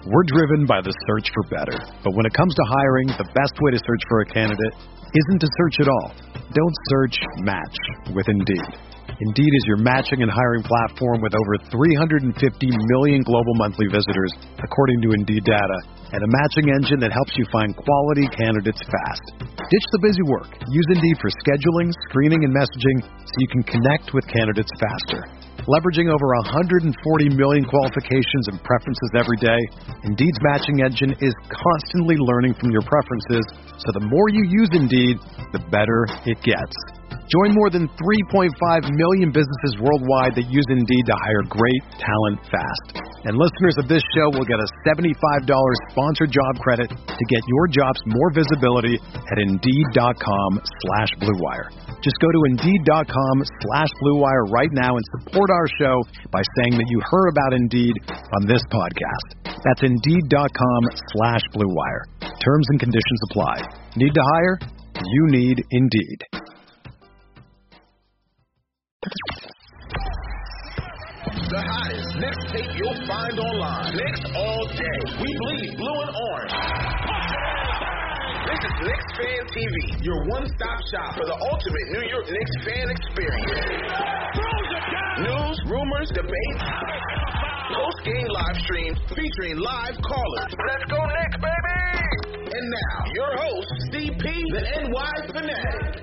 We're driven by the search for better. But when it comes to hiring, the best way to search for a candidate isn't to search at all. Don't search, match with Indeed. Indeed is your matching and hiring platform with over 350 million global monthly visitors, according to Indeed data, and a matching engine that helps you find quality candidates fast. Ditch the busy work. Use Indeed for scheduling, screening, and messaging so you can connect with candidates faster. Leveraging over 140 million qualifications and preferences every day, Indeed's matching engine is constantly learning from your preferences, so the more you use Indeed, the better it gets. Join more than 3.5 million businesses worldwide that use Indeed to hire great talent fast. And listeners of this show will get a $75 sponsored job credit to get your jobs more visibility at Indeed.com/Blue Wire. Just go to Indeed.com/Blue Wire right now and support our show by saying that you heard about Indeed on this podcast. That's Indeed.com/Blue Wire. Terms and conditions apply. Need to hire? You need Indeed. The hottest Knicks tape you'll find online. Knicks all day. We bleed blue and orange. This is Knicks Fan TV, your one-stop shop for the ultimate New York Knicks fan experience. News, rumors, debates, post-game live streams featuring live callers. Let's go Knicks, baby! And now, your host, CP, the NY Fanatic.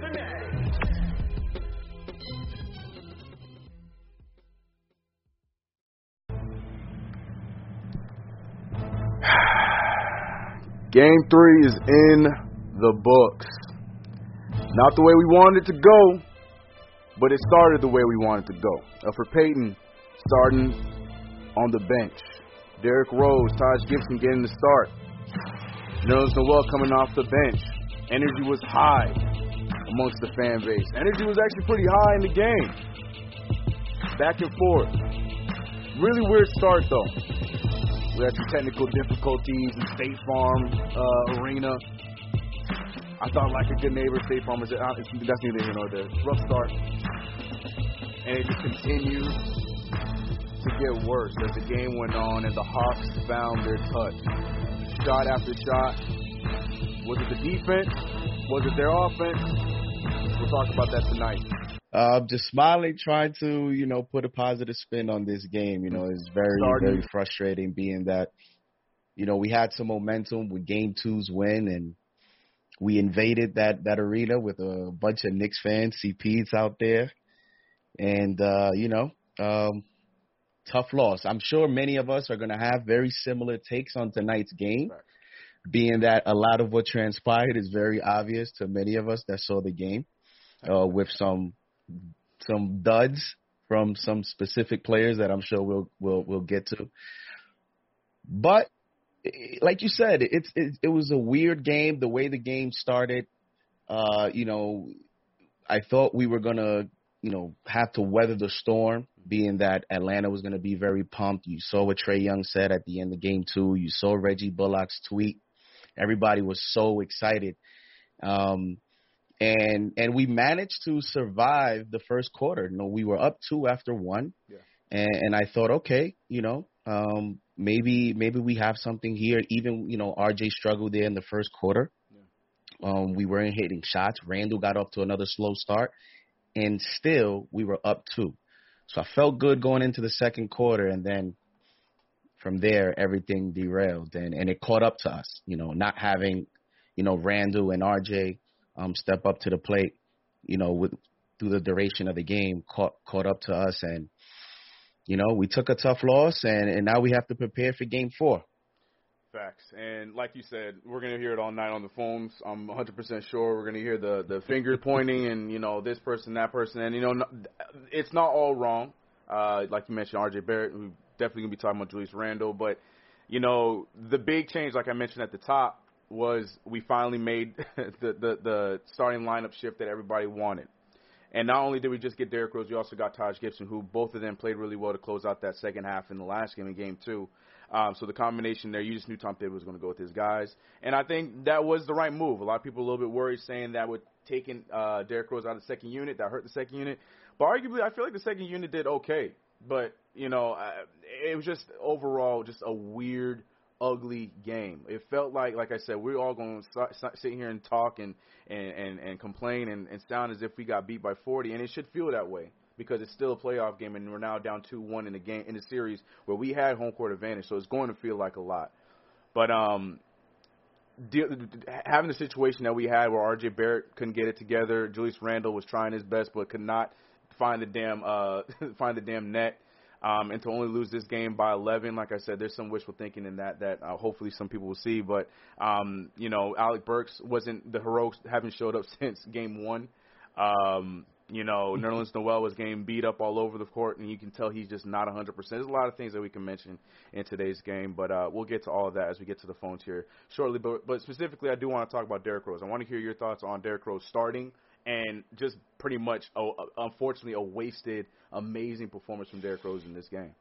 Game 3 is in the books. Not the way we wanted it to go, but it started the way we wanted it to go. For Peyton, starting on the bench. Derrick Rose, Taj Gibson getting the start. Nerlens Noel coming off the bench. Energy was high amongst the fan base. Energy was actually pretty high in the game. Back and forth. Really weird start, though. We had some technical difficulties in State Farm Arena. I thought like a good neighbor, State Farm was that's neither here nor there. Rough start. And it just continued to get worse as the game went on and the Hawks found their touch. Shot after shot. Was it the defense? Was it their offense? We'll talk about that tonight. Just smiling, trying to, put a positive spin on this game. It's very frustrating being that, we had some momentum with Game 2's win, and we invaded that arena with a bunch of Knicks fans, CPs out there. And, tough loss. I'm sure many of us are going to have very similar takes on tonight's game, being that a lot of what transpired is very obvious to many of us that saw the game, with some duds from some specific players that I'm sure we'll get to. But like you said, it was a weird game. The way the game started, I thought we were gonna, have to weather the storm, being that Atlanta was gonna be very pumped. You saw what Trae Young said at the end of Game 2. You saw Reggie Bullock's tweet. Everybody was so excited. And we managed to survive the first quarter. We were up 2 after 1. Yeah. And I thought, okay, maybe we have something here. Even, RJ struggled there in the first quarter. Yeah. We weren't hitting shots. Randall got off to another slow start. And still, we were up 2. So I felt good going into the second quarter. And then from there, everything derailed. And it caught up to us, not having, Randall and RJ step up to the plate, through the duration of the game, caught up to us. And, we took a tough loss, and now we have to prepare for Game 4. Facts. And like you said, we're going to hear it all night on the phones. I'm 100% sure we're going to hear the finger pointing and, this person, that person. And, it's not all wrong. Like you mentioned, R.J. Barrett, who definitely going to be talking about Julius Randle. But, the big change, like I mentioned at the top, was we finally made the starting lineup shift that everybody wanted. And not only did we just get Derrick Rose, we also got Taj Gibson, who both of them played really well to close out that second half in the last game, in Game 2. So the combination there, you just knew Tom Thibodeau was going to go with his guys. And I think that was the right move. A lot of people were a little bit worried, saying that with taking Derrick Rose out of the second unit, that hurt the second unit. But arguably, I feel like the second unit did okay. But, it was just overall just a weird ugly game. It felt like I said, we're all going to sit here and talk and complain and sound as if we got beat by 40, and it should feel that way because it's still a playoff game, and we're now down 2-1 in the series where we had home court advantage, so it's going to feel like a lot. But having the situation that we had where R.J. Barrett couldn't get it together, Julius Randle was trying his best but could not find the damn net. And to only lose this game by 11, like I said, there's some wishful thinking in that hopefully some people will see. But, Alec Burks wasn't the heroics, haven't showed up since game 1. Nerlens Noel was getting beat up all over the court, and you can tell he's just not 100%. There's a lot of things that we can mention in today's game, but we'll get to all of that as we get to the phones here shortly. But specifically, I do want to talk about Derrick Rose. I want to hear your thoughts on Derrick Rose starting and just pretty much, unfortunately, a wasted, amazing performance from Derrick Rose in this game.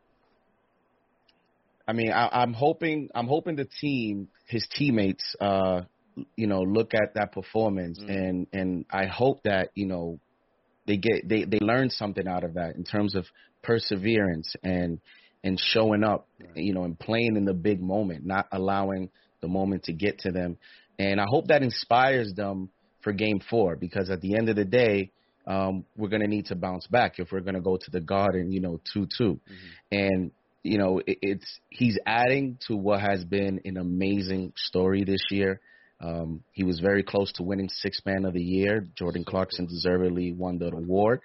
I mean, I'm hoping the team, his teammates, look at that performance, and I hope that they learn something out of that in terms of perseverance and showing up, and playing in the big moment, not allowing the moment to get to them. And I hope that inspires them for Game 4, because at the end of the day, we're going to need to bounce back if we're going to go to the Garden, 2-2. And, he's adding to what has been an amazing story this year. He was very close to winning Sixth Man of the Year. Jordan Clarkson deservedly won the award.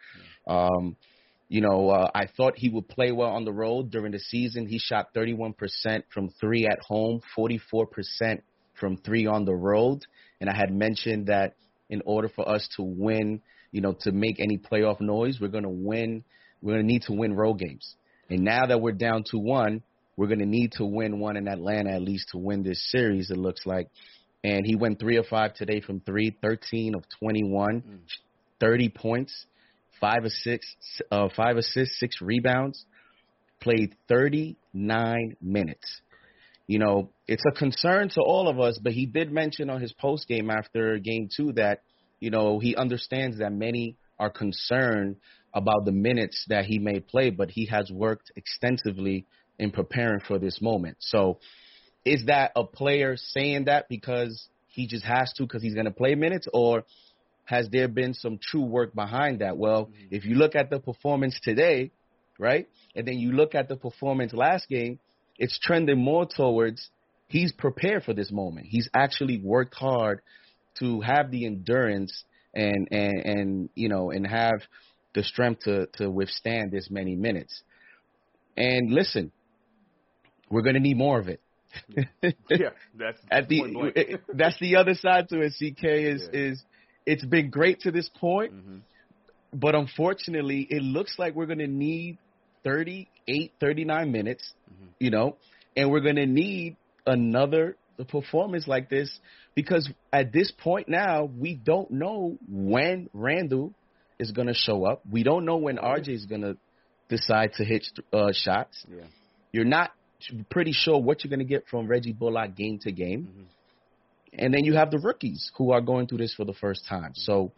I thought he would play well on the road during the season. He shot 31% from 3 at home, 44% from 3 on the road. And I had mentioned that in order for us to win, to make any playoff noise, we're going to need to win road games. And now that we're down 2-1, we're going to need to win one in Atlanta at least to win this series, it looks like. And he went 3 of 5 today from 3, 13 of 21, 30 points, 5 assists, 6 rebounds, played 39 minutes. It's a concern to all of us, but he did mention on his post game after Game 2 that, he understands that many are concerned about the minutes that he may play, but he has worked extensively in preparing for this moment. So is that a player saying that because he just has to because he's going to play minutes, or has there been some true work behind that? Well, if you look at the performance today, right, and then you look at the performance last game, it's trending more towards he's prepared for this moment. He's actually worked hard to have the endurance and have the strength to withstand this many minutes. And listen, we're going to need more of it. Yeah, that's the other side to it. CK is it's been great to this point, but unfortunately, it looks like we're going to need 38, 39 minutes, and we're going to need another performance like this, because at this point now, we don't know when Randle is going to show up. We don't know when RJ is going to decide to hit shots. Yeah. You're not pretty sure what you're going to get from Reggie Bullock game to game. And then you have the rookies who are going through this for the first time. So,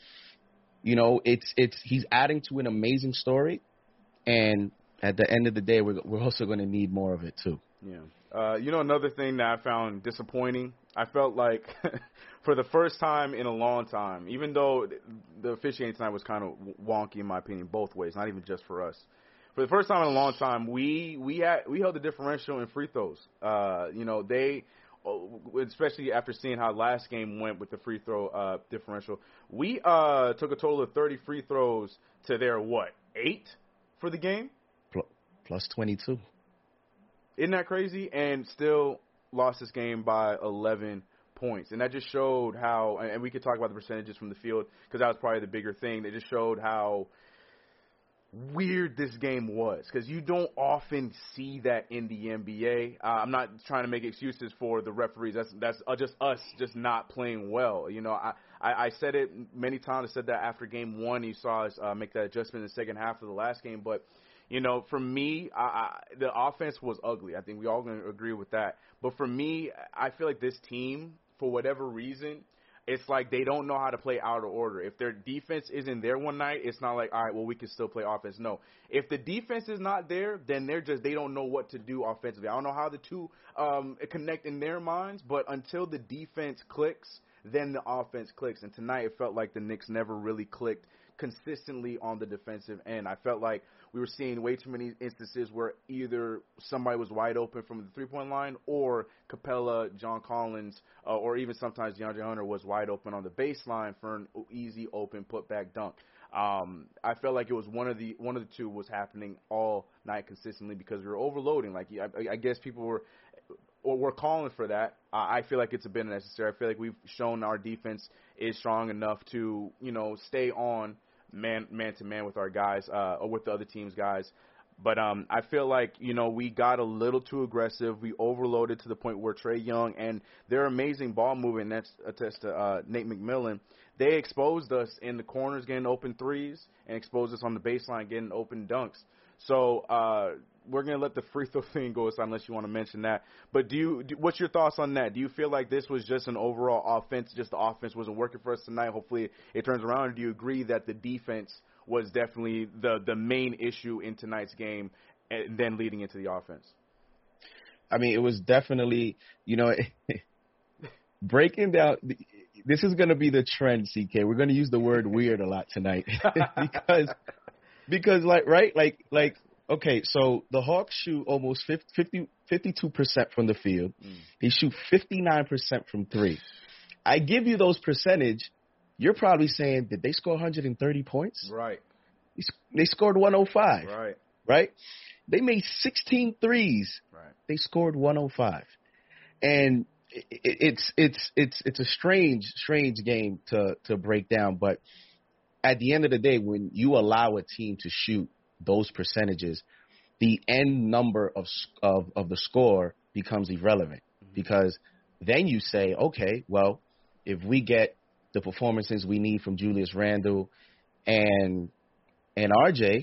he's adding to an amazing story. And at the end of the day, we're also going to need more of it too. Yeah. Another thing that I found disappointing, I felt like for the first time in a long time, even though the officiating tonight was kind of wonky in my opinion, both ways, not even just for us. For the first time in a long time, we held the differential in free throws. They, especially after seeing how last game went with the free throw differential, we took a total of 30 free throws to their 8 for the game? Plus 22. Isn't that crazy? And still lost this game by 11 points. And that just showed how, and we could talk about the percentages from the field because that was probably the bigger thing. They just showed how weird this game was, because you don't often see that in the NBA. I'm not trying to make excuses for the referees. That's just us just not playing well. I said it many times. I said that after Game 1, you saw us make that adjustment in the second half of the last game. But, for me, the offense was ugly. I think we all going to agree with that. But for me, I feel like this team, for whatever reason, it's like they don't know how to play out of order. If their defense isn't there one night, it's not like, all right, well, we can still play offense. No. If the defense is not there, then they don't know what to do offensively. I don't know how the two connect in their minds, but until the defense clicks, then the offense clicks. And tonight it felt like the Knicks never really clicked consistently on the defensive end. I felt like we were seeing way too many instances where either somebody was wide open from the three-point line or Capella, John Collins, or even sometimes DeAndre Hunter was wide open on the baseline for an easy open putback dunk. I felt like it was one of the two was happening all night consistently because we were overloading. Like I guess people were calling for that. I feel like it's a bit unnecessary. I feel like we've shown our defense is strong enough to, stay on man to man with our guys, or with the other team's guys. But I feel like, we got a little too aggressive. We overloaded to the point where Trae Young and their amazing ball movement, that's attest to Nate McMillan, they exposed us in the corners getting open threes and exposed us on the baseline getting open dunks. So we're going to let the free throw thing go aside unless you want to mention that. But what's your thoughts on that? Do you feel like this was just an overall offense, just the offense wasn't working for us tonight? Hopefully it turns around. Or do you agree that the defense was definitely the main issue in tonight's game and then leading into the offense? I mean, it was definitely, breaking down – this is going to be the trend, CK. We're going to use the word weird a lot tonight because okay, so the Hawks shoot almost 52% from the field. They shoot 59% from three. I give you those percentage. You're probably saying, did they score 130 points? Right. They scored 105. Right? They made 16 threes. Right. They scored 105. And it's a strange game to break down, but at the end of the day, when you allow a team to shoot those percentages, the end number of the score becomes irrelevant, because then you say, okay, well, if we get the performances we need from Julius Randle and RJ,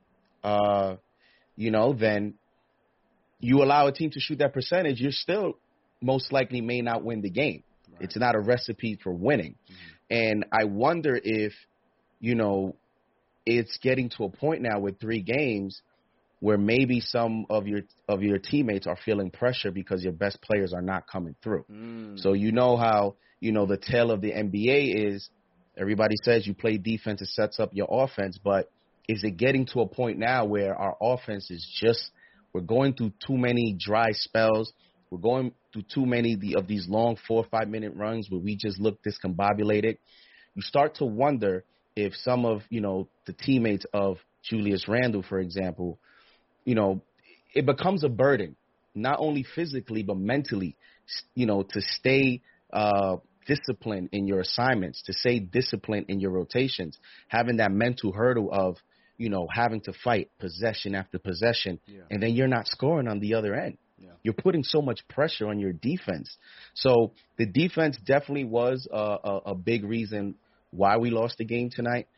then you allow a team to shoot that percentage, you're still most likely may not win the game. Right. It's not a recipe for winning. And I wonder if, it's getting to a point now with 3 games where maybe some of your teammates are feeling pressure because your best players are not coming through. So how, the tale of the NBA is everybody says you play defense, it sets up your offense, but is it getting to a point now where our offense is just, we're going through too many dry spells, we're going through too many of these long 4 or 5 minute runs where we just look discombobulated? You start to wonder if some of, the teammates of Julius Randle, for example, it becomes a burden, not only physically, but mentally, to stay disciplined in your assignments, to stay disciplined in your rotations, having that mental hurdle of, having to fight possession after possession, and then you're not scoring on the other end. You're putting so much pressure on your defense. So the defense definitely was a big reason why we lost the game tonight.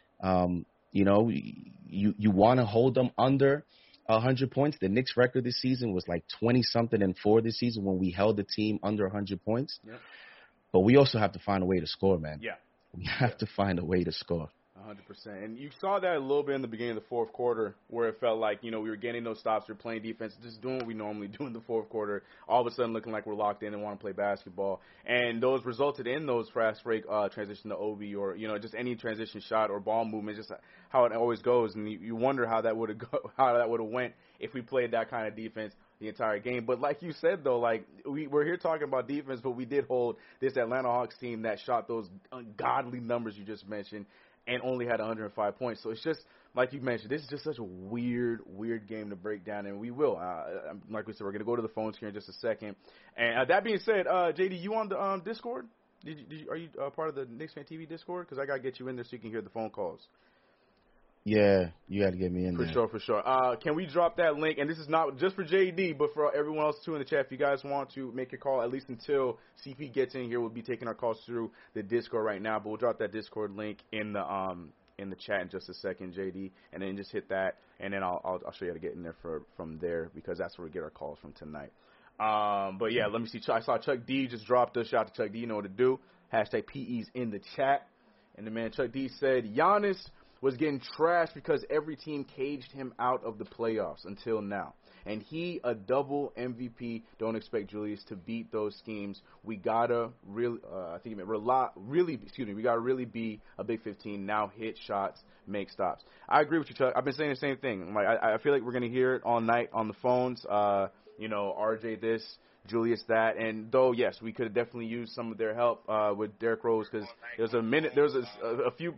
You want to hold them under 100 points. The Knicks record this season was like 20-something and 4 this season when we held the team under 100 points. But we also have to find a way to score, man. We have to find a way to score. 100%. And you saw that a little bit in the beginning of the fourth quarter where it felt like, we were getting those stops, we were playing defense, just doing what we normally do in the fourth quarter, all of a sudden looking like we're locked in and want to play basketball. And those resulted in those fast break transition to Obi or, just any transition shot or ball movement, just how it always goes. And you wonder how that would have went if we played that kind of defense the entire game. But like you said, though, like we're here talking about defense, but we did hold this Atlanta Hawks team that shot those ungodly numbers you just mentioned and only had 105 points. So it's just, like you mentioned, this is just such a weird game to break down, and we will. Like we said, we're going to go to the phones here in just a second. And that being said, JD, you on the Discord? Are you part of the Knicks Fan TV Discord? Because I got to get you in there so you can hear the phone calls. Yeah, you got to get me in there. For sure. Can we drop that link? And this is not just for JD, but for everyone else, too, in the chat. If you guys want to make your call, at least until CP gets in here, we'll be taking our calls through the Discord right now. But we'll drop that Discord link in the chat in just a second, JD. And then just hit that, and then I'll show you how to get in there from there, because that's where we get our calls from tonight. But, yeah, let me see. I saw Chuck D just dropped us. Shout out to Chuck D. You know what to do. Hashtag PE's in the chat. And the man Chuck D said, Giannis was getting trashed because every team caged him out of the playoffs until now. And he, a double MVP, don't expect Julius to beat those schemes. We gotta really, we gotta really be a Big 15. Now hit shots, make stops. I agree with you, Chuck. I've been saying the same thing. Like I feel like we're gonna hear it all night on the phones. RJ this, Julius that, and though yes, we could have definitely used some of their help with Derrick Rose because there was a few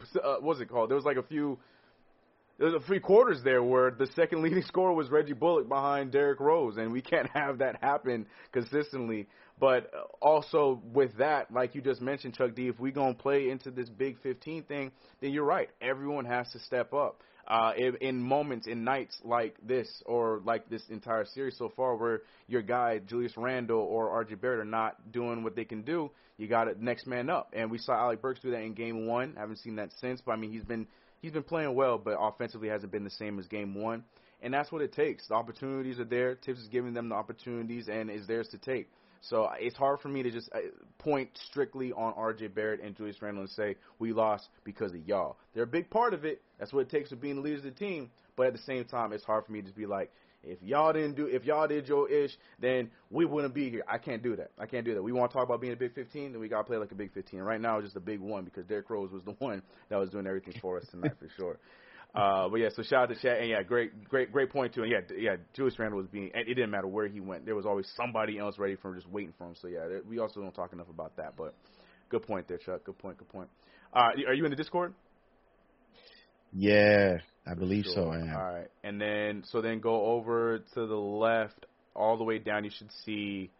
three quarters there where the second leading scorer was Reggie Bullock behind Derrick Rose, and we can't have that happen consistently. But also with that, like you just mentioned, Chuck D, if we gonna play into this Big 15 thing, then you're right. Everyone has to step up. In moments, in nights like this, or like this entire series so far, where your guy Julius Randle or RJ Barrett are not doing what they can do, you got it next man up. And we saw Alec Burks do that in Game 1. Haven't seen that since, but I mean he's been playing well, but offensively hasn't been the same as Game 1. And that's what it takes. The opportunities are there. Tibbs is giving them the opportunities, and it's theirs to take. So it's hard for me to just point strictly on R.J. Barrett and Julius Randle and say we lost because of y'all. They're a big part of it. That's what it takes for being the leaders of the team. But at the same time, it's hard for me to just be like, if y'all did your ish, then we wouldn't be here. I can't do that. We want to talk about being a Big 15, then we got to play like a Big 15. Right now, it's just a big one because Derrick Rose was the one that was doing everything for us tonight for sure. But yeah, so shout out to chat, and yeah, great point too. And yeah, Julius Randle was it didn't matter where he went. There was always somebody else ready for him, just waiting for him. So yeah, we also don't talk enough about that. But good point there, Chuck. Good point. Are you in the Discord? Yeah, I believe so. I am. All right, and then go over to the left, all the way down. You should see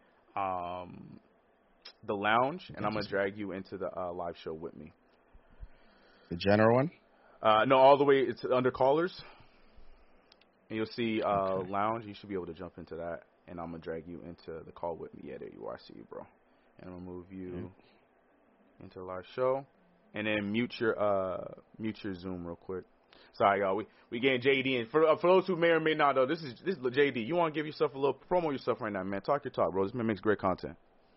the lounge, and I'm gonna drag you into the live show with me. The general one. No, all the way it's under callers, and you'll see lounge. You should be able to jump into that, and I'm gonna drag you into the call with me. Yeah, there you are. I see you, bro. And I'll move you into the live show, and then mute your Zoom real quick. Sorry, y'all. We getting JD, and for those who may or may not know, this is JD. You want to give yourself a little promo yourself right now, man? Talk your talk, bro. This man makes great content.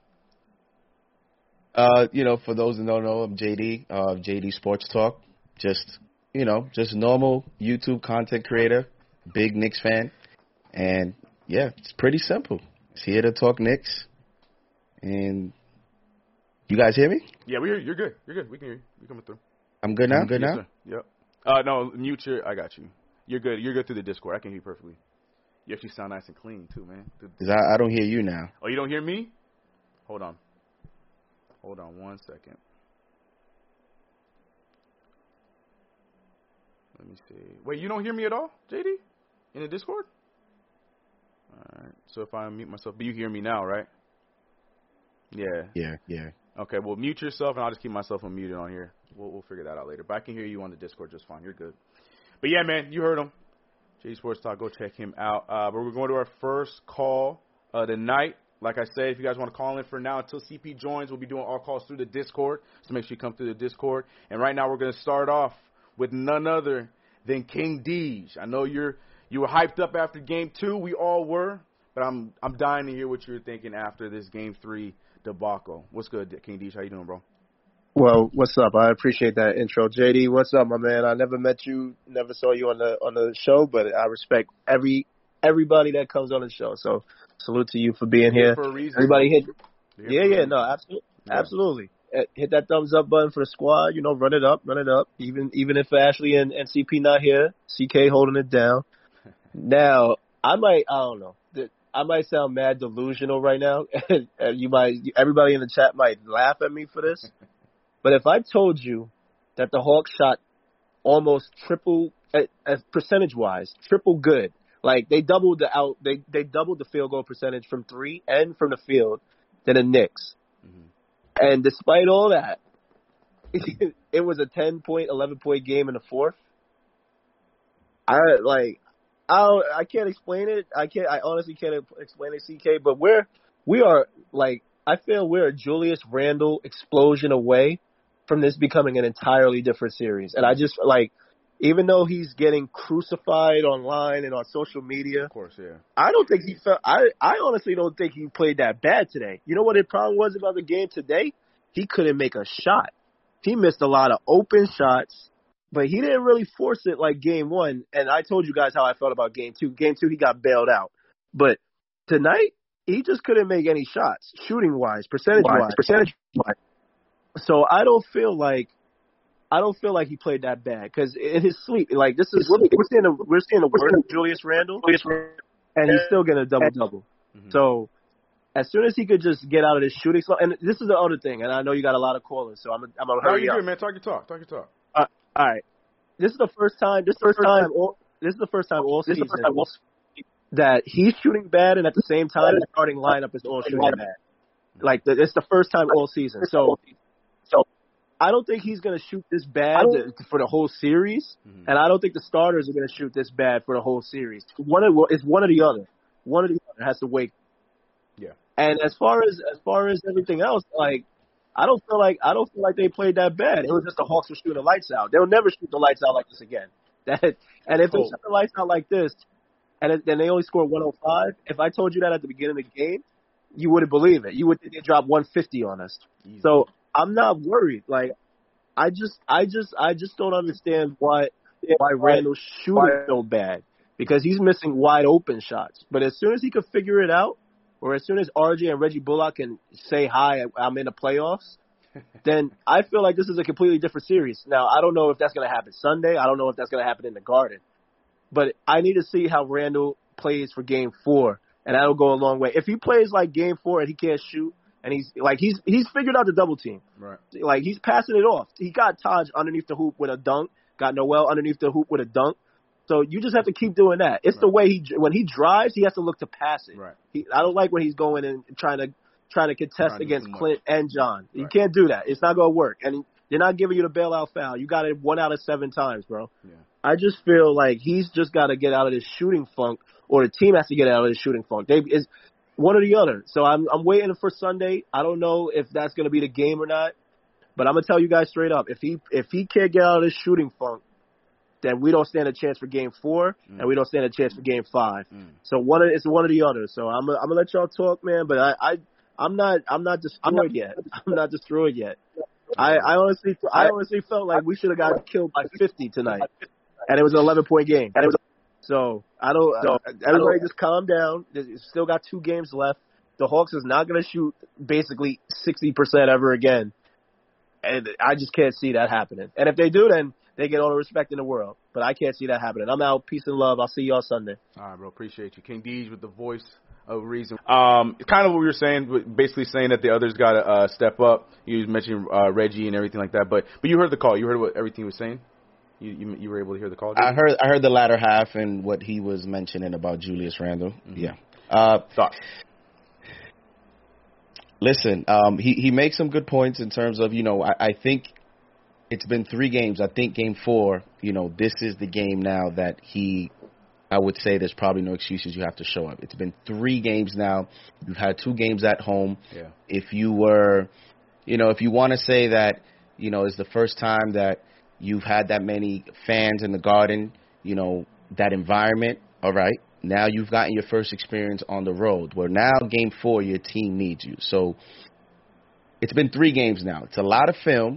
For those who don't know, I'm JD. JD Sports Talk. Just normal YouTube content creator, big Knicks fan, and yeah, it's pretty simple. It's here to talk Knicks, and you guys hear me? Yeah, we hear you. You're good. We can hear you. You're coming through. I'm good now. Yes, sir. Yep. No, mute your. I got you. You're good. You're good through the Discord. I can hear you perfectly. You actually sound nice and clean too, man. I don't hear you now. Oh, you don't hear me? Hold on 1 second. Let me see. Wait, you don't hear me at all, JD? In the Discord? All right. So if I unmute myself, but you hear me now, right? Yeah. Yeah. Okay, well, mute yourself, and I'll just keep myself unmuted on here. We'll figure that out later. But I can hear you on the Discord just fine. You're good. But yeah, man, you heard him. JD Sports Talk, go check him out. But we're going to our first call tonight. Like I said, if you guys want to call in for now until CP joins, we'll be doing all calls through the Discord. So make sure you come through the Discord. And right now we're going to start off with none other than King Deej. I know you were hyped up after Game 2. We all were, but I'm dying to hear what you're thinking after this Game 3 debacle. What's good, King Deej? How you doing, bro? Well, what's up? I appreciate that intro, JD. What's up, my man? I never met you, never saw you on the show, but I respect everybody that comes on the show. So salute to you for being here. For a reason. Everybody hit. No, absolutely. Hit that thumbs up button for the squad. Run it up. Even if Ashley and CP not here, CK holding it down. Now, I don't know. I might sound mad delusional right now. Everybody in the chat might laugh at me for this. But if I told you that the Hawks shot almost triple, percentage-wise, triple good, like they doubled the field goal percentage from 3 and from the field than the Knicks. And despite all that, it was a 10-point, 11-point game in the fourth. I can't explain it. I honestly can't explain it, CK. But I feel we're a Julius Randle explosion away from this becoming an entirely different series. And I just even though he's getting crucified online and on social media, of course, yeah. I don't think he felt. I honestly don't think he played that bad today. You know what the problem was about the game today? he couldn't make a shot. He missed a lot of open shots, but he didn't really force it like game one. And I told you guys how I felt about game two. Game two, he got bailed out. But tonight, he just couldn't make any shots, shooting-wise, percentage-wise. So I don't feel like he played that bad because in his sleep, like we're seeing the worst of Julius Randle, and he's still getting a double-double. Mm-hmm. So as soon as he could just get out of this shooting slump, and this is the other thing, and I know you got a lot of callers, so I'm gonna hurry up. Good, man. Talk your talk. All right. This is the first time all season that he's shooting bad, and at the same time, the starting lineup is all shooting bad. Like it's the first time all season. So I don't think he's going to shoot this bad for the whole series, and I don't think the starters are going to shoot this bad for the whole series. It's one or the other. One or the other has to wake. Yeah. And as far as everything else, like I don't feel like they played that bad. It was just the Hawks were shooting the lights out. They'll never shoot the lights out like this again. And if they shoot the lights out like this, and then they only score 105, if I told you that at the beginning of the game, you wouldn't believe it. You would think they dropped 150 on us. Easy. So I'm not worried. Like I just don't understand why Randall's shooting so bad, because he's missing wide open shots. But as soon as he could figure it out, or as soon as RJ and Reggie Bullock can say, hi, I'm in the playoffs, then I feel like this is a completely different series. Now, I don't know if that's going to happen Sunday. I don't know if that's going to happen in the Garden. But I need to see how Randall plays for Game 4, and that'll go a long way. If he plays like Game 4 and he can't shoot, and he's figured out the double team. Right. Like, he's passing it off. He got Taj underneath the hoop with a dunk, got Noel underneath the hoop with a dunk. So you just have to keep doing that. It's the way when he drives, he has to look to pass it. Right. I don't like when he's going and trying to contest against Clint and John. You can't do that. It's not going to work. And they're not giving you the bailout foul. You got it 1 out of 7 times, bro. Yeah. I just feel like he's just got to get out of this shooting funk, or the team has to get out of this shooting funk. It's one or the other. So I'm waiting for Sunday. I don't know if that's going to be the game or not, but I'm going to tell you guys straight up. If he can't get out of this shooting funk, then we don't stand a chance for Game 4, and we don't stand a chance for Game 5. So it's one or the other. So I'm gonna let y'all talk, man. But I'm not destroyed yet. I'm not destroyed yet. I honestly felt like we should have got killed by 50 tonight, and it was an 11-point game. Everybody just calm down. Still got 2 games left. The Hawks is not gonna shoot basically 60% ever again, and I just can't see that happening. And if they do, then they get all the respect in the world. But I can't see that happening. I'm out. Peace and love. I'll see y'all Sunday. All right, bro. Appreciate you. King Deej with the voice of reason. Kind of what we were saying, basically saying that the others got to step up. You mentioned Reggie and everything like that. But you heard the call. You heard what everything he was saying? You were able to hear the call? I heard the latter half and what he was mentioning about Julius Randle. Mm-hmm. Yeah. Thoughts? Listen, he makes some good points in terms of, I think it's been 3 games. I think Game 4, this is the game now that I would say there's probably no excuses. You have to show up. It's been 3 games now. You've had 2 games at home. Yeah. If you were, if you want to say that, it's the first time that you've had that many fans in the Garden, that environment, all right. Now you've gotten your first experience on the road, where now Game 4, your team needs you. So it's been 3 games now. It's a lot of film.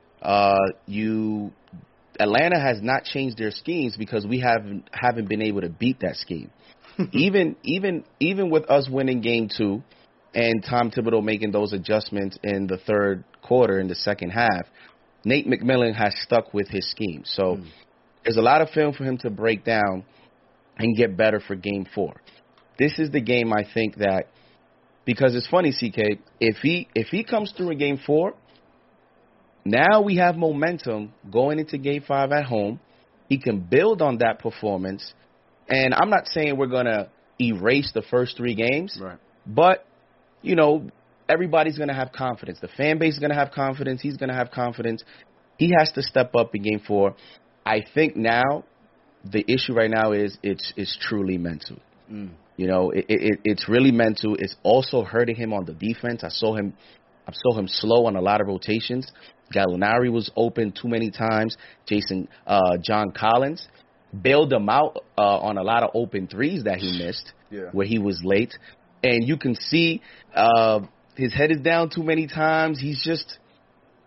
Atlanta has not changed their schemes because we haven't been able to beat that scheme. even with us winning Game 2 and Tom Thibodeau making those adjustments in the third quarter, in the second half, Nate McMillan has stuck with his scheme. So there's a lot of film for him to break down and get better for Game 4. This is the game, I think, that, because it's funny, CK, if he comes through in Game 4, now we have momentum going into Game 5 at home. He can build on that performance. And I'm not saying we're going to erase the first 3 games. Right. But, everybody's going to have confidence. The fan base is going to have confidence. He's going to have confidence. He has to step up in Game 4. I think now the issue right now is it's truly mental. It's really mental. It's also hurting him on the defense. I saw him slow on a lot of rotations. Gallinari was open too many times. John Collins bailed him out on a lot of open threes that he missed, where he was late. And you can see his head is down too many times. He's just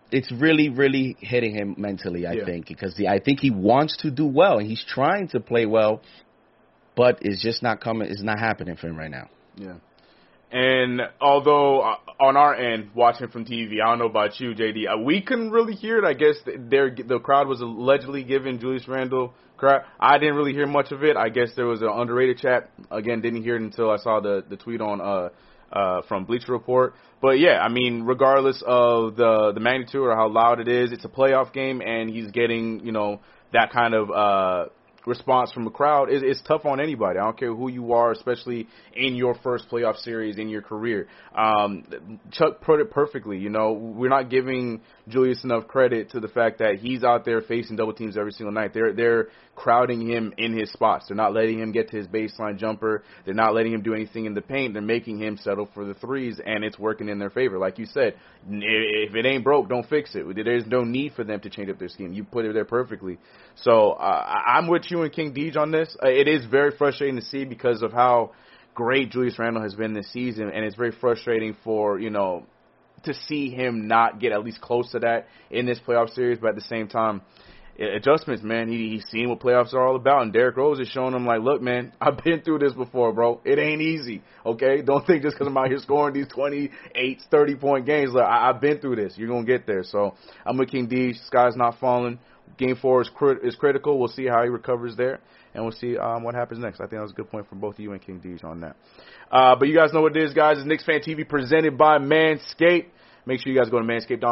it's really, really hitting him mentally, I think, because I think he wants to do well, and he's trying to play well, but it's just not coming. It's not happening for him right now. Yeah. And although on our end, watching from TV, I don't know about you, JD, we couldn't really hear it. I guess the crowd was allegedly giving Julius Randle crap. I didn't really hear much of it. I guess there was an underrated chat. Again, didn't hear it until I saw the tweet on from Bleacher Report. But yeah, I mean, regardless of the magnitude or how loud it is, it's a playoff game, and he's getting, you know, that kind of response from the crowd. It's tough on anybody. I don't care who you are, especially in your first playoff series in your career. Chuck put it perfectly. You know, we're not giving Julius enough credit to the fact that he's out there facing double teams every single night. They're crowding him in his spots. They're not letting him get to his baseline jumper. They're not letting him do anything in the paint. They're making him settle for the threes, and it's working in their favor. Like you said, if it ain't broke, don't fix it. There's no need for them to change up their scheme. You put it there perfectly. So I'm with you and King Deej on this. It is very frustrating to see because of how great Julius Randle has been this season, and it's very frustrating for, you know, to see him not get at least close to that in this playoff series. But at the same time, adjustments, man. He's seen what playoffs are all about, and Derrick Rose is showing him, like, look, man, I've been through this before, bro. It ain't easy, okay? Don't think just because I'm out here scoring these 28, 30-point games, like, I've been through this. You're going to get there. So I'm with King D. Sky's not falling. Game 4 is critical. We'll see how he recovers there, and we'll see what happens next. I think that was a good point from both of you and King D on that. But you guys know what it is, guys. It's Knicks Fan TV presented by Manscaped. Make sure you guys go to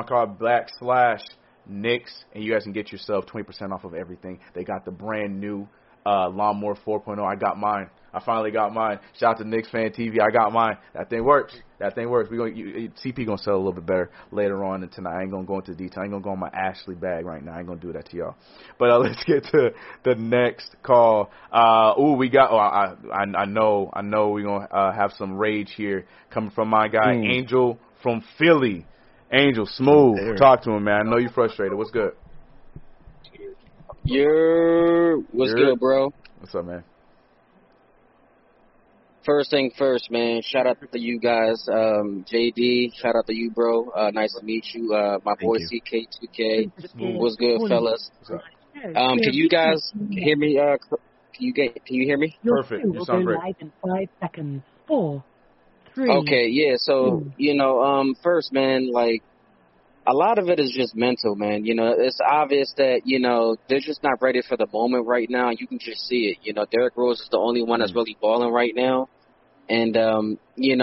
manscaped.com/Knicks, and you guys can get yourself 20% off of everything. They got the brand new Lawnmower 4.0. I got mine. I finally got mine. Shout out to Knicks Fan TV. I got mine. That thing works. CP gonna sell a little bit better later on and tonight. I ain't gonna go into detail. I ain't gonna go on my Ashley bag right now. I ain't gonna do that to y'all. But let's get to the next call. We got. I know we're gonna have some rage here coming from my guy Angel from Philly. Angel, smooth. Talk to him, man. I know you're frustrated. What's good? What's good, bro? What's up, man? First thing first, man. Shout out to you guys. JD, shout out to you, bro. Nice to meet you. My boy CK2K. What's good, fellas? Can you guys hear me? Can you hear me? Perfect. You sound great. Live in 5 seconds. 4, 3. Okay, yeah. So, first, man, like, a lot of it is just mental, man. You know, it's obvious that, they're just not ready for the moment right now. You can just see it. Derrick Rose is the only one that's really balling right now. And, and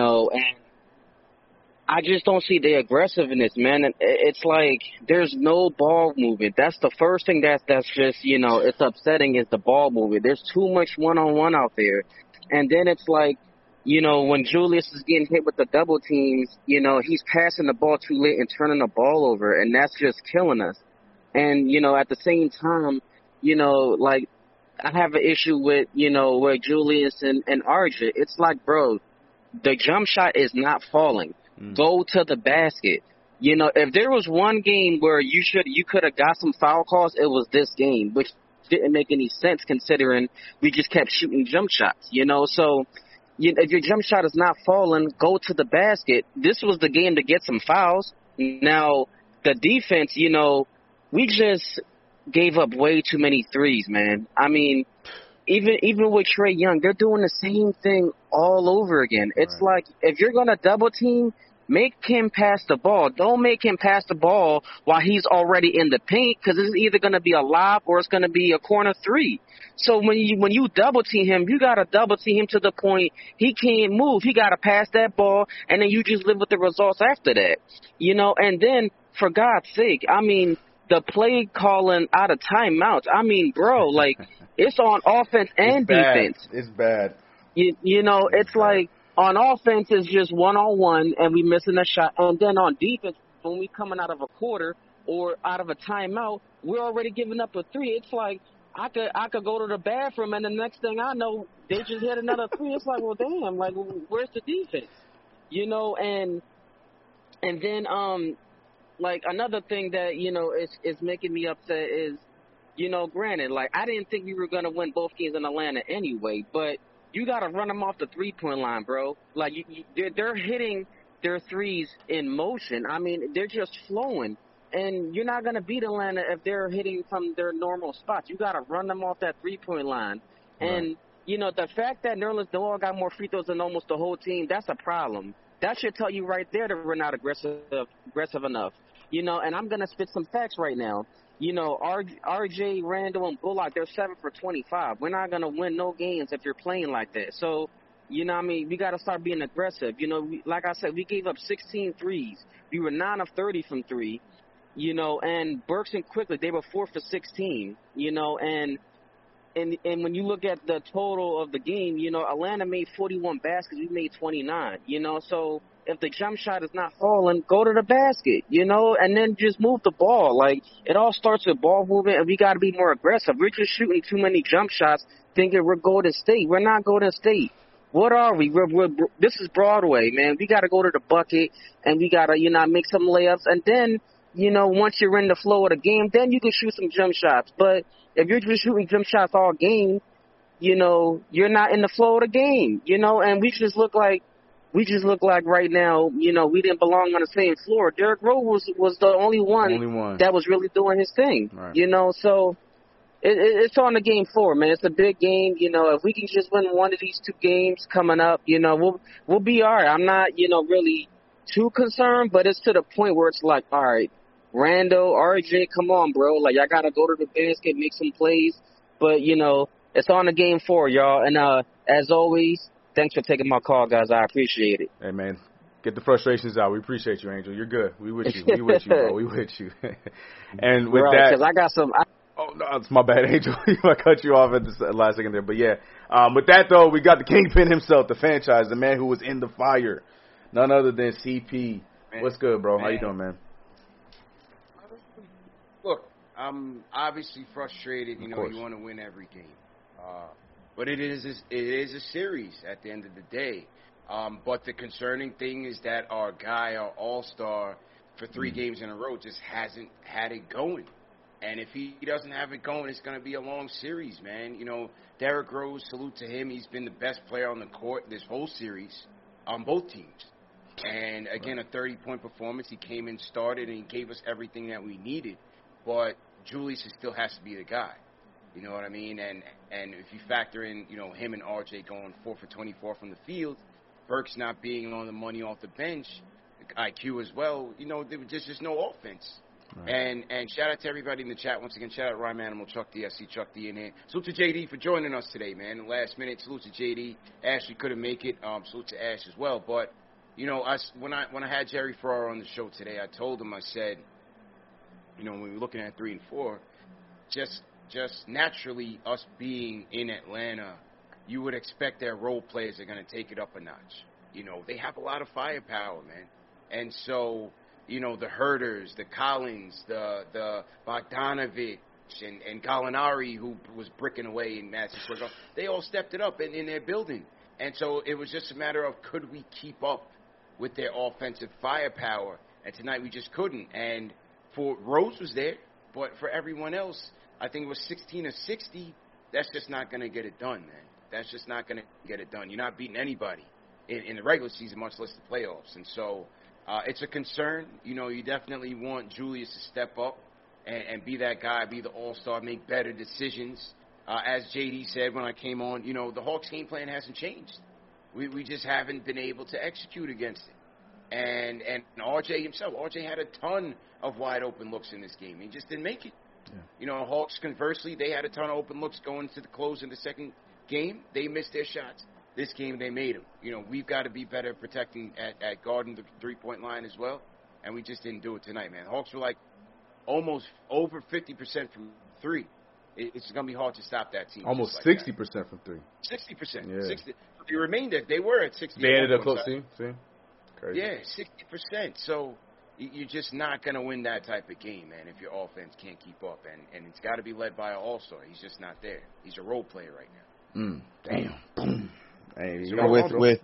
I just don't see the aggressiveness, man. It's like there's no ball movement. That's the first thing that's just, it's upsetting is the ball movement. There's too much one-on-one out there. And then it's like, when Julius is getting hit with the double teams, he's passing the ball too late and turning the ball over, and that's just killing us. And, at the same time, like, I have an issue with, with Julius and RJ. It's like, bro, the jump shot is not falling. Go to the basket. If there was one game where you could have got some foul calls, it was this game, which didn't make any sense considering we just kept shooting jump shots, So, if your jump shot is not falling, go to the basket. This was the game to get some fouls. Now, the defense, we just gave up way too many threes, man. I mean, even with Trae Young, they're doing the same thing all over again. It's like, if you're going to double team, make him pass the ball. Don't make him pass the ball while he's already in the paint, because it's either going to be a lob or it's going to be a corner three. So when you double team him, you got to double team him to the point he can't move. He got to pass that ball, and then you just live with the results after that. And then, for God's sake, I mean, the play calling out of timeouts. I mean, bro, like, it's on offense and defense. It's bad. It's like, on offense, it's just one-on-one, and we missing a shot. And then on defense, when we coming out of a quarter or out of a timeout, we're already giving up a three. It's like, I could go to the bathroom, and the next thing I know, they just hit another three. It's like, well, damn, like, where's the defense? And then, like, another thing that, is making me upset is, granted, like, I didn't think we were going to win both games in Atlanta anyway, but you got to run them off the three-point line, bro. Like, they're hitting their threes in motion. I mean, they're just flowing. and you're not going to beat Atlanta if they're hitting from their normal spots. You got to run them off that three-point line. And, you know, the fact that Nerlens Noel got more free throws than almost the whole team, that's a problem. That should tell you right there that we're not aggressive enough. You know, and I'm going to spit some facts right now. You know, RJ, Randall, and Bullock, they're 7 for 25. We're not going to win no games if you're playing like that. So, you know what I mean? We got to start being aggressive. You know, like I said, we gave up 16 threes. We were 9 of 30 from 3. You know, and Burks and Quickly, they were 4 for 16. You know, and when you look at the total of the game, you know, Atlanta made 41 baskets. We made 29. You know, so if the jump shot is not falling, go to the basket, you know, and then just move the ball. Like, it all starts with ball movement, and we got to be more aggressive. We're just shooting too many jump shots thinking we're Golden State. We're not Golden State. What are we? This is Broadway, man. We got to go to the bucket, and we got to, you know, make some layups. And then, you know, once you're in the flow of the game, then you can shoot some jump shots. But if you're just shooting jump shots all game, you know, you're not in the flow of the game, you know, and we just look like right now, you know, we didn't belong on the same floor. Derrick Rose was the only one that was really doing his thing, you know. So it's on the game 4, man. It's a big game, you know. If we can just win one of these 2 games coming up, you know, we'll be all right. I'm not, you know, really too concerned, but it's to the point where it's like, all right, Randall, RJ, come on, bro. Like, y'all got to go to the basket, make some plays. But, you know, it's on the game 4, y'all. And as always, thanks for taking my call, guys. I appreciate it. Hey, man, get the frustrations out. We appreciate you, Angel. You're good. We with you. We with you, bro. We with you. And with that, because I got some. Oh, no, it's my bad, Angel. I cut you off at the last second there. But, yeah, with that, though, we got the kingpin himself, the franchise, the man who was in the fire. None other than CP. Man. What's good, bro? How you doing, man? Look, I'm obviously frustrated. You know, you want to win every game. But it is a series at the end of the day. But the concerning thing is that our guy, our all-star, for 3 games in a row just hasn't had it going. And if he doesn't have it going, it's going to be a long series, man. You know, Derrick Rose, salute to him. He's been the best player on the court this whole series on both teams. And, again, a 30-point performance. He came in, started, and he gave us everything that we needed. But Julius still has to be the guy. You know what I mean? And if you factor in, you know, him and RJ going 4 for 24 from the field, Burks not being on the money off the bench, IQ as well, you know, there was just no offense. Right. And shout out to everybody in the chat. Once again, shout out Rhyme Animal, Chuck D. I see Chuck D in here. Salute to JD for joining us today, man. Last minute, salute to JD. Ashley couldn't make it. Salute to Ash as well. But, you know, when I had Jerry Ferrara on the show today, I told him, I said, you know, when we were looking at 3 and 4, just naturally us being in Atlanta, you would expect their role players are going to take it up a notch. You know, they have a lot of firepower, man. And so, you know, the Herders, the Collins, the Bogdanovich, and Gallinari, who was bricking away in Madison Square Garden, they all stepped it up in their building. And so it was just a matter of could we keep up with their offensive firepower. And tonight we just couldn't. And for Rose was there, but for everyone else, I think it was 16 or 60. That's just not going to get it done, man. That's just not going to get it done. You're not beating anybody in the regular season, much less the playoffs. And so it's a concern. You know, you definitely want Julius to step up and be that guy, be the all-star, make better decisions. As JD said when I came on, you know, the Hawks game plan hasn't changed. We just haven't been able to execute against it. And RJ himself, RJ had a ton of wide-open looks in this game. He just didn't make it. Yeah. You know, Hawks, conversely, they had a ton of open looks going to the close in the second game. They missed their shots. This game, they made them. You know, we've got to be better protecting at guarding the three-point line as well, and we just didn't do it tonight, man. Hawks were like almost over 50% from 3. It's going to be hard to stop that team. Almost like 60% from 3. 60%. Yeah. 60. They remained at. They were at 60. They ended up close. See? Crazy. Yeah, 60%. So you're just not going to win that type of game, man, if your offense can't keep up. And it's got to be led by an all-star. He's just not there. He's a role player right now. Damn. Boom. Hey, you know,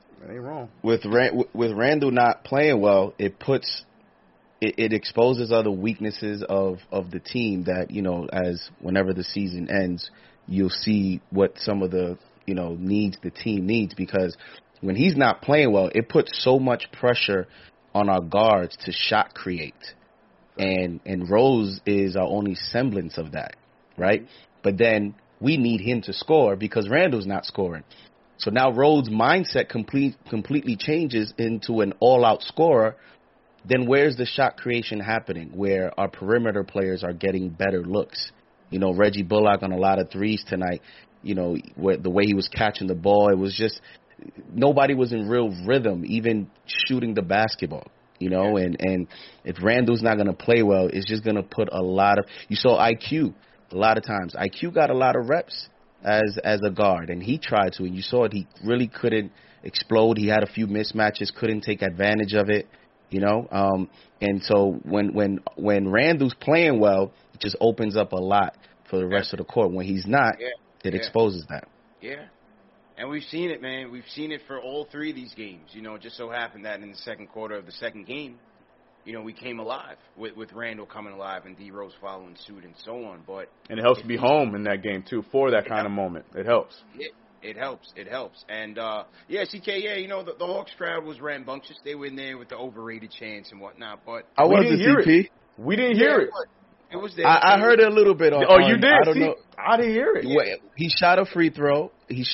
with Randall not playing well, it exposes other weaknesses of the team that, you know, as whenever the season ends, you'll see what some of the, you know, needs the team needs, because when he's not playing well, it puts so much pressure on our guards to shot create. and Rose is our only semblance of that, right? But then we need him to score because Randall's not scoring. So now Rhodes' mindset completely changes into an all-out scorer. Then where's the shot creation happening where our perimeter players are getting better looks? You know, Reggie Bullock on a lot of threes tonight, you know, the way he was catching the ball, it was just nobody was in real rhythm, even shooting the basketball, you know, and if Randall's not going to play well, it's just going to put a lot of – you saw IQ a lot of times. IQ got a lot of reps as a guard, and he tried to, and you saw it. He really couldn't explode. He had a few mismatches, couldn't take advantage of it, you know. And so when Randall's playing well, it just opens up a lot for the rest of the court. When he's not, it exposes that. Yeah. And we've seen it, man. We've seen it for all three of these games. You know, it just so happened that in the second quarter of the second game, you know, we came alive with Randall coming alive and D Rose following suit and so on. And it helps to be home in that game too for that kind of moment. It helps. It helps. It helps. And CK, you know, the Hawks crowd was rambunctious. They were in there with the overrated chants and whatnot. But we didn't hear it. We didn't hear it. It was there. I heard it a little bit. You did? I don't know. I didn't hear it. Yeah. He shot a free throw.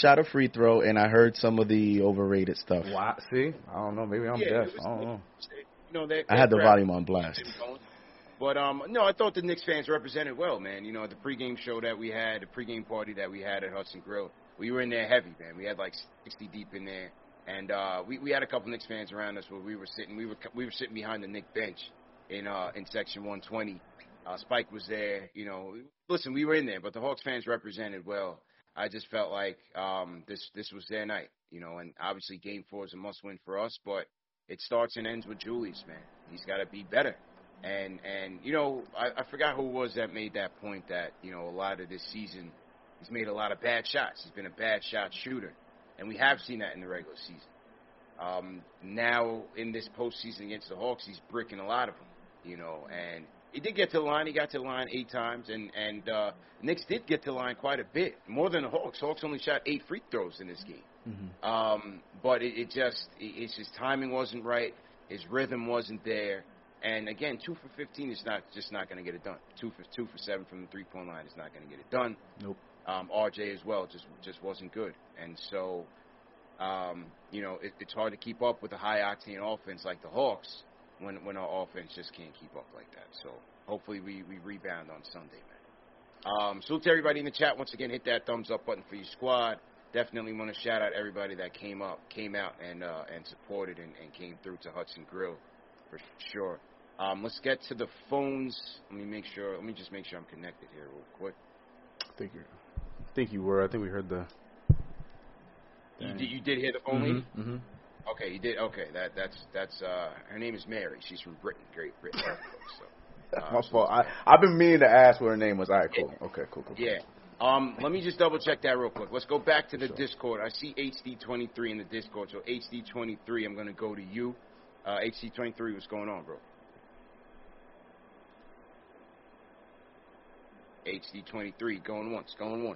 And I heard some of the overrated stuff. Wow. See? I don't know. Maybe I'm deaf. I don't know. You know, I had the volume on blast. But, no, I thought the Knicks fans represented well, man. You know, at the pregame show that we had, the pregame party that we had at Hudson Grill, we were in there heavy, man. We had like 60 deep in there. And we had a couple Knicks fans around us where we were sitting. We were sitting behind the Knicks bench in section 120. Spike was there. You know, listen, we were in there, but the Hawks fans represented well. I just felt like this was their night, you know, and obviously Game 4 is a must-win for us, but it starts and ends with Julius, man. He's got to be better. And you know, I forgot who it was that made that point that, you know, a lot of this season he's made a lot of bad shots. He's been a bad shot shooter, and we have seen that in the regular season. Now in this postseason against the Hawks, he's bricking a lot of them, you know, and he did get to the line. He got to the line 8 times, and Knicks did get to the line quite a bit, more than the Hawks. Hawks only shot 8 free throws in this game. Mm-hmm. But it's just his timing wasn't right. His rhythm wasn't there. And again, 2 for 15 is not going to get it done. 2 for 7 from the 3-point line is not going to get it done. Nope. RJ as well just wasn't good. And so, you know, it's hard to keep up with a high octane offense like the Hawks when our offense just can't keep up like that. So hopefully we rebound on Sunday, man. Salute to everybody in the chat. Once again, hit that thumbs up button for your squad. Definitely want to shout out everybody that came out and supported and came through to Hudson Grill for sure. Let's get to the phones. Let me just make sure I'm connected here real quick. I think you were. I think we heard the. You did hear the phone lady? Mm-hmm. Okay, you did. Okay, that's her name is Mary. She's from Britain, Great Britain. So, my fault. I've been meaning to ask what her name was. All right, cool. Okay, cool. Yeah. Let me just double check that real quick. Let's go back to the Discord. I see HD23 in the Discord. So HD23, I'm going to go to you. HD23, what's going on, bro? HD23, going once.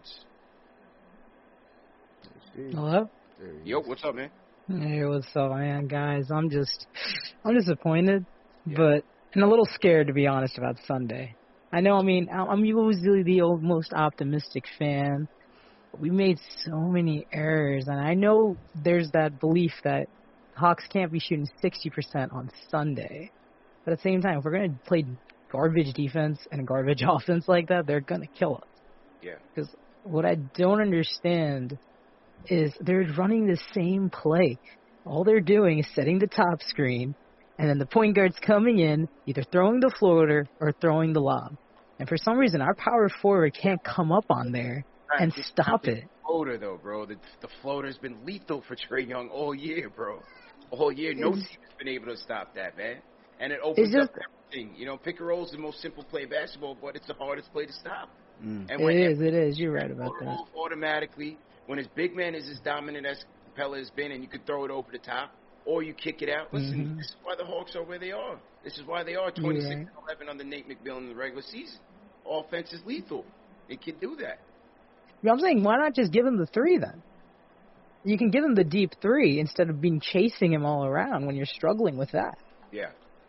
Hello? Yo, what's up, man? Hey, what's up, man, guys? I'm disappointed, but and a little scared, to be honest, about Sunday. I know, I'm usually the most optimistic fan. But we made so many errors, and I know there's that belief that Hawks can't be shooting 60% on Sunday. But at the same time, if we're going to play garbage defense and garbage offense like that, they're going to kill us. Yeah. Because what I don't understand is they're running the same play. All they're doing is setting the top screen, and then the point guard's coming in, either throwing the floater or throwing the lob. And for some reason, our power forward can't come up on there and stop it. Floater, though, bro. The floater's been lethal for Trae Young all year, bro. All year, no team has been able to stop that, man. And it opens up everything. You know, pick and roll is the most simple play in basketball, but it's the hardest play to stop. And it is. You're right about that. Automatically, when his big man is as dominant as Capella has been, and you could throw it over the top, or you kick it out. Listen, this is why the Hawks are where they are. This is why they are 26-11 under Nate McMillan in the regular season. Offense is lethal. It can do that. I'm saying, why not just give him the 3 then? You can give him the deep 3 instead of chasing him all around when you're struggling with that. Yeah.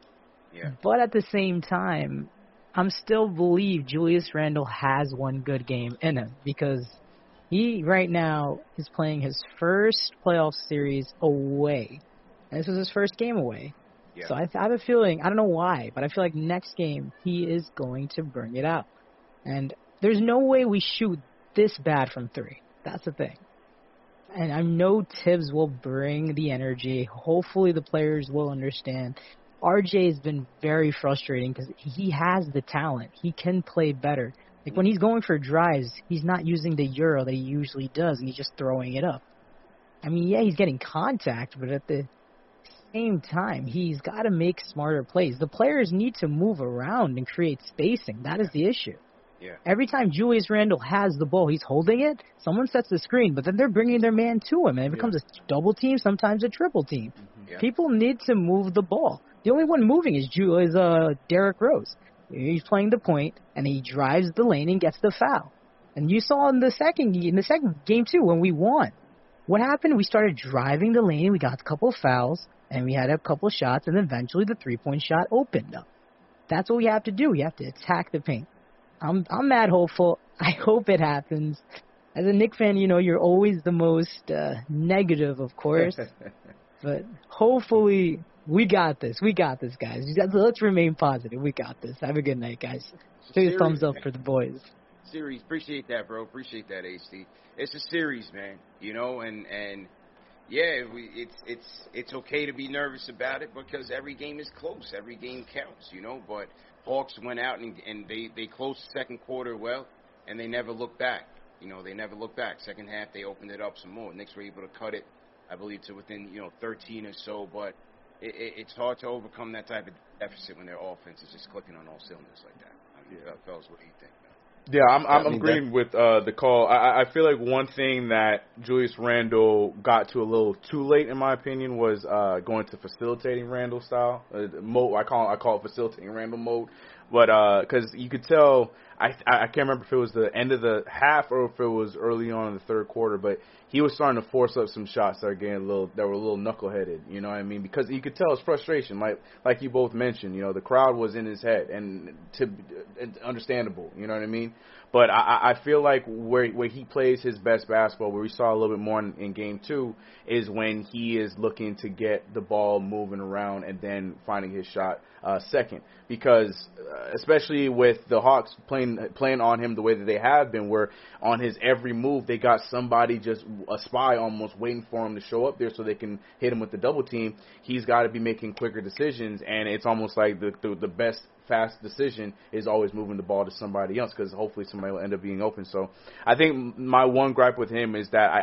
Yeah. But at the same time, I'm still believe Julius Randle has one good game in him because he right now is playing his first playoff series away. And this was his first game away. Yeah. So I have a feeling, I don't know why, but I feel like next game he is going to bring it out. And there's no way we shoot this bad from three. That's the thing. And I know Tibbs will bring the energy. Hopefully the players will understand. RJ has been very frustrating because he has the talent. He can play better. Like when he's going for drives, he's not using the euro that he usually does, and he's just throwing it up. I mean, yeah, he's getting contact, but at the same time, he's got to make smarter plays. The players need to move around and create spacing. That is the issue. Yeah. Every time Julius Randle has the ball, he's holding it, someone sets the screen, but then they're bringing their man to him, and it becomes a double team, sometimes a triple team. Yeah. People need to move the ball. The only one moving is Derrick Rose. He's playing the point, and he drives the lane and gets the foul. And you saw in the second game, too, when we won. What happened? We started driving the lane, we got a couple of fouls, and we had a couple of shots, and eventually the three-point shot opened up. That's what we have to do. We have to attack the paint. I'm mad hopeful. I hope it happens. As a Knicks fan, you know, you're always the most negative, of course. But hopefully we got this. We got this, guys. Let's remain positive. We got this. Have a good night, guys. Take a thumbs up for the boys. Series. Appreciate that, bro. Appreciate that, HD. It's a series, man. You know, and yeah, it's okay to be nervous about it because every game is close. Every game counts, you know, but Hawks went out and they closed the second quarter well, and they never looked back. You know, they never looked back. Second half, they opened it up some more. Knicks were able to cut it, I believe, to within, 13 or so. But it's hard to overcome that type of deficit when their offense is just clicking on all cylinders like that. I mean, fellas, what do you think, man? Yeah, I'm agreeing with the call. I feel like one thing that Julius Randle got to a little too late, in my opinion, was going to facilitating Randle style mode. I call it facilitating Randle mode, but because you could tell, I can't remember if it was the end of the half or if it was early on in the third quarter, but he was starting to force up some shots that were a little knuckleheaded. You know what I mean? Because you could tell his frustration, like you both mentioned. You know, the crowd was in his head, and understandable. You know what I mean? But I feel like where he plays his best basketball, where we saw a little bit more in game 2, is when he is looking to get the ball moving around and then finding his shot second. Because especially with the Hawks playing on him the way that they have been, where on his every move they got somebody, just a spy almost, waiting for him to show up there so they can hit him with the double team. He's got to be making quicker decisions, and it's almost like the best fast decision is always moving the ball to somebody else, because hopefully somebody will end up being open. So I think my one gripe with him is that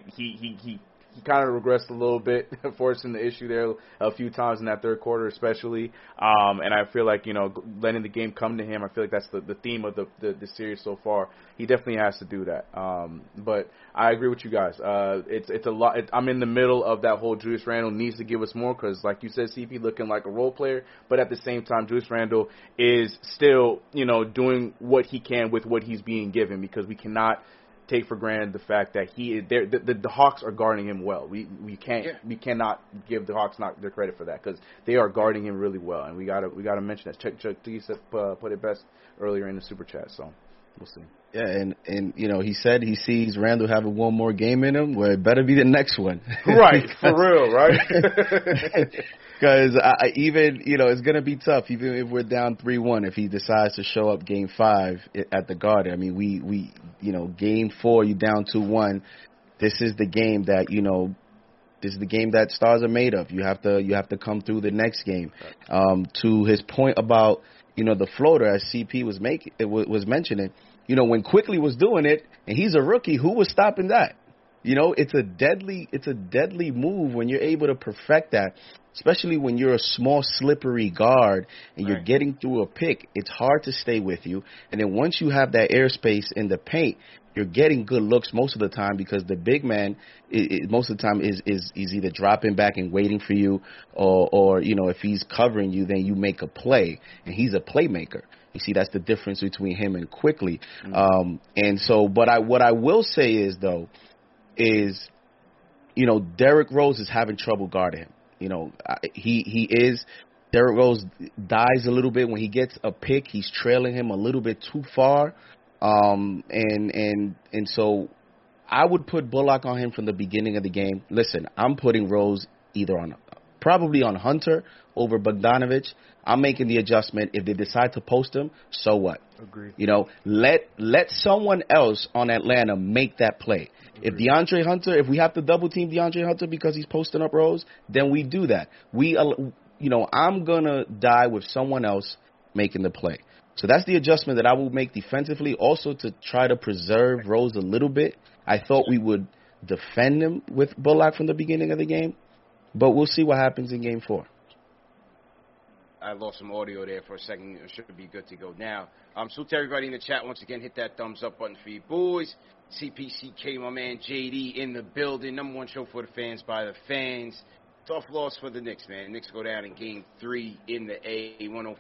he kind of regressed a little bit, forcing the issue there a few times in that third quarter especially. And I feel like, letting the game come to him, I feel like that's the theme of the series so far. He definitely has to do that. But I agree with you guys. It's a lot. I'm in the middle of that whole Julius Randle needs to give us more because, like you said, CP looking like a role player. But at the same time, Julius Randle is still, doing what he can with what he's being given, because we cannot take for granted the fact that the Hawks are guarding him well. We cannot give the Hawks not their credit for that, because they are guarding him really well, and we gotta mention that. Chuck D put it best earlier in the super chat, so we'll see. Yeah, and he said he sees Randle having one more game in him. Well, it better be the next one. Right, for real, right? Because it's going to be tough, even if we're down 3-1, if he decides to show up Game 5 at the Garden. I mean, we Game 4, you down 2-1. This is the game that, this is the game that stars are made of. You have to come through the next game. To his point about, the floater, as CP was mentioning, when Quickly was doing it, and he's a rookie, who was stopping that? It's a deadly move when you're able to perfect that, especially when you're a small, slippery guard and you're getting through a pick. It's hard to stay with you. And then once you have that airspace in the paint, you're getting good looks most of the time, because the big man most of the time is either dropping back and waiting for you, or if he's covering you, then you make a play, and he's a playmaker. You see, that's the difference between him and Quickly. Mm-hmm. And so, what I will say is, though, Derrick Rose is having trouble guarding him. He is Derrick Rose dies a little bit when he gets a pick. He's trailing him a little bit too far, and so I would put Bullock on him from the beginning of the game. Listen, I'm putting Rose probably on Hunter over Bogdanovich. I'm making the adjustment. If they decide to post him, so what? Agreed. Let someone else on Atlanta make that play. Agreed. If we have to double team DeAndre Hunter because he's posting up Rose, then we do that. I'm gonna die with someone else making the play. So that's the adjustment that I will make defensively. Also to try to preserve Rose a little bit. I thought we would defend him with Bullock from the beginning of the game, but we'll see what happens in Game 4. I lost some audio there for a second. It should be good to go now. Salute to everybody in the chat. Once again, hit that thumbs up button for you boys. CPCK, my man JD in the building. Number one show for the fans by the fans. Tough loss for the Knicks, man. Knicks go down in Game 3 in the A,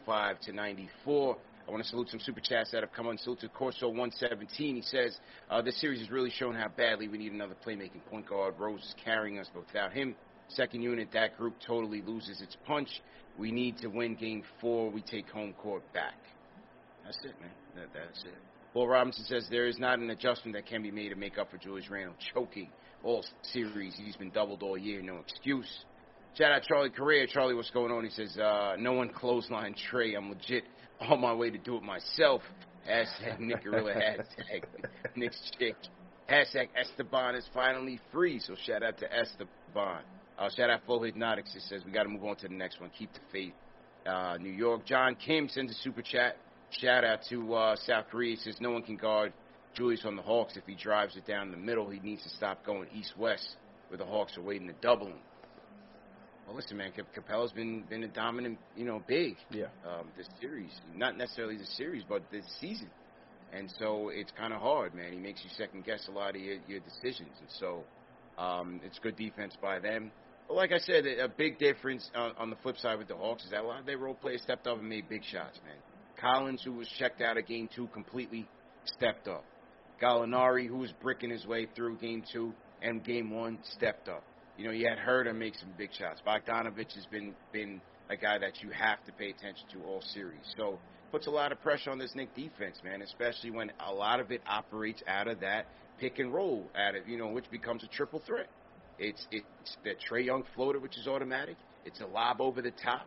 105-94. I want to salute some super chats that have come on. Salute to Corso117. He says, this series has really shown how badly we need another playmaking point guard. Rose is carrying us, but without him, second unit, that group totally loses its punch. We need to win Game 4. We take home court back. That's it, man. That's it. Paul Robinson says there is not an adjustment that can be made to make up for Julius Randle choking all series. He's been doubled all year. No excuse. Shout out Charlie Correa. Charlie, what's going on? He says, no one clothesline Trey. I'm legit on my way to do it myself. Hashtag Nick Gorilla. Hashtag Nick's chick. Hashtag Esteban is finally free. So shout out to Esteban. Shout out Flow Hypnotics. It says we got to move on to the next one. Keep the faith. New York. John Kim sends a super chat. Shout out to South Korea. He says no one can guard Julius on the Hawks if he drives it down the middle. He needs to stop going east-west where the Hawks are waiting to double him. Well, listen, man, Capella's been a dominant, big this series. Not necessarily this series, but this season. And so it's kind of hard, man. He makes you second-guess a lot of your decisions. And so it's good defense by them. But like I said, a big difference on the flip side with the Hawks is that a lot of their role players stepped up and made big shots, man. Collins, who was checked out of Game 2 completely, stepped up. Gallinari, who was bricking his way through Game 2 and Game 1, stepped up. You had Herder make some big shots. Bogdanovich has been a guy that you have to pay attention to all series. So puts a lot of pressure on this Knicks defense, man, especially when a lot of it operates out of that pick and roll, which becomes a triple threat. It's the Trae Young floater, which is automatic. It's a lob over the top,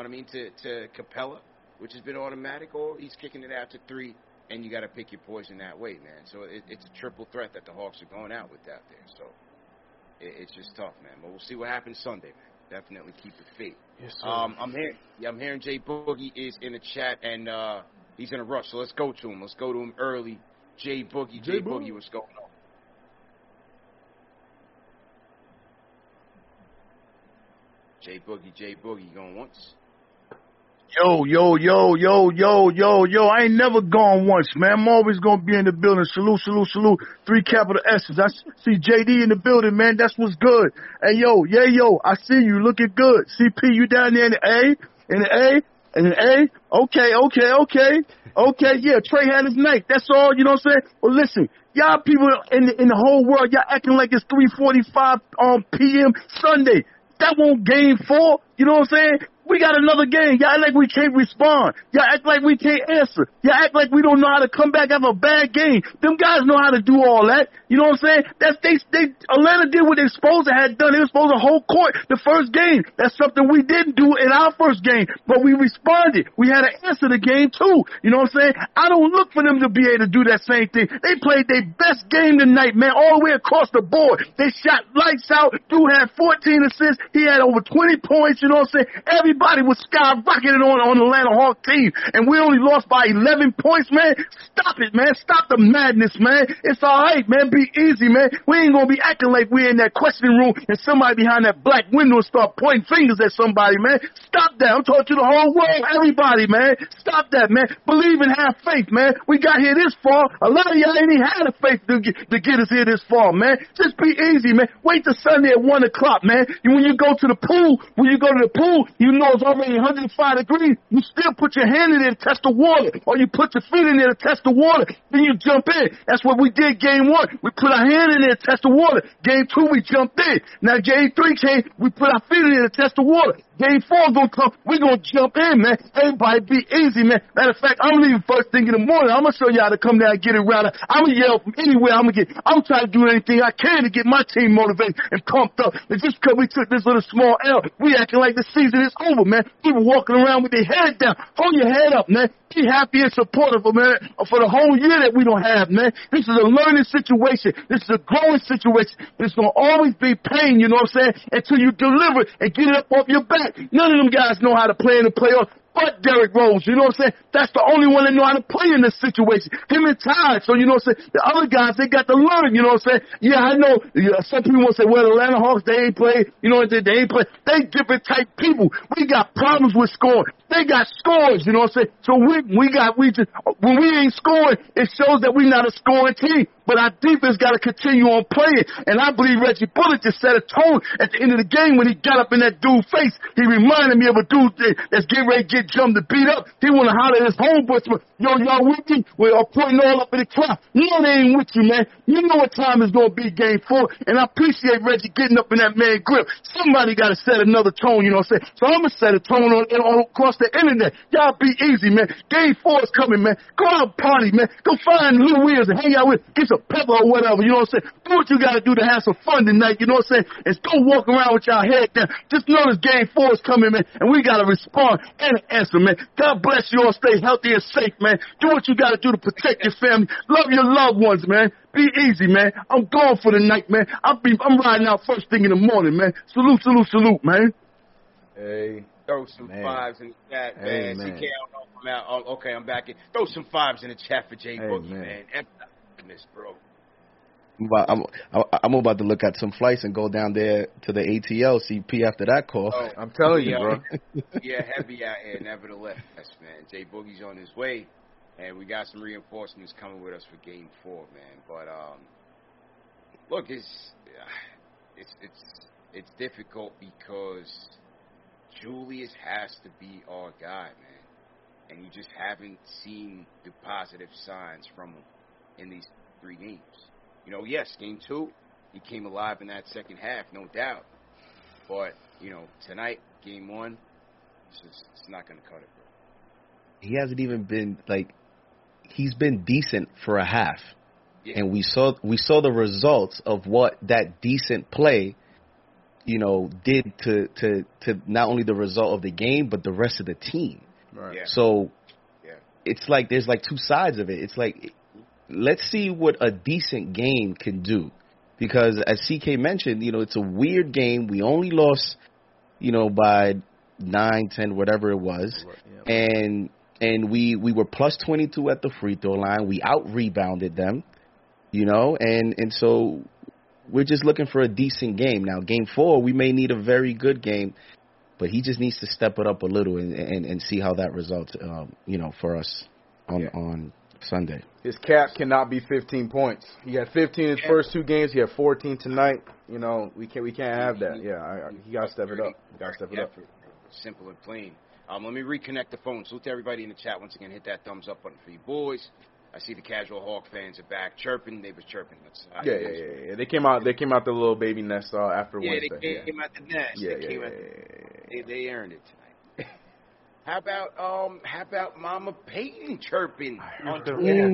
to Capella, which has been automatic, or he's kicking it out to three, and you got to pick your poison that way, man. So it's a triple threat that the Hawks are going out with out there. So it's just tough, man. But we'll see what happens Sunday, man. Definitely keep the faith. Yes, sir. I'm hearing Jay Boogie is in the chat, and he's in a rush. So let's go to him. Let's go to him early. Jay Boogie, what's going on? Jay Boogie, going once? Yo, I ain't never gone once, man. I'm always going to be in the building. Salute. 3 capital S's. I see JD in the building, man. That's what's good. Hey, yo, I see you looking good. CP, you down there in the A? Okay, yeah, Trey had his night. That's all, you know what I'm saying? Well, listen, y'all people in the whole world, y'all acting like it's 3:45 p.m. Sunday. That won't Game 4, you know what I'm saying? We got another game. Y'all act like we can't respond. Y'all act like we can't answer. Y'all act like we don't know how to come back after a bad game. Them guys know how to do all that. You know what I'm saying? Atlanta did what they supposed to have done. They were supposed to hold court the first game. That's something we didn't do in our first game. But we responded. We had to answer the game too. You know what I'm saying? I don't look for them to be able to do that same thing. They played their best game tonight, man, all the way across the board. They shot lights out. Dude had 14 assists. He had over 20 points. You know what I'm saying? Everybody was skyrocketing on the Atlanta Hawks team, and we only lost by 11 points, man. Stop it, man. Stop the madness, man. It's all right, man. Be easy, man. We ain't going to be acting like we're in that questioning room and somebody behind that black window start pointing fingers at somebody, man. Stop that. I'm talking to the whole world, everybody, man. Stop that, man. Believe and have faith, man. We got here this far. A lot of y'all ain't even had the faith to get us here this far, man. Just be easy, man. Wait till Sunday at 1 o'clock, man. And when you go to the pool, you know it's already 105 degrees. You still put your hand in there to test the water, or you put your feet in there to test the water. Then you jump in. That's what we did Game 1. We put our hand in there to test the water. Game 2, we jumped in. Now Game 3 came, we put our feet in there to test the water. Game 4 gonna come. We're gonna jump in, man. Everybody be easy, man. Matter of fact, I'm leaving first thing in the morning. I'm gonna show you how to come down and get it right. I'm gonna yell from anywhere. I'm trying to do anything I can to get my team motivated and pumped up. And just because we took this little small L, we acting like the season is over, man. People walking around with their head down. Hold your head up, man. Be happy and supportive, man, for the whole year that we don't have, man. This is a learning situation. This is a growing situation. It's going to always be pain, you know what I'm saying, until you deliver and get it up off your back. None of them guys know how to play in the playoffs. But Derrick Rose, you know what I'm saying? That's the only one that know how to play in this situation. Him and Ty. So, you know what I'm saying? The other guys, they got to learn, you know what I'm saying? Yeah, I know some people will say, well, the Atlanta Hawks, they ain't play. You know what I'm saying? They ain't play. They different type people. We got problems with scoring. They got scores, you know what I'm saying? So when we ain't scoring, it shows that we're not a scoring team. But our defense got to continue on playing. And I believe Reggie Bullock just set a tone at the end of the game when he got up in that dude's face. He reminded me of a dude that's getting ready to get jumped to beat up. He want to holler at his homeboys, y'all with me? We're pointing all up in the crowd. No, they ain't with you, man. You know what time it's going to be, game 4. And I appreciate Reggie getting up in that man grip. Somebody got to set another tone, you know what I'm saying? So I'm going to set a tone on across the internet. Y'all be easy, man. Game 4 is coming, man. Go out and party, man. Go find Lil Williams and hang out with, get some pepper or whatever, you know what I'm saying? Do what you got to do to have some fun tonight, you know what I'm saying? And go walk around with y'all head down. Just know this game 4 is coming, man, and we got to respond and answer, man. God bless you all. Stay healthy and safe, man. Do what you got to do to protect your family. Love your loved ones, man. Be easy, man. I'm going for the night, man. I'm riding out first thing in the morning, man. Salute, salute, salute, man. Hey. Throw some fives in the chat, man. CK, I don't know if I'm out. Oh, okay, I'm back in. Throw some fives in the chat for Jay Boogie, man. This, bro. I'm about to look at some flights and go down there to the ATL CP after that call. Oh, I'm telling you, bro. Yeah, heavy out here, nevertheless, man. Jay Boogie's on his way, and we got some reinforcements coming with us for Game 4, man. But look, it's difficult because Julius has to be our guy, man, and you just haven't seen the positive signs from him in these 3 games. You know, yes, Game 2, he came alive in that second half, no doubt. But, you know, tonight, Game 1, it's not going to cut it, bro. He hasn't even been, he's been decent for a half. Yeah. And we saw the results of what that decent play, you know, did to not only the result of the game, but the rest of the team. Right. Yeah. So it's like there's 2 sides of it. It's like, let's see what a decent game can do. Because as CK mentioned, you know, it's a weird game. We only lost, you know, by 9, 10, whatever it was. And we were plus 22 at the free throw line. We out-rebounded them, you know. And so we're just looking for a decent game. Now, Game 4, we may need a very good game. But he just needs to step it up a little and see how that results, you know, for us on Sunday. His cap cannot be 15 points. He had 15 in his first 2 games. He had 14 tonight. You know, we can't have that. Yeah, he got to step it up. Simple and plain. Let me reconnect the phone. Salute to everybody in the chat. Once again, hit that thumbs up button for you boys. I see the casual Hawk fans are back chirping. They was chirping. Yeah. They came out the little baby nest after Wednesday. They came out the nest. They earned it tonight. How about Mama Peyton chirping on Twitter?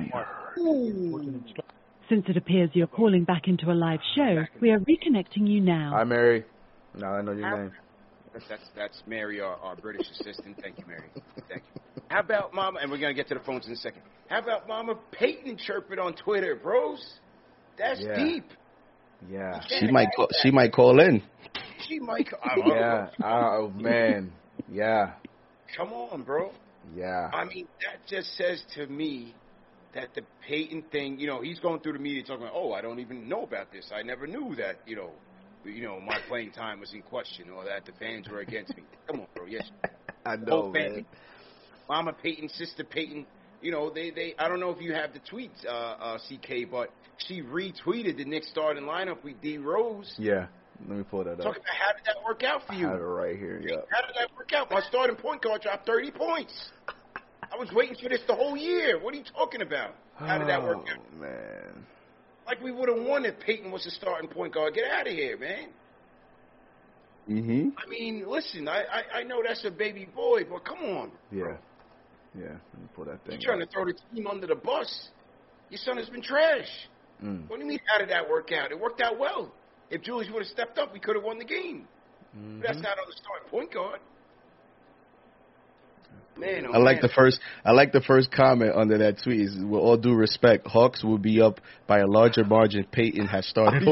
Since it appears you're calling back into a live show, we are reconnecting you now. Hi, Mary. Now I know your name. That's Mary, our British assistant. Thank you, Mary. Thank you. How about Mama, and we're going to get to the phones in a second. How about Mama Peyton chirping on Twitter, bros? That's deep. Yeah. She might call in. She might call. Yeah. Oh, man. Yeah. Come on, bro. Yeah. I mean, that just says to me that the Peyton thing, you know, he's going through the media talking about, oh, I don't even know about this. I never knew that, you know, my playing time was in question or that the fans were against me. Come on, bro. Yes. I know, man. Mama Peyton, Sister Peyton, you know, they I don't know if you have the tweets, CK, but she retweeted the Knicks starting lineup with D. Rose. Yeah. Let me pull that up. Talk about how did that work out for you? I have it right here, yeah. How did that work out? My starting point guard dropped 30 points. I was waiting for this the whole year. What are you talking about? How did that work out? Oh, man. Like we would have won if Peyton was the starting point guard. Get out of here, man. Mm-hmm. I mean, listen, I know that's a baby boy, but come on. Yeah. Yeah. Let me pull that thing. You're trying to throw the team under the bus. Your son has been trash. What do you mean, how did that work out? It worked out well. If Julius would have stepped up, we could have won the game. But that's not on the starting point guard. Man, I like the first comment under that tweet. Is, with all due respect, Hawks will be up by a larger margin. Peyton has started.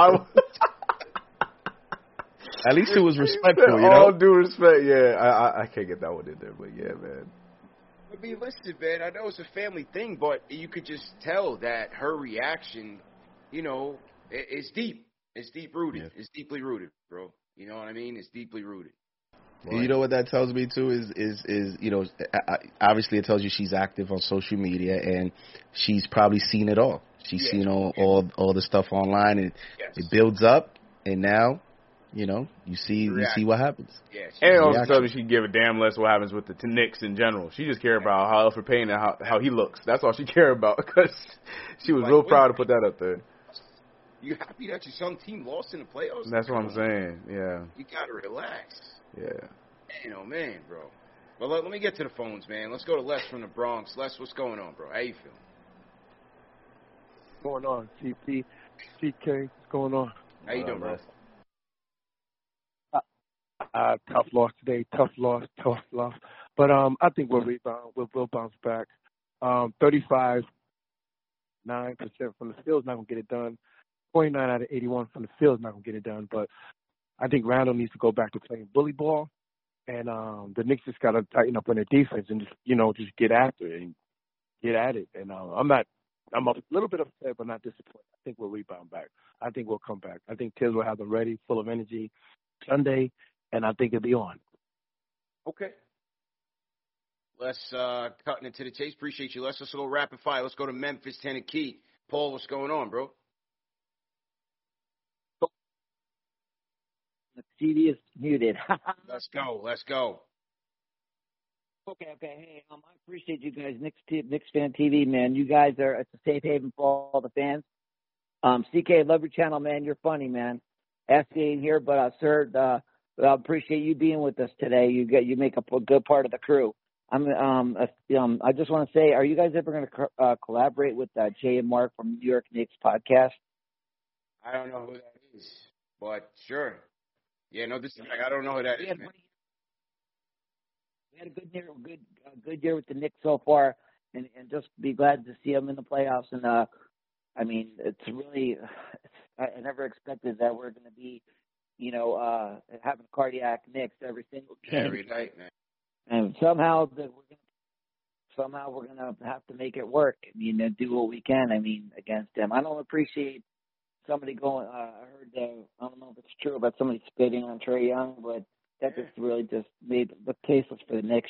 At least it was respectful, you know. All due respect, yeah. I can't get that one in there, but yeah, man. I mean, listen, man. I know it's a family thing, but you could just tell that her reaction, you know, it's deep. It's deep rooted. Yeah. It's deeply rooted, bro. You know what I mean? It's deeply rooted. Right. You know what that tells me too is you know, obviously it tells you she's active on social media and she's probably seen it all. She's seen all the stuff online and it builds up, and now, you know, you see what happens. Yeah, and also tells me she give a damn less what happens with the Knicks in general. She just care about how Elfrid Payton and how he looks. That's all she care about, because she was real proud to put that up there. You happy that your son team lost in the playoffs? That's what I'm saying. Yeah. You gotta relax. Yeah. Man, oh man, bro. Well, let me get to the phones, man. Let's go to Les from the Bronx. Les, what's going on, bro? How you feeling? What's going on, CP, CK? What's going on? How you doing, bro? Tough loss today. Tough loss. But I think we'll rebound. We'll bounce back. 35.9% from the field's not gonna get it done. 29 out of 81 from the field's not gonna get it done. But I think Randall needs to go back to playing bully ball, and the Knicks just gotta tighten up on their defense and just get after it and get at it. And I'm a little bit upset, but not disappointed. I think we'll rebound back. I think we'll come back. I think Tibbs will have them ready, full of energy Sunday, and I think it'll be on. Okay. Let's cutting it to the chase. Appreciate you. Let's go rapid fire. Let's go to Memphis, Tennessee. Paul, what's going on, bro? The TV is muted. Let's go. Okay. Hey, I appreciate you guys. Knicks Fan TV, man. You guys it's a safe haven for all the fans. CK, love your channel, man. You're funny, man. Asking here, but sir, I appreciate you being with us today. You make up a good part of the crew. I just want to say, are you guys ever going to collaborate with Jay and Mark from New York Knicks podcast? I don't know who that is, but sure. Yeah, no, I don't know who that is, man. We had a good year with the Knicks so far, and just be glad to see them in the playoffs. And I mean, it's really, I never expected that we're going to be, having cardiac Knicks every single game. Every night, man. And somehow we're gonna have to make it work. I mean, do what we can. I mean, against them. I don't appreciate somebody going. I heard. I don't know if it's true about somebody spitting on Trae Young, but that just really just made the caseless for the Knicks.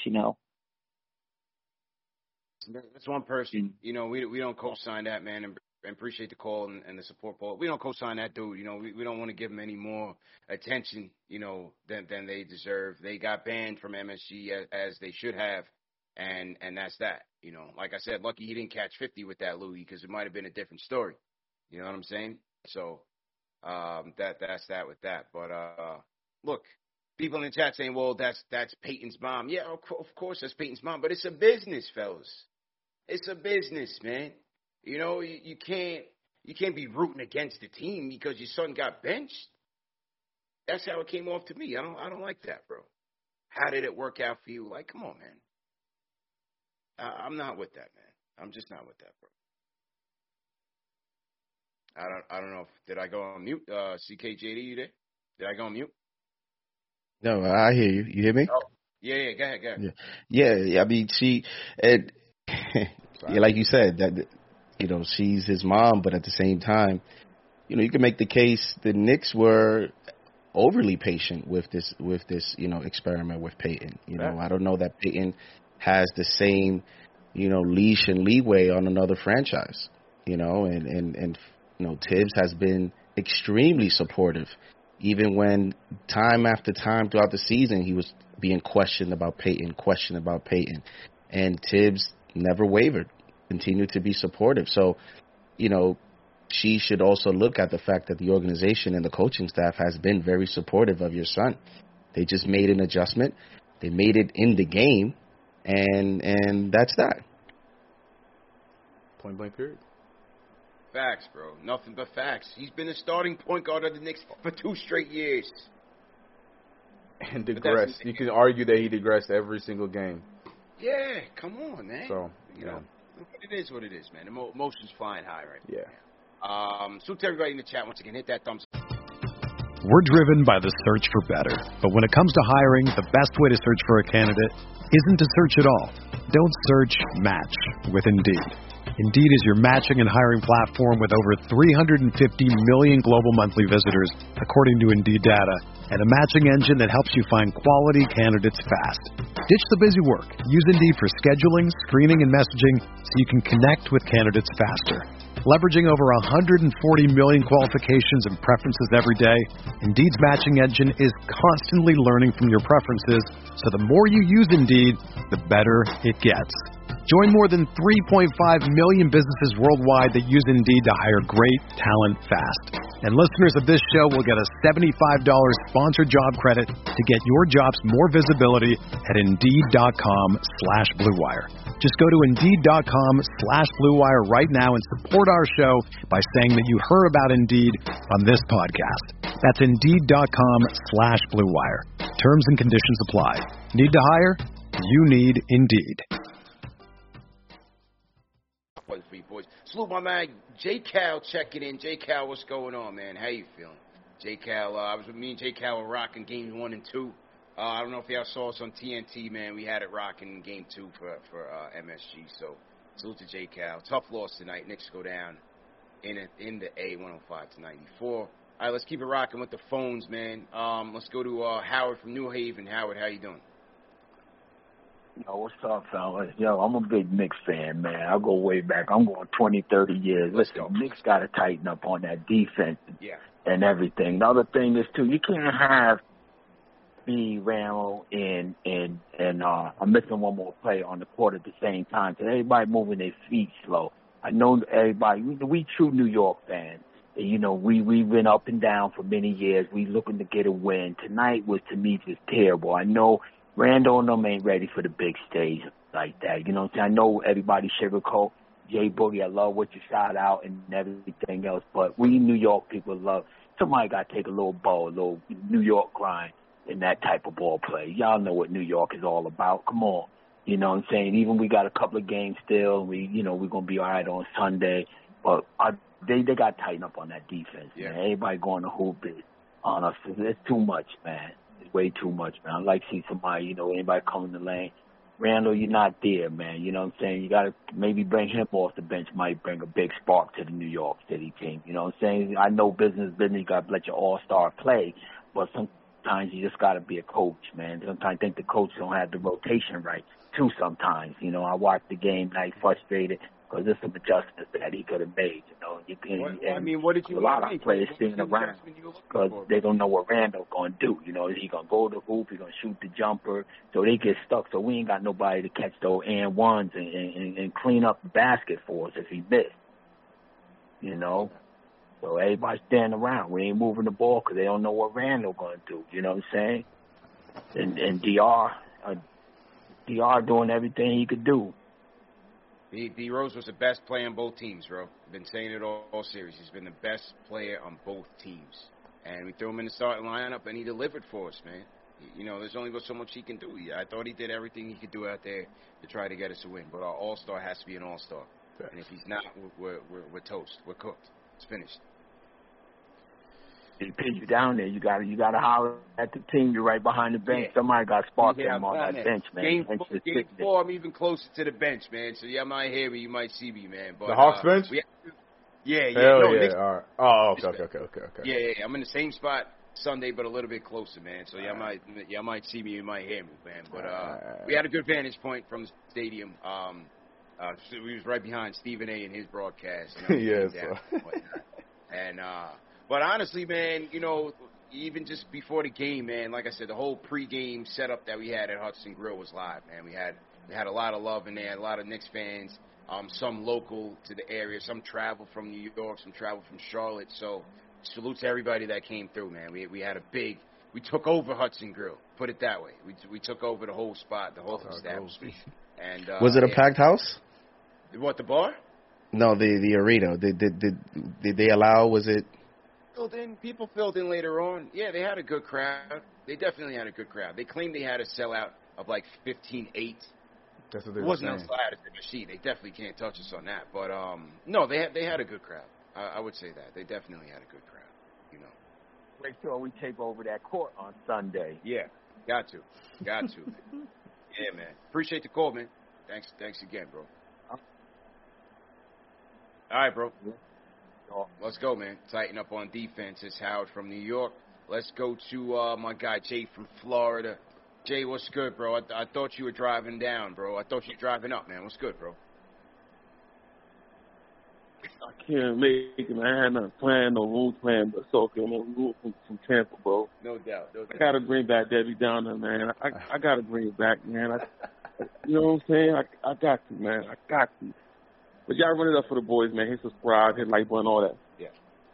That's one person. We don't co-sign that, man, and appreciate the call and the support, Paul. We don't co-sign that dude. We don't want to give him any more attention, than they deserve. They got banned from MSG as they should have, and that's that. Like I said, lucky he didn't catch 50 with that Louis, because it might have been a different story. You know what I'm saying? So that's that with that. But look, people in the chat saying, well, that's Peyton's mom. Yeah, of course that's Peyton's mom, but it's a business, fellas. It's a business, man. You can't be rooting against the team because your son got benched. That's how it came off to me. I don't like that, bro. How did it work out for you? Like, come on, man. I'm not with that, man. I'm just not with that, bro. I don't know did I go on mute? CKJD, you there? Did I go on mute? No, I hear you. You hear me? Oh, yeah. Go ahead. Yeah. I mean, like you said, that. She's his mom, but at the same time, you can make the case the Knicks were overly patient with this, experiment with Peyton. I don't know that Peyton has the same, leash and leeway on another franchise, and Tibbs has been extremely supportive, even when time after time throughout the season he was being questioned about Peyton, and Tibbs never wavered. Continue to be supportive. So, she should also look at the fact that the organization and the coaching staff has been very supportive of your son. They just made an adjustment. They made it in the game, and that's that. Point blank period. Facts, bro. Nothing but facts. He's been a starting point guard of the Knicks for 2 straight years. And digressed. You can argue that he digressed every single game. Yeah, come on, man. So, you know, it is what it is, man. Emotions flying high right now. Yeah. Salute to everybody in the chat. Once again, hit that thumbs up. We're driven by the search for better. But when it comes to hiring, the best way to search for a candidate isn't to search at all. Don't search, match with Indeed. Indeed is your matching and hiring platform with over 350 million global monthly visitors, according to Indeed data, and a matching engine that helps you find quality candidates fast. Ditch the busy work. Use Indeed for scheduling, screening, and messaging so you can connect with candidates faster. Leveraging over 140 million qualifications and preferences every day, Indeed's matching engine is constantly learning from your preferences, so the more you use Indeed, the better it gets. Join more than 3.5 million businesses worldwide that use Indeed to hire great talent fast. And listeners of this show will get a $75 sponsored job credit to get your jobs more visibility at Indeed.com/Blue Wire. Just go to Indeed.com/Blue Wire right now and support our show by saying that you heard about Indeed on this podcast. That's Indeed.com/Blue Wire. Terms and conditions apply. Need to hire? You need Indeed. Boys. Salute my man, J. Cal checking in. J. Cal, what's going on, man? How you feeling? J. Cal, I was with me and J. Cal were rocking games 1 and 2. I don't know if y'all saw us on TNT, man. We had it rocking game 2 for MSG. So salute to J. Cal. Tough loss tonight. Knicks go down in the A, 105-94. All right, let's keep it rocking with the phones, man. Let's go to Howard from New Haven. Howard, how you doing? Yo, what's up, fellas? Yo, I'm a big Knicks fan, man. I go way back. I'm going 20, 30 years. Listen, Knicks got to tighten up on that defense and everything. The other thing is, too, you can't have B, Randall, and I'm missing one more player on the court at the same time. So everybody moving their feet slow. I know everybody. We true New York fans. You know, we've been up and down for many years. We looking to get a win. Tonight was, to me, just terrible. I know Randall and them ain't ready for the big stage like that. You know what I'm saying? I know everybody sugarcoat. Jay Boogie, I love what you shout out and everything else, but we New York people love, somebody got to take a little ball, a little New York grind in that type of ball play. Y'all know what New York is all about. Come on. You know what I'm saying? Even we got a couple of games still. We're going to be all right on Sunday, but they got to tighten up on that defense, man. Everybody going to hoop it on us. It's too much, man. Way too much, man. I'd like to see somebody, anybody come in the lane. Randall, you're not there, man. You know what I'm saying? You got to maybe bring him off the bench, might bring a big spark to the New York City team. You know what I'm saying? I know business, you got to let your all-star play, but sometimes you just got to be a coach, man. Sometimes I think the coach don't have the rotation right, too, sometimes. I watched the game night frustrated because there's some adjustments that he could have made, what did you a lot of players sitting around because they don't know what Randall's going to do. Is he going to go to the hoop? He going to shoot the jumper? So they get stuck. So we ain't got nobody to catch those and ones and clean up the basket for us if he missed. So everybody's standing around. We ain't moving the ball because they don't know what Randall's going to do. You know what I'm saying? And DR doing everything he could do. D. Rose was the best player on both teams, bro. I've been saying it all series. He's been the best player on both teams. And we threw him in the starting lineup, and he delivered for us, man. There's only so much he can do. I thought he did everything he could do out there to try to get us a win. But our all-star has to be an all-star. And if he's not, we're toast. We're cooked. It's finished. They pin you down there. You gotta holler at the team. You're right behind the bench. Somebody got sparked them on that bench, man. Game 4, I'm even closer to the bench, man. So y'all might hear me, you might see me, man. But the Hawks bench? Yeah. Hell yeah. All right. Oh, okay. Yeah. I'm in the same spot Sunday, but a little bit closer, man. So y'all might see me, you might hear me, man. But we had a good vantage point from the stadium. We was right behind Stephen A. in his broadcast. Yes. And but honestly, man, even just before the game, man, like I said, the whole pregame setup that we had at Hudson Grill was live, man. We had a lot of love in there, a lot of Knicks fans, some local to the area, some travel from New York, some travel from Charlotte. So salute to everybody that came through, man. We had we took over Hudson Grill, put it that way. We took over the whole spot, the whole establishment. And was it a packed house? What, the bar? No, the arena. Did they allow? Was it? People filled in later on. Yeah, they had a good crowd. They definitely had a good crowd. They claimed they had a sellout of like 15-8. That's what they it wasn't outside of the machine. They definitely can't touch us on that. But no, they had a good crowd. I would say that they definitely had a good crowd. You know. Make sure we take over that court on Sunday. Yeah, got to, man. Yeah, man. Appreciate the call, man. Thanks again, bro. All right, bro. Let's go, man. Tighten up on defense. It's Howard from New York. Let's go to my guy Jay from Florida. Jay, what's good, bro? I thought you were driving down, bro. I thought you were driving up, man. What's good, bro? I can't make it, man. I had nothing planned, no room plan, but it's okay. No room from Tampa, bro. No doubt. I got to bring back Debbie Downer, man. I got to bring it back, man. You know what I'm saying? I got to, man. I got to. But y'all run it up for the boys, man. Hit subscribe, hit like button, all that. Yeah.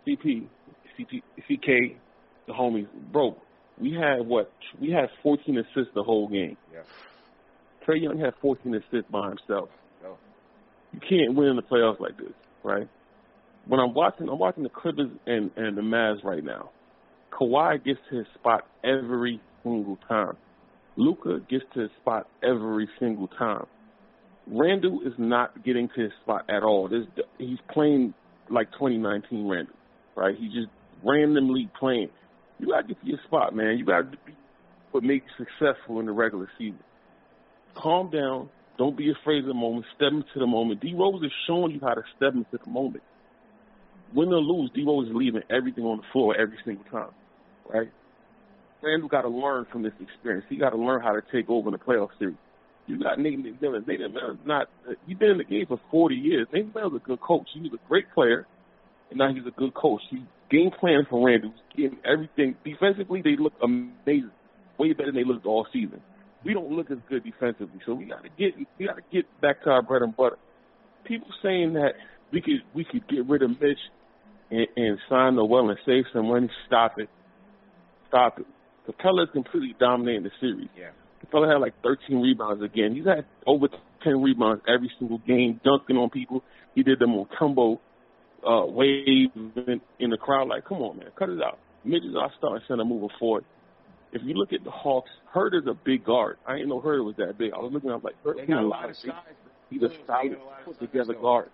CK, the homies. Bro, we had 14 assists the whole game. Yeah. Trae Young had 14 assists by himself. Oh. You can't win in the playoffs like this, right? When I'm watching the Clippers and the Mavs right now. Kawhi gets to his spot every single time. Luka gets to his spot every single time. Randall is not getting to his spot at all. He's playing like 2019 Randall, right? He's just randomly playing. You got to get to your spot, man. You got to be what makes you successful in the regular season. Calm down. Don't be afraid of the moment. Step into the moment. D-Rose is showing you how to step into the moment. Win or lose, D-Rose is leaving everything on the floor every single time, right? Randall got to learn from this experience. He got to learn how to take over in the playoff series. You got Nate McMillan. Nate McMillan's he's been in the game for 40 years. Nate McMillan's a good coach. He was a great player, and now he's a good coach. He's game planning for Randall. He's getting everything. Defensively, they look amazing, way better than they looked all season. We don't look as good defensively, so we got to get back to our bread and butter. People saying that we could get rid of Mitch and sign Noel and save some money. Stop it. Capella is completely dominating the series. Yeah. Capella had like 13 rebounds again. He's had over 10 rebounds every single game, dunking on people. He did them on combo waves in the crowd. Like, come on, man, cut it out. Mitch is our starting center moving forward. If you look at the Hawks, Herder's a big guard. I didn't know Herder was that big. I was looking up like, Herder, they got a lot of size. He's a solid, put together guard.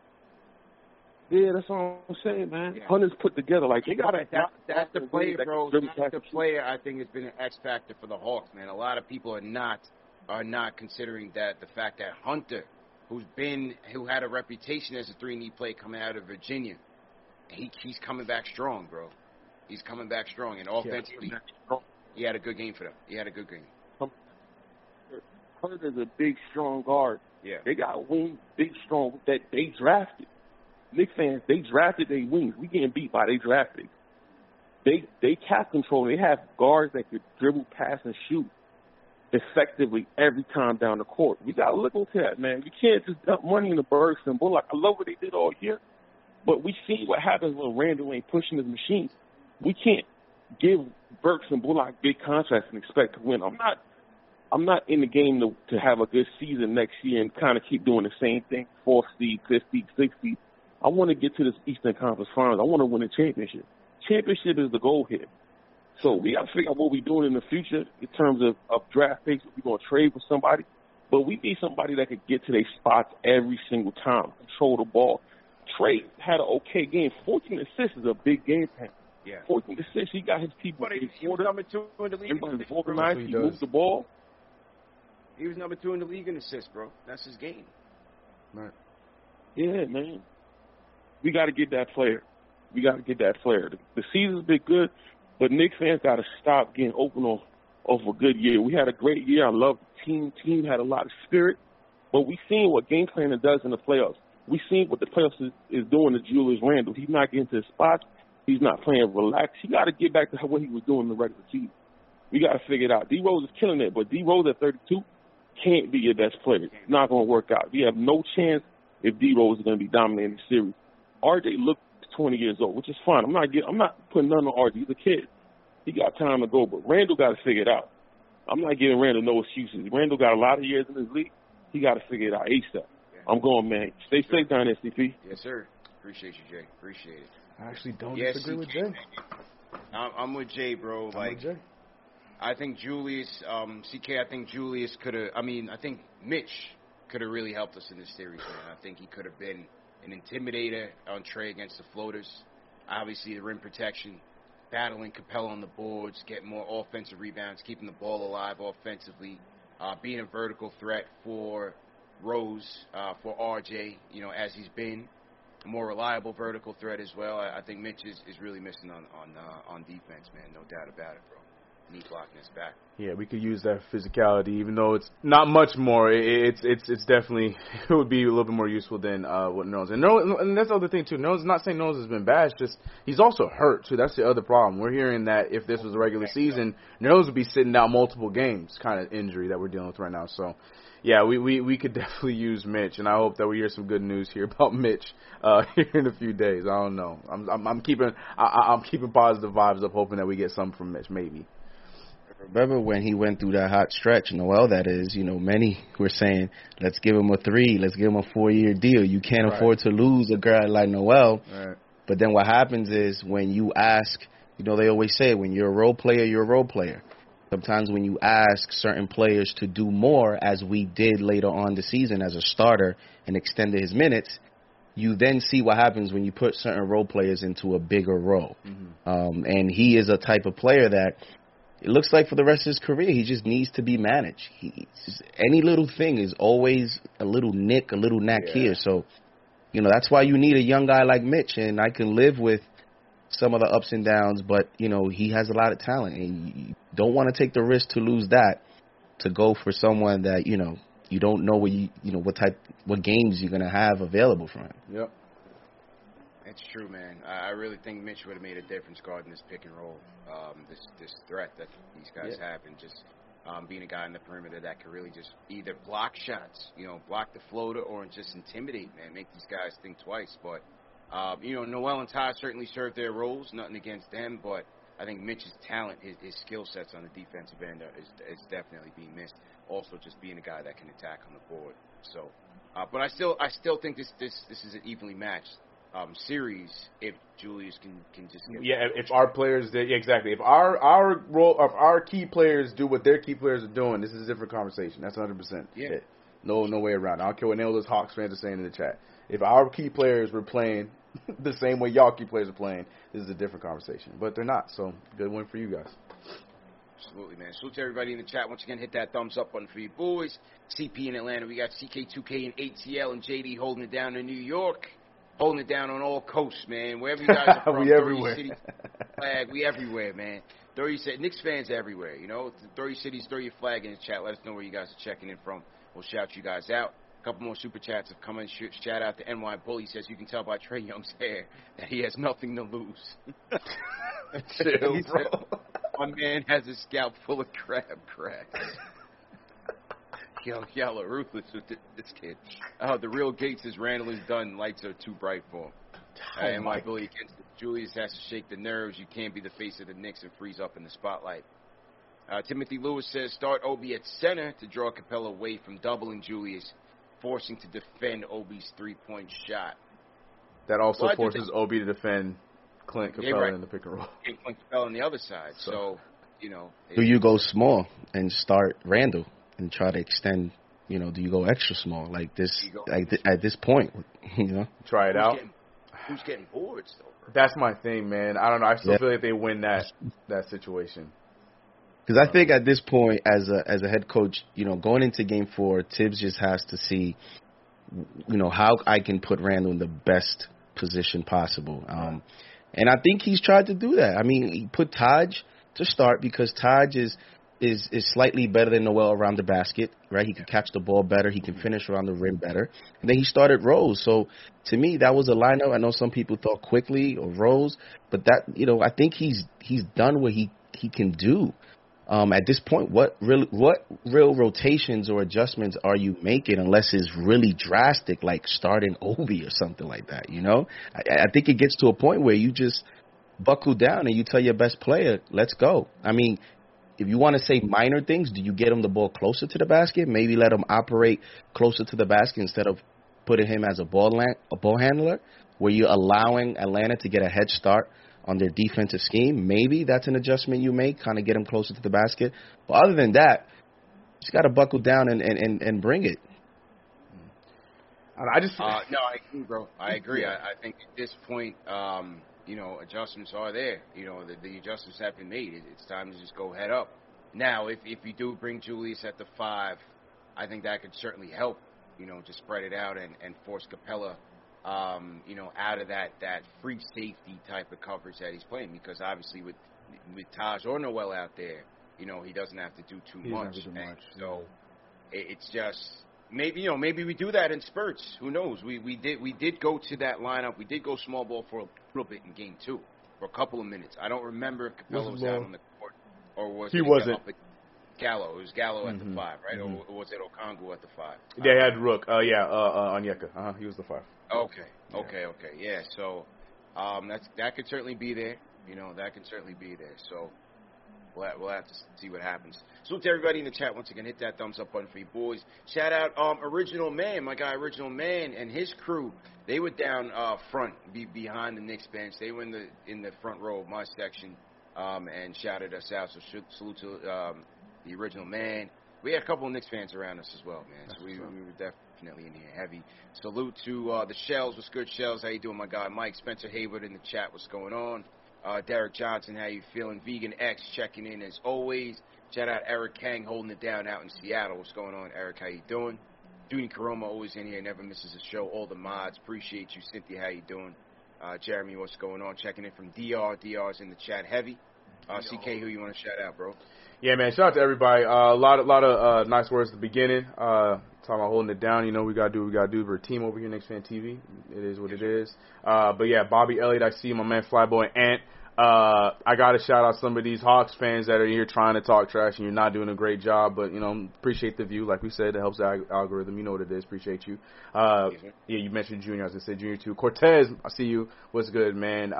Yeah, that's all I'm saying, man. Yeah. Hunter's put together like they got. That's the player, bro. That's the player. I think has been an X factor for the Hawks, man. A lot of people are not considering that the fact that Hunter, who had a reputation as a 3-and-D player coming out of Virginia, he's coming back strong, bro. He's coming back strong, and offensively, he had a good game for them. He had a good game. Hunter's a big, strong guard. Yeah, they got wings, big, strong that they drafted. Knicks fans, they drafted their wings. We getting beat by they drafted. They cap control. They have guards that could dribble, pass, and shoot effectively every time down the court. We got to look into that, man. We can't just dump money in the Burks and Bullock. I love what they did all year, but we see what happens when Randall ain't pushing his machine. We can't give Burks and Bullock big contracts and expect to win. I'm not in the game to have a good season next year and kind of keep doing the same thing, 4th seed, 5th seed, 6th seed. I want to get to this Eastern Conference Finals. I want to win a championship. Championship is the goal here. So we got to figure out what we're doing in the future in terms of draft picks. We're going to trade with somebody. But we need somebody that could get to their spots every single time, control the ball. Trae had an okay game. 14 assists is a big game for him. Yeah. 14 assists. He got his people. He was number 2 in the league. Everybody's organized. He moves the ball. He was number 2 in the league in assists, bro. That's his game. Right. Yeah, man. We got to get that player. The season's been good, but Knicks fans got to stop getting open off a good year. We had a great year. I love the team. Team had a lot of spirit, but we seen what game planning does in the playoffs. We seen what the playoffs is doing to Julius Randle. He's not getting to his spots. He's not playing relaxed. He got to get back to what he was doing in the regular season. We got to figure it out. D Rose is killing it, but D Rose at 32 can't be your best player. It's not going to work out. We have no chance if D Rose is going to be dominating the series. RJ looks 20 years old, which is fine. I'm not putting none on RJ. He's a kid. He got time to go, but Randall got to figure it out. I'm not giving Randall no excuses. Randall got a lot of years in this league. He got to figure it out ASAP. I'm going, man. Stay safe down there, CP. Yes, sir. Appreciate you, Jay. Appreciate it. I actually don't disagree with Jay. I'm with Jay, bro. Like, with Jay. I think Julius, CK, I think Julius could have, I think Mitch could have really helped us in this series, man. I think he could have been an intimidator on Trey against the floaters. Obviously, the rim protection, battling Capella on the boards, getting more offensive rebounds, keeping the ball alive offensively, being a vertical threat for Rose, for RJ, as he's been. A more reliable vertical threat as well. I think Mitch is really missing on defense, man. No doubt about it, bro. Knee blocking his back. Yeah, we could use that physicality, even though it's not much more. It's definitely, it would be a little bit more useful than what Nerlens. And that's the other thing too. Nerlens, not saying Nerlens has been bad. It's just he's also hurt too. That's the other problem. We're hearing that if this was a regular season, Nerlens would be sitting out multiple games, kind of injury that we're dealing with right now. So. Yeah, we could definitely use Mitch, and I hope that we hear some good news here about Mitch here in a few days. I don't know. I'm keeping positive vibes up, hoping that we get something from Mitch, maybe. Remember when he went through that hot stretch, Noel, that is, many were saying, let's give him a 3, let's give him a 4-year deal. You can't afford to lose a guy like Noel. Right. But then what happens is when you ask, they always say, when you're a role player, you're a role player. Sometimes when you ask certain players to do more, as we did later on the season as a starter and extended his minutes, you then see what happens when you put certain role players into a bigger role. Mm-hmm. And he is a type of player that it looks like for the rest of his career, he just needs to be managed. Any little thing is always a little nick, a little knack here. So, that's why you need a young guy like Mitch, and I can live with some of the ups and downs, but, he has a lot of talent, and you don't want to take the risk to lose that to go for someone that, you don't know what games you're going to have available for him. Yep. It's true, man. I really think Mitch would have made a difference guarding this pick and roll, this threat that these guys have, and just being a guy in the perimeter that could really just either block shots, block the floater, or just intimidate, man, make these guys think twice. But Noel and Ty certainly served their roles. Nothing against them, but I think Mitch's talent, his skill sets on the defensive end is definitely being missed. Also, just being a guy that can attack on the board. So, but I still think this is an evenly matched series if Julius can just get. Yeah, if our players did exactly. If our key players do what their key players are doing, this is a different conversation. That's 100%. Yeah. No way around it. I don't care what any of those Hawks fans are saying in the chat. If our key players were playing the same way y'all key players are playing, this is a different conversation. But they're not, so good win for you guys. Absolutely, man. Salute to everybody in the chat. Once again, hit that thumbs up button for you boys. CP in Atlanta. We got CK2K in ATL and JD holding it down in New York. Holding it down on all coasts, man. Wherever you guys are from. We everywhere. City, flag. We everywhere, man. Knicks fans everywhere, Throw your cities, throw your flag in the chat. Let us know where you guys are checking in from. We'll shout you guys out. A couple more super chats have come in. Shout out to NY Bully. He says, you can tell by Trae Young's hair that he has nothing to lose. Chill, bro. My man has a scalp full of crab cracks. Y'all are ruthless with this kid. The real Gates is Randall is done. Lights are too bright for him. NY Bully against Julius has to shake the nerves. You can't be the face of the Knicks and freeze up in the spotlight. Timothy Lewis says, start Obi at center to draw Capella away from doubling Julius, forcing to defend Obi's three-point shot. That also forces Obi to defend Clint Capella in the pick and roll. And Clint Capella on the other side. So do you go small and start Randall and try to extend, do you go extra small like this at this point, Try it out. Who's getting boards, though? Bro? That's my thing, man. I don't know. I still feel like they win that situation. Because I think at this point, as a head coach, going into Game 4, Tibbs just has to see, how I can put Randall in the best position possible. And I think he's tried to do that. I mean, he put Taj to start because Taj is is slightly better than Noel around the basket, right? He can catch the ball better. He can finish around the rim better. And then he started Rose. So to me, that was a lineup. I know some people thought Quickly or Rose, but that, I think he's done what he can do. At this point, what real rotations or adjustments are you making unless it's really drastic, like starting Obi or something like that, I think it gets to a point where you just buckle down and you tell your best player, let's go. I mean, if you want to say minor things, do you get him the ball closer to the basket? Maybe let him operate closer to the basket instead of putting him as a ball handler, where you're allowing Atlanta to get a head start on their defensive scheme. Maybe that's an adjustment you make, kind of get him closer to the basket. But other than that, you just got to buckle down and bring it. No, I agree, bro. I agree. I think at this point, adjustments are there. The adjustments have been made. It's time to just go head up. Now, if you do bring Julius at the 5, I think that could certainly help, to spread it out and force Capella out of that free safety type of coverage that he's playing, because obviously with Taj or Noel out there, he doesn't have to do too much. So it's just maybe we do that in spurts. Who knows? We did go to that lineup. We did go small ball for a little bit in game 2 for a couple of minutes. I don't remember if Capella was out on the court or was he wasn't. Up at Gallo. It was Gallo at the 5, right? Or was it Okongu at the 5? They had Rook. Onyeka. He was the 5. Okay. Yeah, so that could certainly be there. That could certainly be there. So we'll have to see what happens. Salute to everybody in the chat. Once again, hit that thumbs up button for you boys. Shout out Original Man, my guy Original Man and his crew. They were down front, behind the Knicks bench. They were in the front row of my section and shouted us out. So salute to the Original Man. We had a couple of Knicks fans around us as well, man. So we were definitely in here heavy. Salute to the Shells. What's good, Shells? How you doing, my guy? Mike Spencer Hayward in the chat. What's going on? Derek Johnson, how you feeling? Vegan X checking in as always. Shout out Eric Kang holding it down out in Seattle. What's going on, Eric? How you doing? Dooney Karoma always in here, never misses a show. All the mods, appreciate you. Cynthia, how you doing? Jeremy, what's going on? Checking in from DR. DR's in the chat heavy. CK, who you want to shout out, bro? Yeah, man. Shout out to everybody. A lot of nice words at the beginning. Talking about holding it down. We gotta do what we gotta do. We're a team over here, Knicks Fan TV. It is what it is. But yeah, Bobby Elliott, I see you, my man Flyboy Ant. I gotta shout out some of these Hawks fans that are here trying to talk trash, and you're not doing a great job. But appreciate the view. Like we said, it helps the algorithm. You know what it is. Appreciate you. Yeah, you mentioned Junior. I was gonna say Junior too. Cortez, I see you. What's good, man?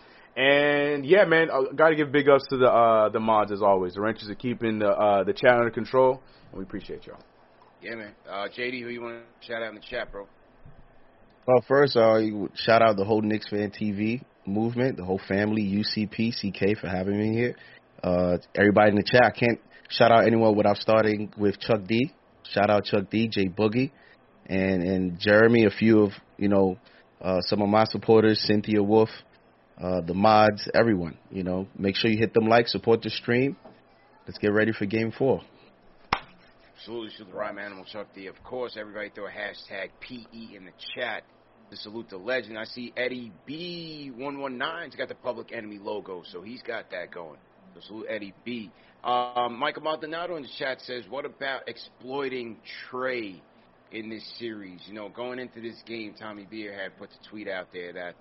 And yeah, man, got to give big ups to the mods as always. The wrenches are keeping the chat under control, and we appreciate y'all. Yeah, man. JD, who you want to shout out in the chat, bro? Well, first, shout out the whole Knicks Fan TV movement, the whole family, UCP, CK for having me here. Everybody in the chat. I can't shout out anyone without starting with Chuck D. Shout out Chuck D, J Boogie, and Jeremy. A few of some of my supporters, Cynthia Wolf. The mods, everyone, make sure you hit them likes, support the stream. Let's get ready for Game 4. Absolutely, to the Rhyme Animal Chuck D. Of course, everybody throw a hashtag PE in the chat to salute the legend. I see Eddie B119's got the Public Enemy logo, so he's got that going. So salute Eddie B. Michael Maldonado in the chat says, what about exploiting Trey in this series? Going into this game, Tommy Beer had put the tweet out there that,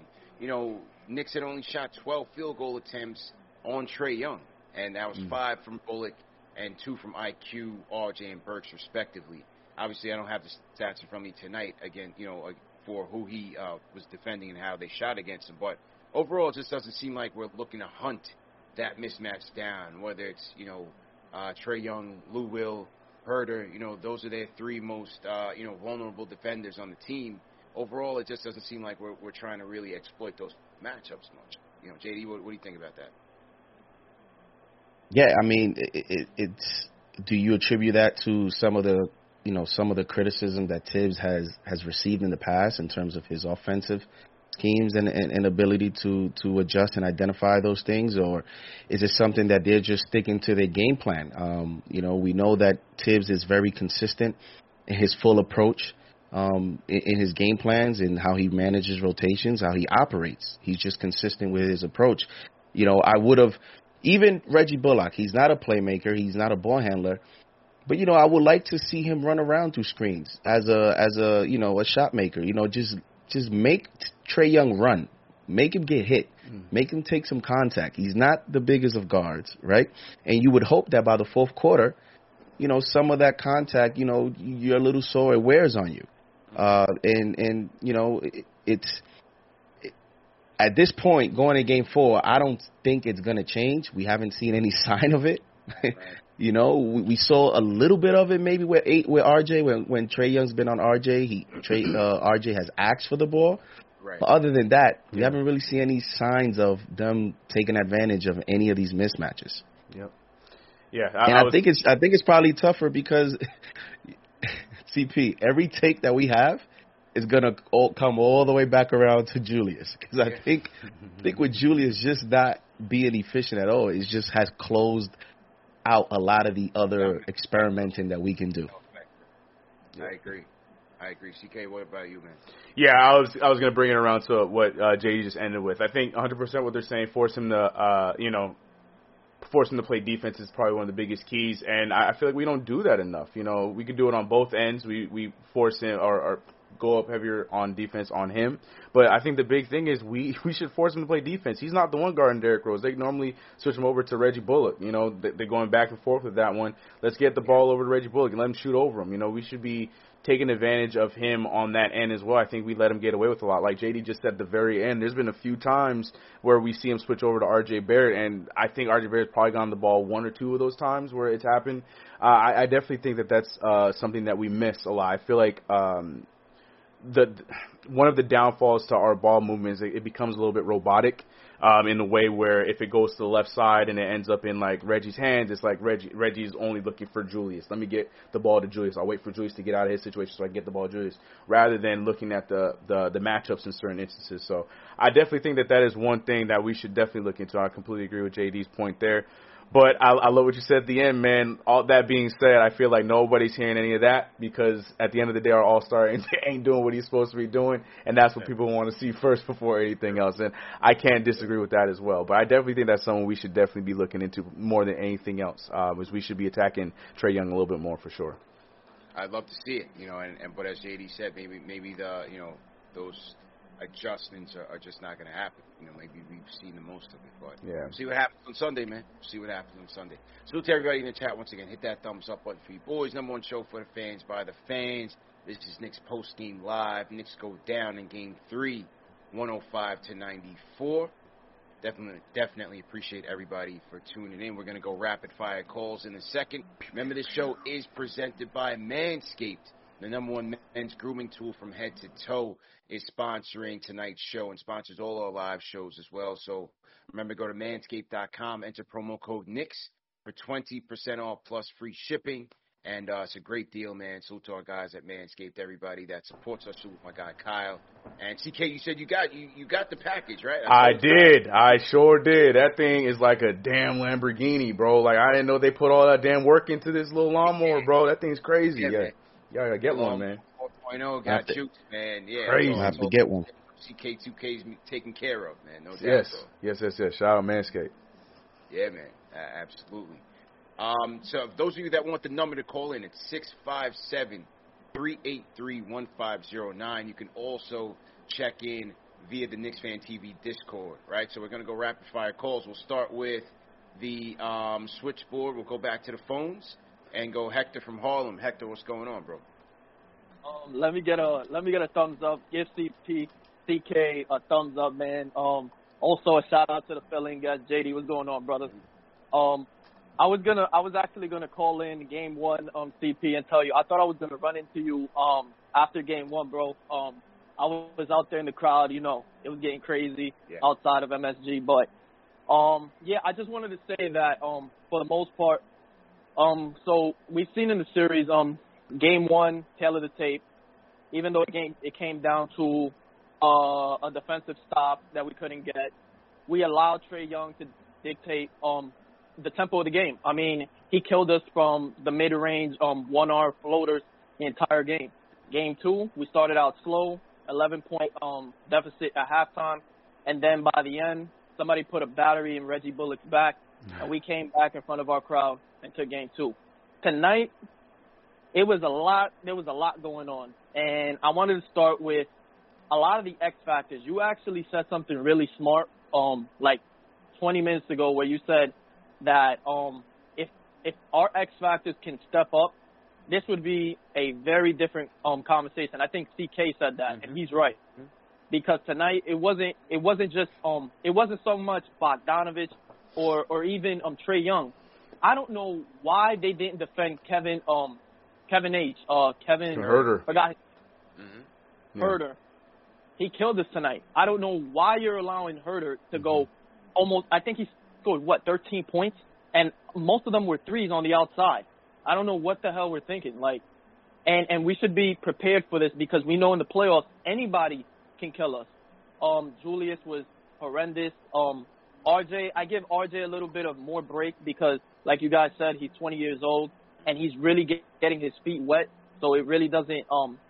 Knicks had only shot 12 field goal attempts on Trae Young, and that was 5 from Bullock and 2 from IQ, RJ, and Burks, respectively. Obviously, I don't have the stats in front of me tonight, again, for who he was defending and how they shot against him. But overall, it just doesn't seem like we're looking to hunt that mismatch down, whether it's, Trae Young, Lou Will, Herder, those are their 3 most, vulnerable defenders on the team. Overall, it just doesn't seem like we're trying to really exploit those matchups much. JD, what do you think about that? Yeah, I mean, it's. Do you attribute that to some of the criticism that Tibbs has received in the past in terms of his offensive schemes and ability to adjust and identify those things, or is it something that they're just sticking to their game plan? We know that Tibbs is very consistent in his full approach. In his game plans and how he manages rotations, how he operates. He's just consistent with his approach. I would have even Reggie Bullock, he's not a playmaker, he's not a ball handler. But, you know, I would like to see him run around through screens as a you know, a shot maker. You know, just make Trae Young run. Make him get hit. Make him take some contact. He's not the biggest of guards, right? And you would hope that by the fourth quarter, you know, some of that contact, you know, you're a little sore, it wears on you. And you know, at this point, going to Game 4, I don't think it's going to change. We haven't seen any sign of it. Right. You know, we saw a little bit of it maybe with RJ when Trae Young's been on RJ. RJ has asked for the ball. Right. But other than that, we haven't really seen any signs of them taking advantage of any of these mismatches. Yep. Yeah, I think it's probably tougher because CP, every take that we have is gonna come all the way back around to Julius, because I think with Julius just not being efficient at all, it just has closed out a lot of the other experimenting that we can do. I agree. CK, what about you, man? Yeah, I was going to bring it around to what JD just ended with. I think 100% what they're saying, force him to play defense is probably one of the biggest keys, and I feel like we don't do that enough. You know, we could do it on both ends. We force him or go up heavier on defense on him. But I think the big thing is we should force him to play defense. He's not the one guarding Derrick Rose. They normally switch him over to Reggie Bullock. You know, they're going back and forth with that one. Let's get the ball over to Reggie Bullock and let him shoot over him. You know, we should be taking advantage of him on that end as well. I think we let him get away with a lot. Like JD just said at the very end, there's been a few times where we see him switch over to RJ Barrett, and I think RJ Barrett's probably gotten the ball one or two of those times where it's happened. I definitely think that's something that we miss a lot. I feel like one of the downfalls to our ball movement is it becomes a little bit robotic. In a way where if it goes to the left side and it ends up in like Reggie's hands, it's like Reggie's only looking for Julius. Let me get the ball to Julius. I'll wait for Julius to get out of his situation so I can get the ball to Julius, rather than looking at the matchups in certain instances. So I definitely think that is one thing that we should definitely look into. I completely agree with JD's point there. But I love what you said at the end, man. All that being said, I feel like nobody's hearing any of that, because at the end of the day, our all-star ain't doing what he's supposed to be doing, and that's what people want to see first before anything else. And I can't disagree with that as well. But I definitely think that's someone we should definitely be looking into more than anything else, is we should be attacking Trae Young a little bit more for sure. I'd love to see it, you know, but as JD said, maybe those adjustments are just not going to happen. You know, maybe we've seen the most of it, but see what happens on Sunday, man. See what happens on Sunday. Salute to everybody in the chat once again. Hit that thumbs up button for you boys. Number one show for the fans by the fans. This is Knicks post game live. Knicks go down in Game 3, 105-94. Definitely appreciate everybody for tuning in. We're going to go rapid fire calls in a second. Remember, this show is presented by Manscaped. The number one men's grooming tool from head to toe is sponsoring tonight's show and sponsors all our live shows as well. So remember, go to manscaped.com, enter promo code NICKS for 20% off plus free shipping. And it's a great deal, man. Salute to our guys at Manscaped, everybody that supports us. Salute my guy Kyle. And CK, you said you got the package, right? I did. I sure did. That thing is like a damn Lamborghini, bro. Like, I didn't know they put all that damn work into this little lawnmower, bro. That thing's crazy. Yeah. Y'all gotta get one, man. 4.0 got jukes, man. Yeah, crazy. I have to get one. CK2K's taken care of, man. No doubt. Yes. Shout out Manscaped. Yeah, man. Absolutely. So those of you that want the number to call in, it's 657-383-1509. You can also check in via the Knicks Fan TV Discord, right? So we're gonna go rapid fire calls. We'll start with the switchboard. We'll go back to the phones. And go Hector from Harlem. Hector, what's going on, bro? Let me get a thumbs up. Give CK a thumbs up, man. Also a shout out to the filling guys. JD, what's going on, brother? I was actually gonna call in Game 1, CP, and tell you I thought I was gonna run into you after Game 1, bro. I was out there in the crowd, you know, it was getting crazy outside of MSG, but I just wanted to say that for the most part. So we've seen in the series, Game 1, tail of the tape, even though it came down to a defensive stop that we couldn't get, we allowed Trae Young to dictate the tempo of the game. I mean, he killed us from the mid-range 1-arm floaters the entire game. Game 2, we started out slow, 11-point deficit at halftime, and then by the end, somebody put a battery in Reggie Bullock's back, and we came back in front of our crowd and took game 2. Tonight, it was a lot. There was a lot going on, and I wanted to start with a lot of the X factors. You actually said something really smart, like 20 minutes ago, where you said that if our X factors can step up, this would be a very different conversation. I think CK said that, and he's right. Because tonight it wasn't so much Bogdanovich or even Trae Young. I don't know why they didn't defend Kevin Herter. Forgot Herter. He killed us tonight. I don't know why you're allowing Herter to go almost. I think he scored 13 points, and most of them were threes on the outside. I don't know what the hell we're thinking. And we should be prepared for this because we know in the playoffs anybody can kill us. Julius was horrendous. RJ, I give RJ a little bit of more break because, like you guys said, he's 20 years old and he's really getting his feet wet. So it really doesn't.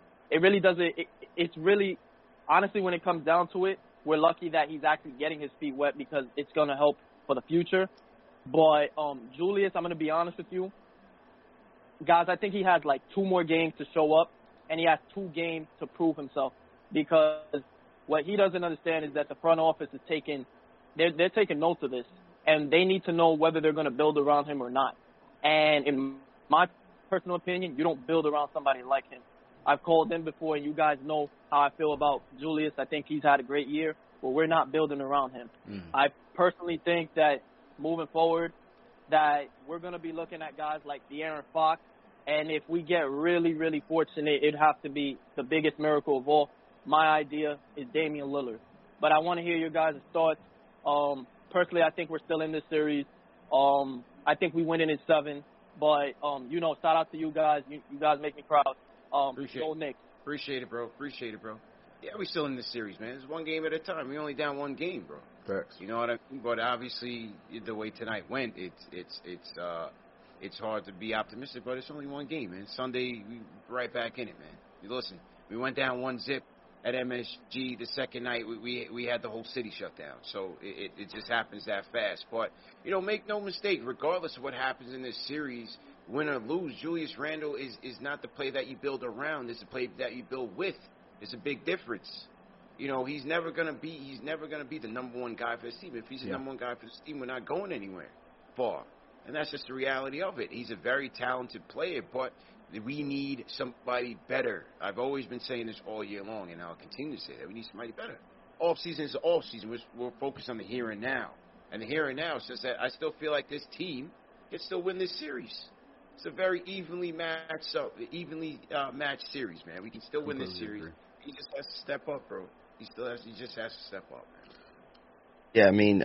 It's really, honestly, when it comes down to it, we're lucky that he's actually getting his feet wet because it's gonna help for the future. But Julius, I'm gonna be honest with you, guys. I think he has 2 more games to show up, and he has 2 games to prove himself. Because what he doesn't understand is that the front office is they're taking notes of this, and they need to know whether they're going to build around him or not. And in my personal opinion, you don't build around somebody like him. I've called him before, and you guys know how I feel about Julius. I think he's had a great year, but we're not building around him. I personally think that moving forward, that we're going to be looking at guys like De'Aaron Fox, and if we get really, really fortunate, it'd have to be the biggest miracle of all. My idea is Damian Lillard. But I want to hear your guys' thoughts. Personally, I think we're still in this series. I think we win it in 7. But, shout out to you guys. You guys make me proud. Go Knicks. Appreciate it, bro. Yeah, we're still in this series, man. It's one game at a time. We're only down 1 game, bro. Facts. You know what I mean? But obviously, the way tonight went, it's hard to be optimistic, but it's only 1 game, man. Sunday, we right back in it, man. Listen, we went down 1-0 at MSG the second night. We had the whole city shut down, so it just happens that fast. But, make no mistake, regardless of what happens in this series, win or lose, Julius Randle is not the play that you build around. It's the play that you build with. It's a big difference. He's never gonna be the number 1 guy for his team. If he's the number 1 guy for his team, we're not going anywhere far. And that's just the reality of it. He's a very talented player, but we need somebody better. I've always been saying this all year long, and I'll continue to say that. We need somebody better. Off-season is off-season. We're focused on the here and now. And the here and now says that I still feel like this team can still win this series. It's a very evenly matched series, man. We can still win this series. He just has to step up, bro. He just has to step up, man. Yeah, I mean,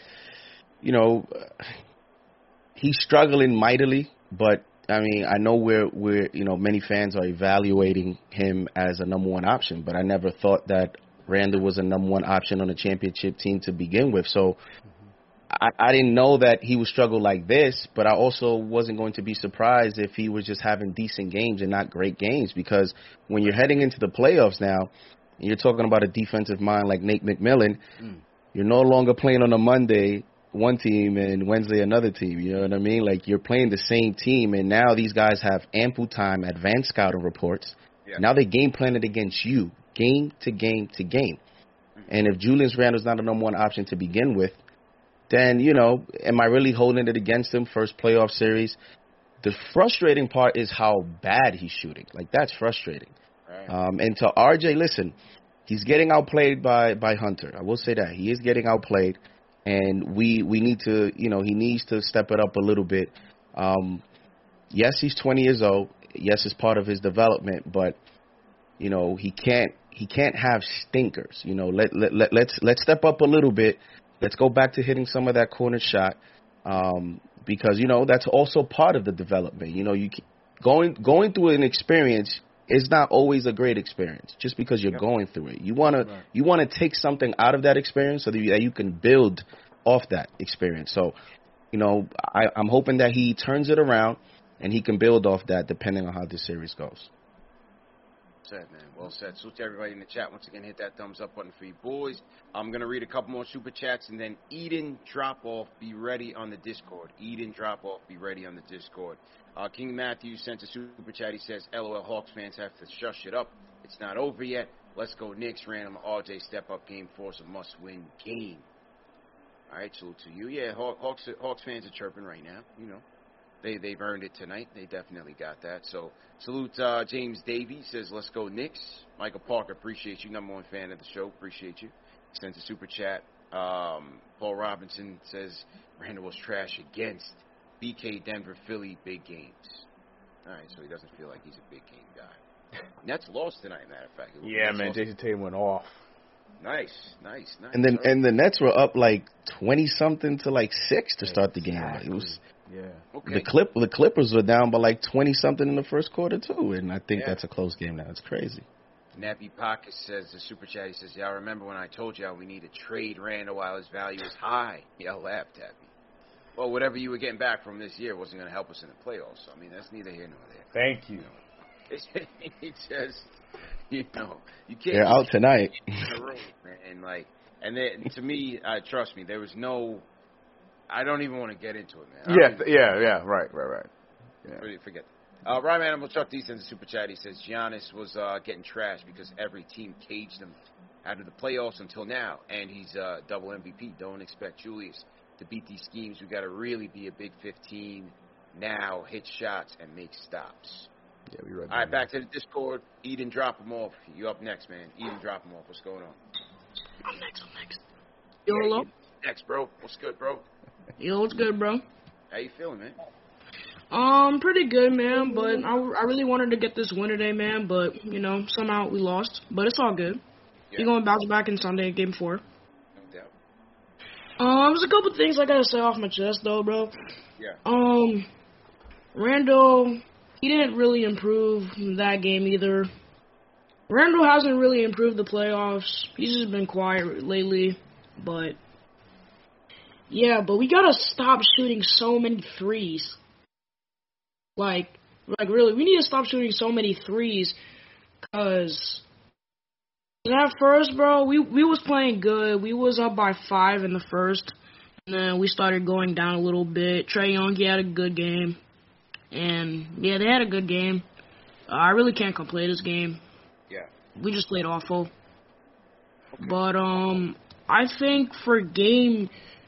he's struggling mightily, but I mean, I know we're many fans are evaluating him as a number 1 option, but I never thought that Randle was a number 1 option on a championship team to begin with. So I didn't know that he would struggle like this, but I also wasn't going to be surprised if he was just having decent games and not great games, because when you're heading into the playoffs now, and you're talking about a defensive mind like Nate McMillan, you're no longer playing on a Monday one team and Wednesday another team, you know what I mean? Like, you're playing the same team, and now these guys have ample time, advanced scouting reports. Yeah. Now they game plan it against you, game to game to game. And if Julius Randle's not a number 1 option to begin with, then, am I really holding it against him first playoff series? The frustrating part is how bad he's shooting. Like, that's frustrating. Right. And to RJ, listen, he's getting outplayed by Hunter. I will say that. He is getting outplayed. And we need to, he needs to step it up a little bit. Yes, he's 20 years old. Yes, it's part of his development, but he can't have stinkers. Let's step up a little bit. Let's go back to hitting some of that corner shot, because that's also part of the development. Going through an experience is not always a great experience just because you're going through it. You wanna take something out of that experience so that you can build off that experience. So, I'm hoping that he turns it around and he can build off that depending on how this series goes. said, man. Well said. Salute to everybody in the chat. Once again, hit that thumbs up button for you boys. I'm going to read a couple more super chats, and then Eden Drop-Off, be ready on the Discord. Eden Drop-Off, be ready on the Discord. King Matthews sent a super chat. He says, LOL, Hawks fans have to shush it up. It's not over yet. Let's go Knicks. Random RJ step up game 4. It's a must-win game. All right, salute to you. Yeah, Hawks fans are chirping right now. You know, they've earned it tonight. They definitely got that. So salute James Davies says, let's go Knicks. Michael Parker, appreciate you. Number 1 fan of the show. Appreciate you. Sends a super chat. Paul Robinson says, Randall was trash against BK, Denver, Philly, big games. All right, so he doesn't feel like he's a big game guy. Nets lost tonight, matter of fact. Yeah, man, Jason Tatum went off. Nice. And then the Nets were up like 20-something to like 6 to start the game. Like, it was okay. The Clippers were down by like 20-something in the first quarter too, and I think that's a close game now. It's crazy. Nappy Pocket says, the super chat, he says, y'all remember when I told y'all we need to trade Randall while his value is high? Y'all laughed at me. Well, whatever you were getting back from this year wasn't going to help us in the playoffs. So, I mean, that's neither here nor there. Thank you. It just, you know, you can't. They're out tonight. And then, to me, trust me, there was no. I don't even want to get into it, man. Right. Yeah. Forget that. Ryan Animal Chuck D sends a super chat. He says Giannis was getting trashed because every team caged him out of the playoffs until now, and he's double MVP. Don't expect Julius to beat these schemes. We got to really be a big 15 now, hit shots and make stops. Yeah, we read that. All right, back to the Discord. Eden, drop them off. You up next, man. Eden, drop them off. What's going on? I'm next. Yo, hello? Next, bro. What's good, bro? Yo, what's good, bro? How you feeling, man? Pretty good, man, but I really wanted to get this win today, man, but, you know, somehow we lost. But it's all good. Yeah. We're going to bounce back in Sunday, game 4. No doubt. There's a couple things I got to say off my chest, though, bro. Yeah. Randall, he didn't really improve that game either. Randall hasn't really improved the playoffs. He's just been quiet lately. But, yeah, but we got to stop shooting so many threes. Like really, we need to stop shooting so many threes. Because at first, bro, we was playing good. We was up by 5 in the first. And then we started going down a little bit. Trae Young, he had a good game. And, yeah, they had a good game. I really can't complain this game. Yeah. We just played awful. Okay. But, I think for game,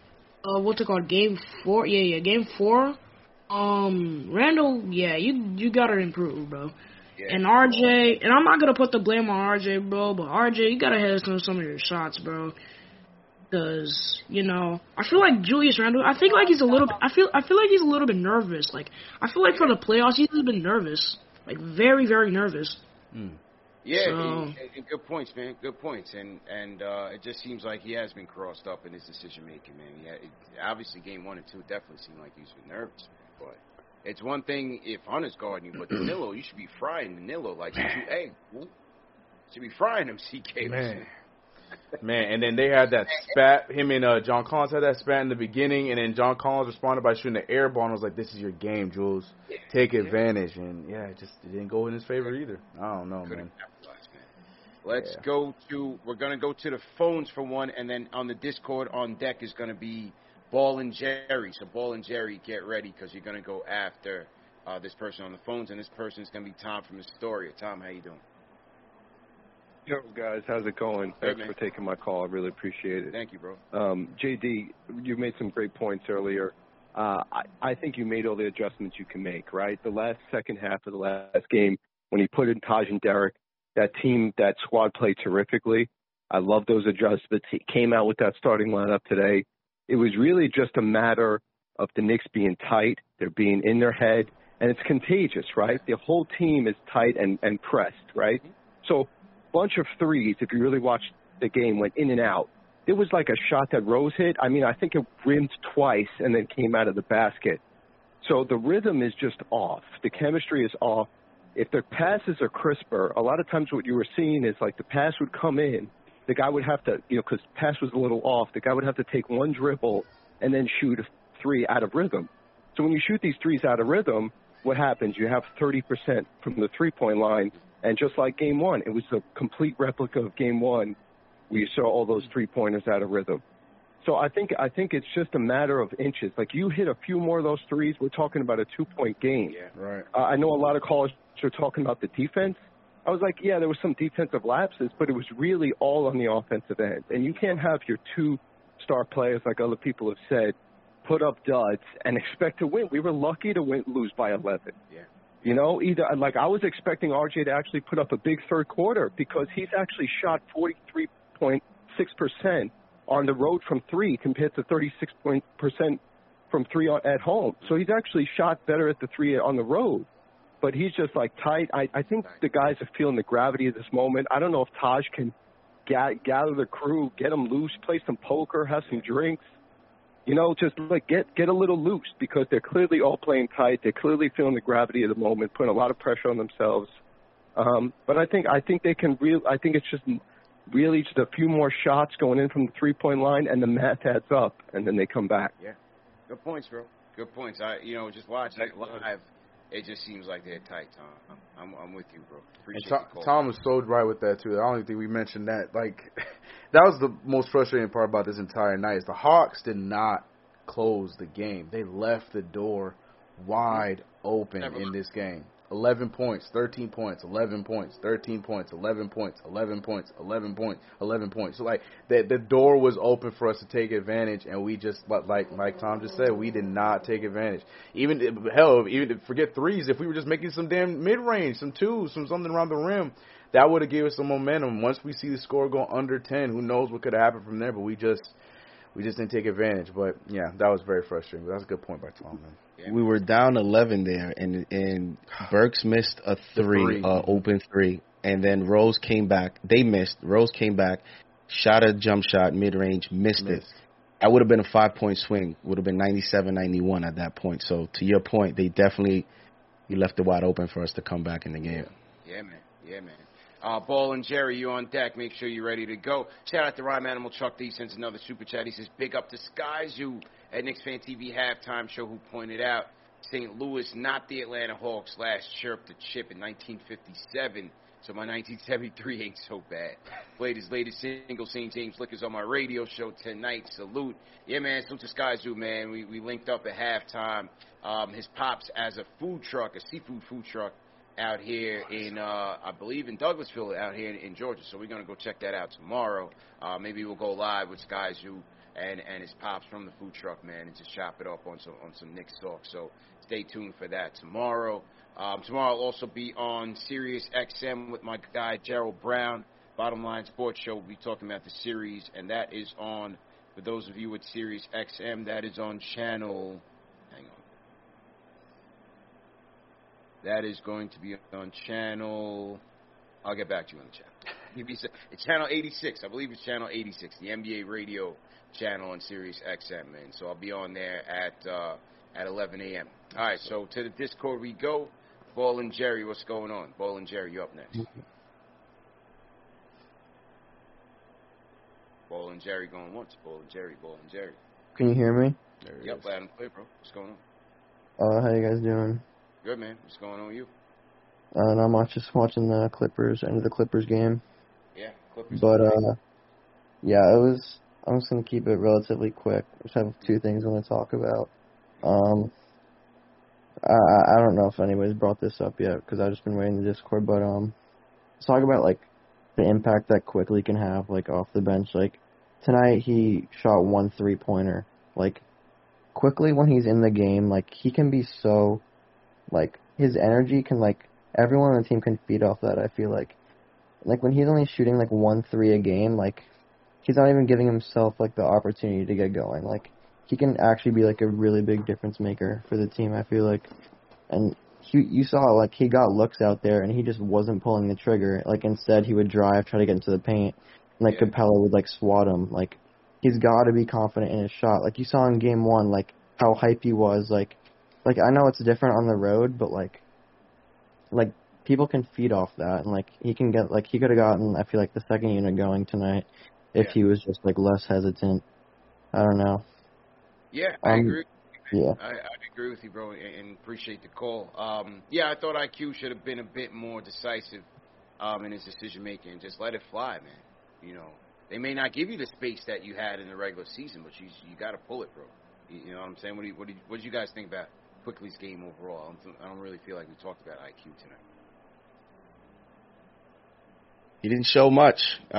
game 4? Yeah, game 4. Randall, yeah, you gotta improve, bro. Yeah. And RJ, and I'm not gonna put the blame on RJ, bro, but RJ, you gotta hit some of your shots, bro. Because, you know, I feel like Julius Randle, I feel like he's a little bit nervous. Like, I feel like for the playoffs, he's been nervous. Like, very, very nervous. Yeah, and good points, man. Good points. And it just seems like he has been crossed up in his decision-making, man. Obviously, game 1 and 2 definitely seemed like he's been nervous, man. But it's one thing if Hunter's guarding you, but Danilo, you should be frying Danilo like you should be frying him, CK. Man, and then they had that spat. Him and John Collins had that spat in the beginning, and then John Collins responded by shooting the air ball and was like, "This is your game, Jules. Take advantage." And it didn't go in his favor either. I don't know, man. Let's go to. We're gonna go to the phones for one, and then on the Discord on deck is gonna be Ball and Jerry. So Ball and Jerry, get ready because you're gonna go after this person on the phones, and this person is gonna be Tom from Astoria. Tom, how you doing? Yo, guys, how's it going? Thanks for taking my call. I really appreciate it. Thank you, bro. JD, you made some great points earlier. I think you made all the adjustments you can make, right? The second half of the last game, when he put in Taj and Derek, that squad played terrifically. I love those adjustments. He came out with that starting lineup today. It was really just a matter of the Knicks being tight. They're being in their head, and it's contagious, right? The whole team is tight and pressed, right? So bunch of threes, if you really watched the game, went in and out. It was like a shot that Rose hit. I mean, I think it rimmed twice and then came out of the basket. So the rhythm is just off. The chemistry is off. If the passes are crisper, a lot of times what you were seeing is like the pass would come in. The guy would have to, because pass was a little off, the guy would have to take one dribble and then shoot a 3 out of rhythm. So when you shoot these threes out of rhythm, what happens? You have 30% from the three-point line. And just like Game 1, it was a complete replica of Game 1. We saw all those three-pointers out of rhythm. So I think it's just a matter of inches. Like, you hit a few more of those threes, we're talking about a 2-point game. Yeah, right. I know a lot of callers are talking about the defense. I was like, yeah, there was some defensive lapses, but it was really all on the offensive end. And you can't have your two star players, like other people have said, put up duds and expect to win. We were lucky to lose by 11. Yeah. You know, I was expecting RJ to actually put up a big third quarter because he's actually shot 43.6% on the road from three compared to 36% from three at home. So he's actually shot better at the three on the road. But he's just like tight. I think the guys are feeling the gravity of this moment. I don't know if Taj can gather the crew, get them loose, play some poker, have some drinks. You know, just like get a little loose because they're clearly all playing tight. They're clearly feeling the gravity of the moment, putting a lot of pressure on themselves. But I think they can I think it's just really just a few more shots going in from the 3-point line, and the math adds up, and then they come back. Yeah, good points, bro. Good points. Just watching it live, it just seems like they're tight, Tom. I'm with you, bro. Appreciate the call. Tom was so right with that too. I don't think we mentioned that. Like, that was the most frustrating part about this entire night. Is the Hawks did not close the game. They left the door wide open in this game. 11 points, 13 points, 11 points, 13 points, 11 points, 11 points, 11 points, 11 points. So, like, the door was open for us to take advantage, and we just, like Tom just said, we did not take advantage. Even forget threes, if we were just making some damn mid-range, some twos, something around the rim, that would have given us some momentum. Once we see the score go under 10, who knows what could have happened from there, but we just didn't take advantage. But, yeah, that was very frustrating. But that's a good point by Tom, man. We were down 11 there, and Burks missed a open three, and then Rose came back. They missed. Rose came back, shot a jump shot, mid-range, missed it. That would have been a 5-point swing. Would have been 97-91 at that point. So, to your point, you left it wide open for us to come back in the game. Yeah, man. Ball and Jerry, you on deck. Make sure you're ready to go. Shout out to Rhyme Animal Chuck D sends another super chat. He says, big up to Sky Zoo at Knicks Fan TV halftime show, who pointed out St. Louis, not the Atlanta Hawks, last chirped the chip in 1957. So my 1973 ain't so bad. Played his latest single, St. James Liquors, on my radio show tonight. Salute. Yeah, man, salute to Sky Zoo, man. We linked up at halftime. His pops as a food truck, a seafood food truck, out here in, I believe in Douglasville, out here in Georgia. So we're going to go check that out tomorrow. Maybe we'll go live with Sky Zoo and his pops from the food truck, man, and just chop it up on some Knicks talk. So stay tuned for that tomorrow. Tomorrow I'll also be on Sirius XM with my guy Gerald Brown. Bottom Line Sports Show. We'll be talking about the series, and that is on, for those of you with Sirius XM, that is on channel, hang on. That is going to be on channel, I'll get back to you on the channel. It's channel 86. I believe it's channel 86, the NBA radio channel on Sirius XM, man. So I'll be on there at 11 a.m. All right, so to the Discord we go. Ball and Jerry, what's going on? Ball and Jerry, you up next. Ball and Jerry going once. Ball and Jerry. Can you hear me? Yep, loud and clear, bro. What's going on? How you guys doing? Good, man. What's going on with you? Not much. Just watching the Clippers, end of the Clippers game. Yeah, Clippers. But, yeah, I'm just going to keep it relatively quick. I just have two things I want to talk about. I don't know if anybody's brought this up yet because I've just been waiting in the Discord, but let's talk about, like, the impact that Quickly can have, like, off the bench. Like, tonight he shot 1 3-pointer. Like, Quickly when he's in the game, like, he can be so, like, his energy can, like, everyone on the team can feed off that, I feel like. Like, when he's only shooting, like, 1 3 a game, like, he's not even giving himself, like, the opportunity to get going. Like, he can actually be, like, a really big difference maker for the team, I feel like. And you saw, like, he got looks out there, and he just wasn't pulling the trigger. Like, instead, he would drive, try to get into the paint, and, like, Capella would, like, swat him. Like, he's got to be confident in his shot. Like, you saw in Game 1, like, how hype he was. Like, I know it's different on the road, but, like, people can feed off that. And, like, he can get, like, he could have gotten, I feel like, the second unit going tonight if he was just, like, less hesitant. I don't know. Yeah, I agree. Yeah. I agree with you, bro, and appreciate the call. Yeah, I thought IQ should have been a bit more decisive in his decision making. Just let it fly, man. You know, they may not give you the space that you had in the regular season, but you got to pull it, bro. You know what I'm saying? What do you guys think about Quickley's game overall? I don't really feel like we talked about IQ tonight. He didn't show much.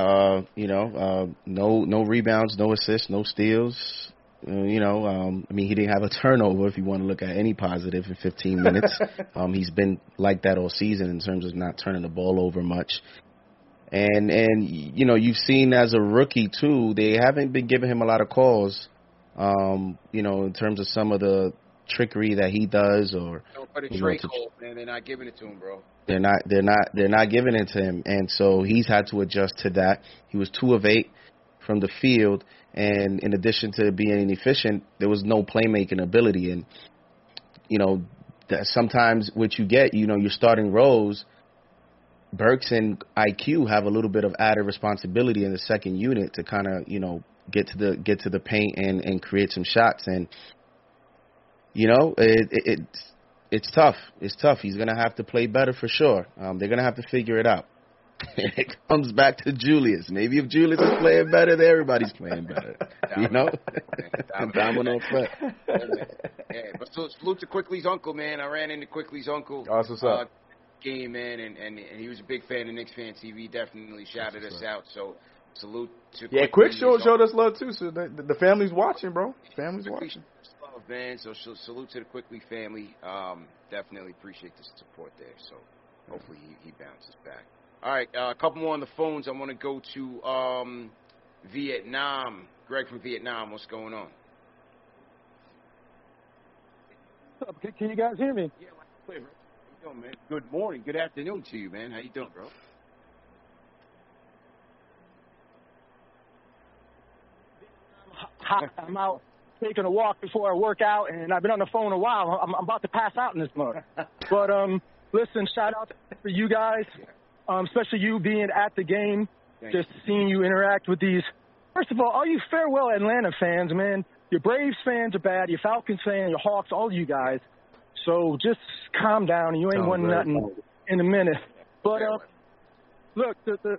No rebounds, no assists, no steals. I mean, he didn't have a turnover if you want to look at any positive in 15 minutes. He's been like that all season in terms of not turning the ball over much. And you've seen as a rookie, too, they haven't been giving him a lot of calls, in terms of some of the trickery that he does or. But a Trey Cole, man, they're not giving it to him, bro. They're not giving it to him. And so he's had to adjust to that. He was 2 of 8 from the field. And in addition to being inefficient, there was no playmaking ability. And, that sometimes what you get, your starting roles, Burks and IQ have a little bit of added responsibility in the second unit to kind of, get to the paint and create some shots. And, it's tough. It's tough. He's going to have to play better for sure. They're going to have to figure it out. It comes back to Julius. Maybe if Julius is playing better, then everybody's playing better. Domino effect. Yeah, but salute to Quickley's uncle, man. I ran into Quickley's uncle. Oh, what's up? Game, man, and he was a big fan of Knicks Fan TV. Definitely shouted us out. So salute to Quick. Quick showed us love too. So the family's watching, bro. Family's watching. Love, man. So salute to the Quickley family. Definitely appreciate the support there. So hopefully he bounces back. All right, a couple more on the phones. I want to go to Vietnam. Greg from Vietnam, what's going on? What's up? Can you guys hear me? Yeah, how you doing, man? Good morning, good afternoon to you, man. How you doing, bro? I'm out taking a walk before I work out, and I've been on the phone a while. I'm about to pass out in this mug. But listen, shout out for you guys. Especially you being at the game, just seeing you interact with these. First of all you farewell Atlanta fans, man, your Braves fans are bad, your Falcons fans, your Hawks, all you guys. So just calm down, and you ain't won nothing in a minute. But look,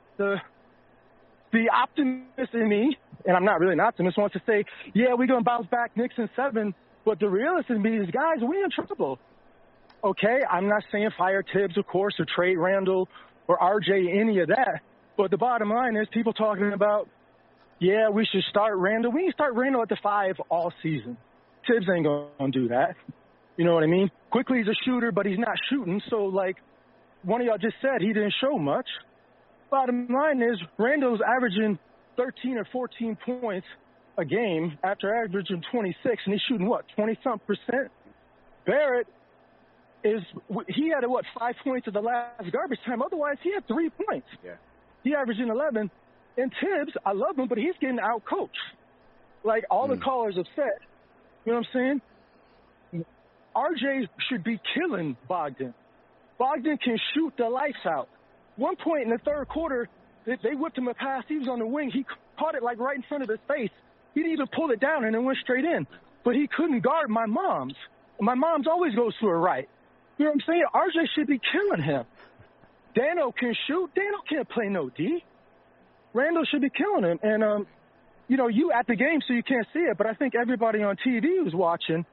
the optimist in me, and I'm not really an optimist, wants to say, yeah, we're gonna bounce back Knicks in 7. But the realist in me is, guys, we in trouble. Okay, I'm not saying fire Tibbs, of course, or trade Randall or RJ, any of that. But the bottom line is people talking about, yeah, we should start Randall. We need to start Randall at the 5 all season. Tibbs ain't going to do that. You know what I mean? Quickly, he's a shooter, but he's not shooting. So, like one of y'all just said, he didn't show much. Bottom line is Randall's averaging 13 or 14 points a game after averaging 26, and he's shooting, 20-something%? Barrett, he had 5 points at the last garbage time. Otherwise, he had 3 points. Yeah. He averaging 11. And Tibbs, I love him, but he's getting out-coached. Like all the callers have said. You know what I'm saying? RJ should be killing Bogdan. Bogdan can shoot the lights out. One point in the third quarter, they whipped him a pass. He was on the wing. He caught it like right in front of his face. He didn't even pull it down, and it went straight in. But he couldn't guard my mom's. My mom's always goes to her right. You know what I'm saying? RJ should be killing him. Dano can shoot. Dano can't play no D. Randall should be killing him. And, you at the game, so you can't see it, but I think everybody on TV was watching.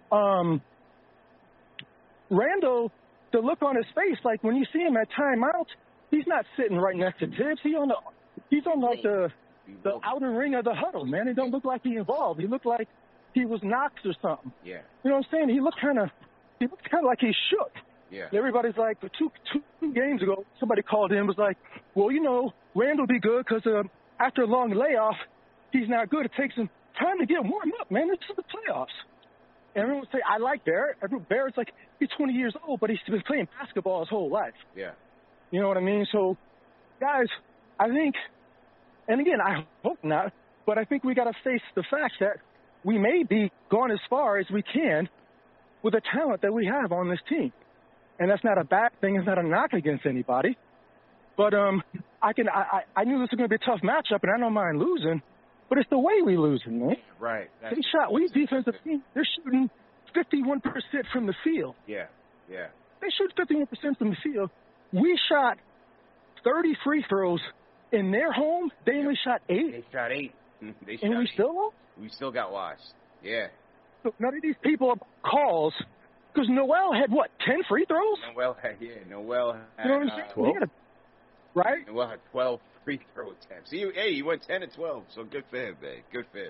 Randall, the look on his face, like when you see him at timeout, he's not sitting right next to Tibbs. He's on the outer ring of the huddle, man. It don't look like he involved. He looked like he was knocked or something. Yeah. You know what I'm saying? He looked kind of like he shook. Yeah. Everybody's like, two games ago, somebody called in and was like, well, Randall be good because after a long layoff, he's not good. It takes him time to get warmed up, man. It's the playoffs. And everyone would say, I like Barrett. Barrett's like, he's 20 years old, but he's been playing basketball his whole life. Yeah. You know what I mean? So, guys, I think, and again, I hope not, but I think we got to face the fact that we may be going as far as we can with the talent that we have on this team. And that's not a bad thing. It's not a knock against anybody. But I knew this was going to be a tough matchup, and I don't mind losing. But it's the way we losing, man. Right. We defensive team, they're shooting 51% from the field. Yeah, yeah. They shoot 51% from the field. We shot 30 free throws in their home. They only shot 8. They shot 8. They shot and we 8. still lost? We still got washed. Yeah. So none of these people are calls because Noel had, 10 free throws? Noel had, you know what I'm saying? 12. Right? Noel had 12 free throw attempts. He went 10 and 12, so good for him, man. Good for him.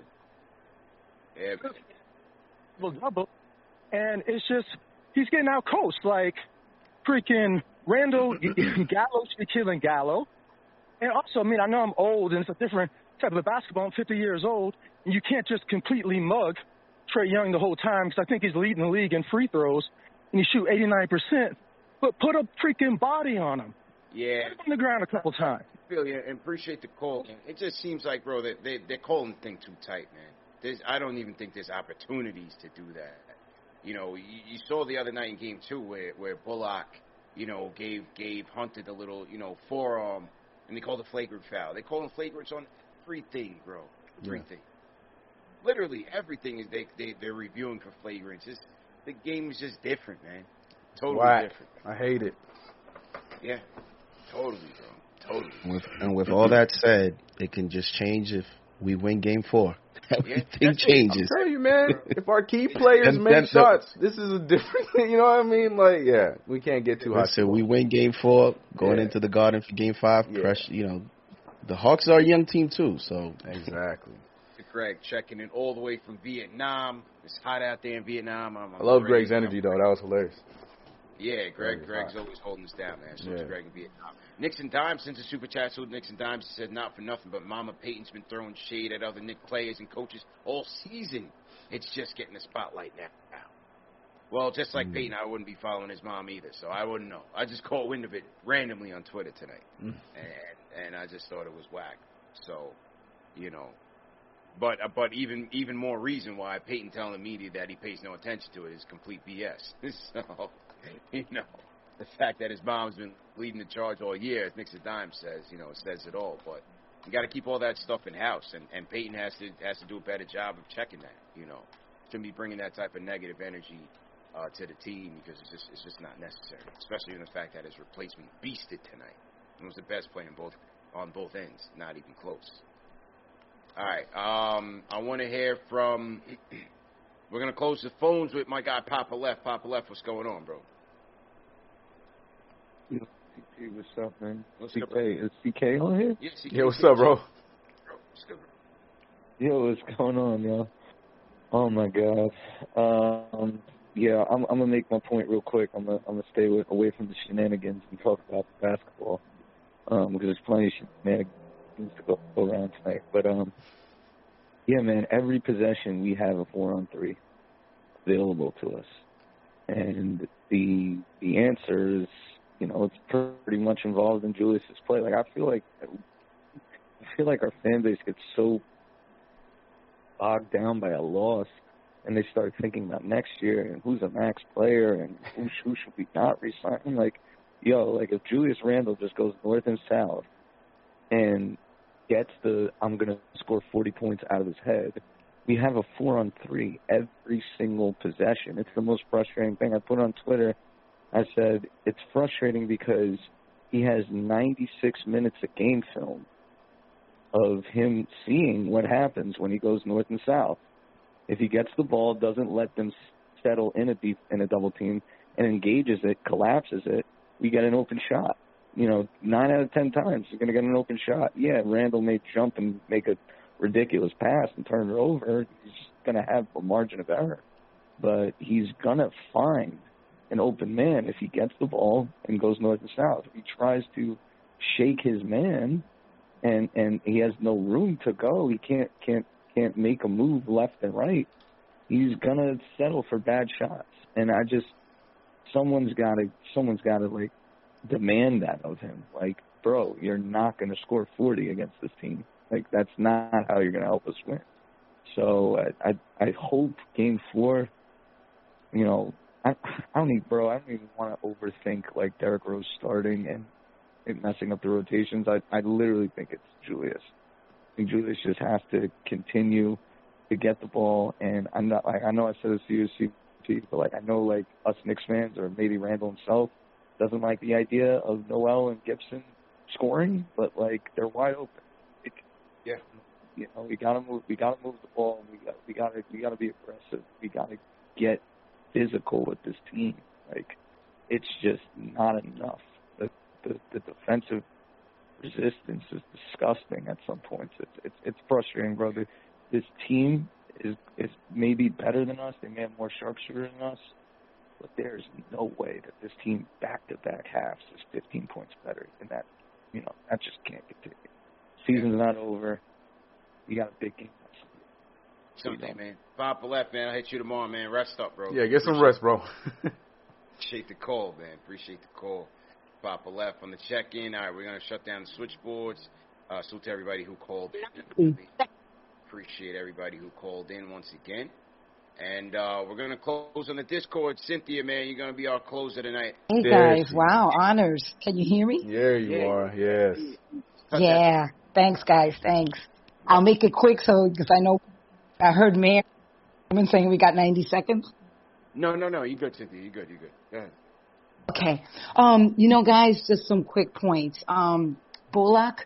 Yeah, man. Well, double. And it's just, he's getting out coached. Like, freaking Randall Gallo should be killing Gallo. And also, I mean, I know I'm old and it's a different type of basketball. I'm 50 years old. And you can't just completely mug Trae Young the whole time because I think he's leading the league in free throws. And he shoot 89%. But put a freaking body on him. Yeah. Put him on the ground a couple times. I feel you and appreciate the call. It just seems like, bro, that they're calling the thing too tight, man. I don't even think there's opportunities to do that. You know, you saw the other night in Game 2 where Bullock, you know, gave Hunter the little, you know, forearm, and they called a flagrant foul. They call them flagrants on everything, bro. Everything. Yeah. Literally everything is they're reviewing for flagrants. The game is just different, man. Totally different. I hate it. Yeah. Totally, bro. Totally. With all that said, it can just change if we win Game 4. Everything changes. I'm telling you, man. If our key players make shots, this is a different thing. You know what I mean? Like, yeah, we can't get too high. So we win Game 4, going into the Garden for Game 5. Pressure, you know, the Hawks are a young team too. So exactly. Greg checking in all the way from Vietnam. It's hot out there in Vietnam. I love Greg's energy though. That was hilarious. Yeah, Greg's always holding us down, man. So it's Greg in Vietnam. Nixon Dimes sends a super chat. So Nixon Dimes said, not for nothing, but Mama Payton's been throwing shade at other Knicks players and coaches all season. It's just getting the spotlight now. Well, just like Payton, I wouldn't be following his mom either, so I wouldn't know. I just caught wind of it randomly on Twitter tonight, and I just thought it was whack. So, you know, but even more reason why Payton telling the media that he pays no attention to it is complete BS. So, you know, the fact that his mom's been leading the charge all year, as Nixon Dime says, you know, it says it all. But you got to keep all that stuff in house, and Payton has to do a better job of checking that. You know, shouldn't be bringing that type of negative energy to the team because it's just not necessary. Especially in the fact that his replacement beasted tonight and was the best player on both ends, not even close. All right, I want to hear from. We're gonna close the phones with my guy Papa Left. Papa Left, what's going on, bro? Hey, what's up, man? What's CK, up, bro? is CK on here? Yeah, CK. Yeah, what's up, bro? Yo, what's going on, yo? Oh my God. Yeah, I'm gonna make my point real quick. I'm gonna stay away from the shenanigans and talk about the basketball because there's plenty of shenanigans to go around tonight. But yeah, man, every possession we have a 4-on-3 available to us, and the answer is, you know, it's pretty much involved in Julius's play. Like I feel like our fan base gets so bogged down by a loss, and they start thinking about next year and who's a max player and who should we not resign. I'm like, yo, like if Julius Randle just goes north and south and gets I'm going to score 40 points out of his head, we have a 4-on-3 every single possession. It's the most frustrating thing. I put on Twitter, I said, it's frustrating because he has 96 minutes of game film of him seeing what happens when he goes north and south. If he gets the ball, doesn't let them settle in a double team, and engages it, collapses it, we get an open shot. You know, 9 out of 10 times you're going to get an open shot. Yeah, Randall may jump and make a ridiculous pass and turn it over. He's going to have a margin of error. But he's going to find an open man if he gets the ball and goes north and south. If he tries to shake his man and he has no room to go, he can't make a move left and right, he's going to settle for bad shots. And someone's got to like demand that of him. Like, bro, you're not going to score 40 against this team. Like, that's not how you're going to help us win. So I hope Game 4, you know, I don't even want to overthink like Derrick Rose starting and messing up the rotations. I literally think it's Julius. I think Julius just has to continue to get the ball. And I'm not like, I know I said this to you, CP, but like I know like us Knicks fans or maybe Randall himself doesn't like the idea of Noel and Gibson scoring, but like they're wide open. Yeah. You know, we gotta move the ball. We gotta be aggressive. We gotta get physical with this team. Like, it's just not enough. The defensive resistance is disgusting at some points. It's frustrating, brother. This team is maybe better than us. They may have more sharpshooter than us, but there's no way that this team back-to-back halves is 15 points better than that. You know, that just can't continue. Season's not over. We got a big game. Sunday, man. Bob left, man. I'll hit you tomorrow, man. Rest up, bro. Yeah, get some rest, bro. Appreciate the call, man. Appreciate the call. Papa left on the check-in. All right, we're going to shut down the switchboards. Salute to everybody who called in. Appreciate everybody who called in once again. And we're going to close on the Discord. Cynthia, man, you're going to be our closer tonight. Hey, guys. Wow, honors. Can you hear me? Yeah, you are. Yes. Yeah. Thanks, guys. Thanks. I'll make it quick because I know I heard Mayor saying we got 90 seconds. No. You good, Cynthia. You good. Go ahead. Okay. You know, guys, just some quick points. Bullock,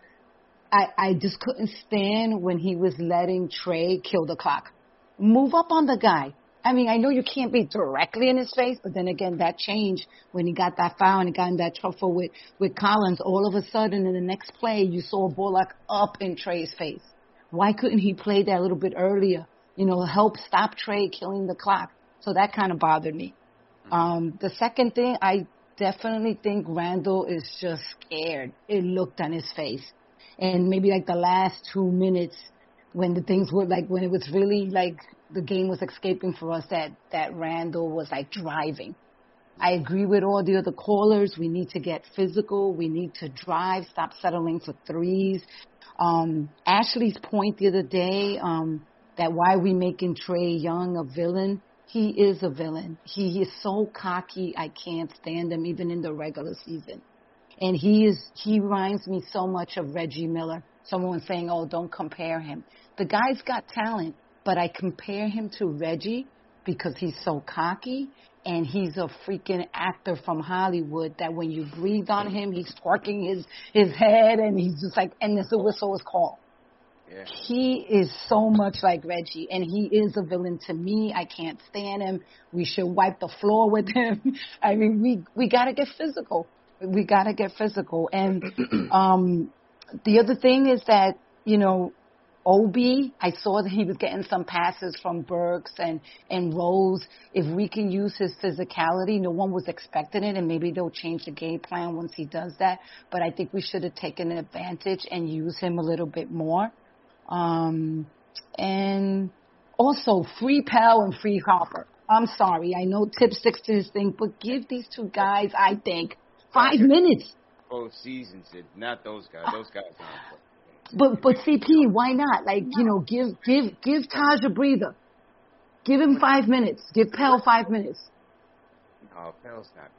I just couldn't stand when he was letting Trey kill the clock. Move up on the guy. I mean, I know you can't be directly in his face, but then again, that changed when he got that foul and he got in that trouble with Collins. All of a sudden, in the next play, you saw Bullock up in Trey's face. Why couldn't he play that a little bit earlier? You know, help stop Trey killing the clock. So that kind of bothered me. The second thing, I definitely think Randall is just scared. It looked on his face. And maybe like the last 2 minutes when the things were like, when it was really like the game was escaping for us, that Randall was like driving. I agree with all the other callers. We need to get physical. We need to drive, stop settling for threes. Ashley's point the other day, that why are we making Trey Young a villain? He is a villain. He is so cocky, I can't stand him even in the regular season. And he reminds me so much of Reggie Miller. Someone saying, oh, don't compare him. The guy's got talent, but I compare him to Reggie because he's so cocky and he's a freaking actor from Hollywood that when you breathe on him, he's twerking his head and he's just like, and the whistle is called. Yeah. He is so much like Reggie, and he is a villain to me. I can't stand him. We should wipe the floor with him. I mean, we got to get physical. We got to get physical. And the other thing is that, you know, Obi, I saw that he was getting some passes from Burks and Rose. If we can use his physicality, no one was expecting it, and maybe they'll change the game plan once he does that. But I think we should have taken advantage and used him a little bit more. And also free Pell and free Harper. I'm sorry. I know Tip sticks to his thing, but give these two guys, I think, 5 minutes. Both seasons, not those guys. Those guys aren't. But CP, why not? Like, you know, give Taj a breather. Give him 5 minutes. Give Pell 5 minutes. No, Pell's not.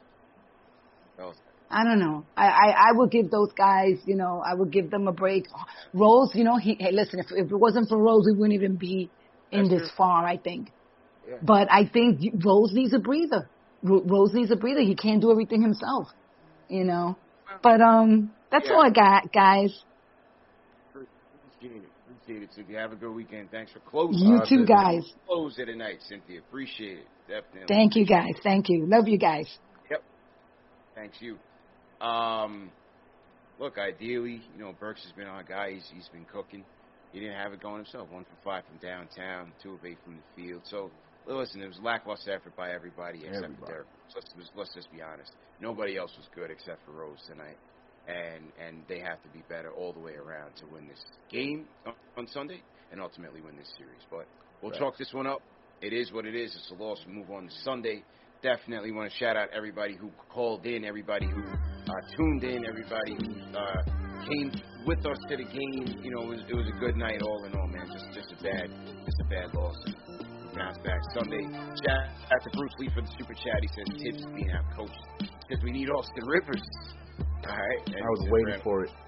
I don't know. I would give those guys, you know, I would give them a break. Rose, you know, hey, listen, if it wasn't for Rose, we wouldn't even be in this far, I think. Yeah. But I think Rose needs a breather. Rose needs a breather. He can't do everything himself, you know. But that's all I got, guys. Appreciate it, Cynthia. Have a good weekend. Thanks for closing. You too, guys. Close it tonight, Cynthia. Appreciate it. Definitely. Thank you, guys. Thank you. Love you guys. Yep. Thanks, you. Look, ideally, you know, Burks has been our guy. He's been cooking. He didn't have it going himself. 1 for 5 from downtown, 2 of 8 from the field. So, listen, it was lackluster effort by everybody except for Derek. Let's just be honest. Nobody else was good except for Rose tonight. And they have to be better all the way around to win this game on Sunday and ultimately win this series. But we'll chalk this one up. It is what it is. It's a loss. We'll move on to Sunday. Definitely want to shout out everybody who called in, everybody who tuned in, everybody who came with us to the game. You know, it was a good night all in all, man. Just a bad loss. Bounce back Sunday. Shout out to Bruce Lee for the super chat. He says Tips being out coach. He says we need Austin Rivers. All right. I was waiting for it.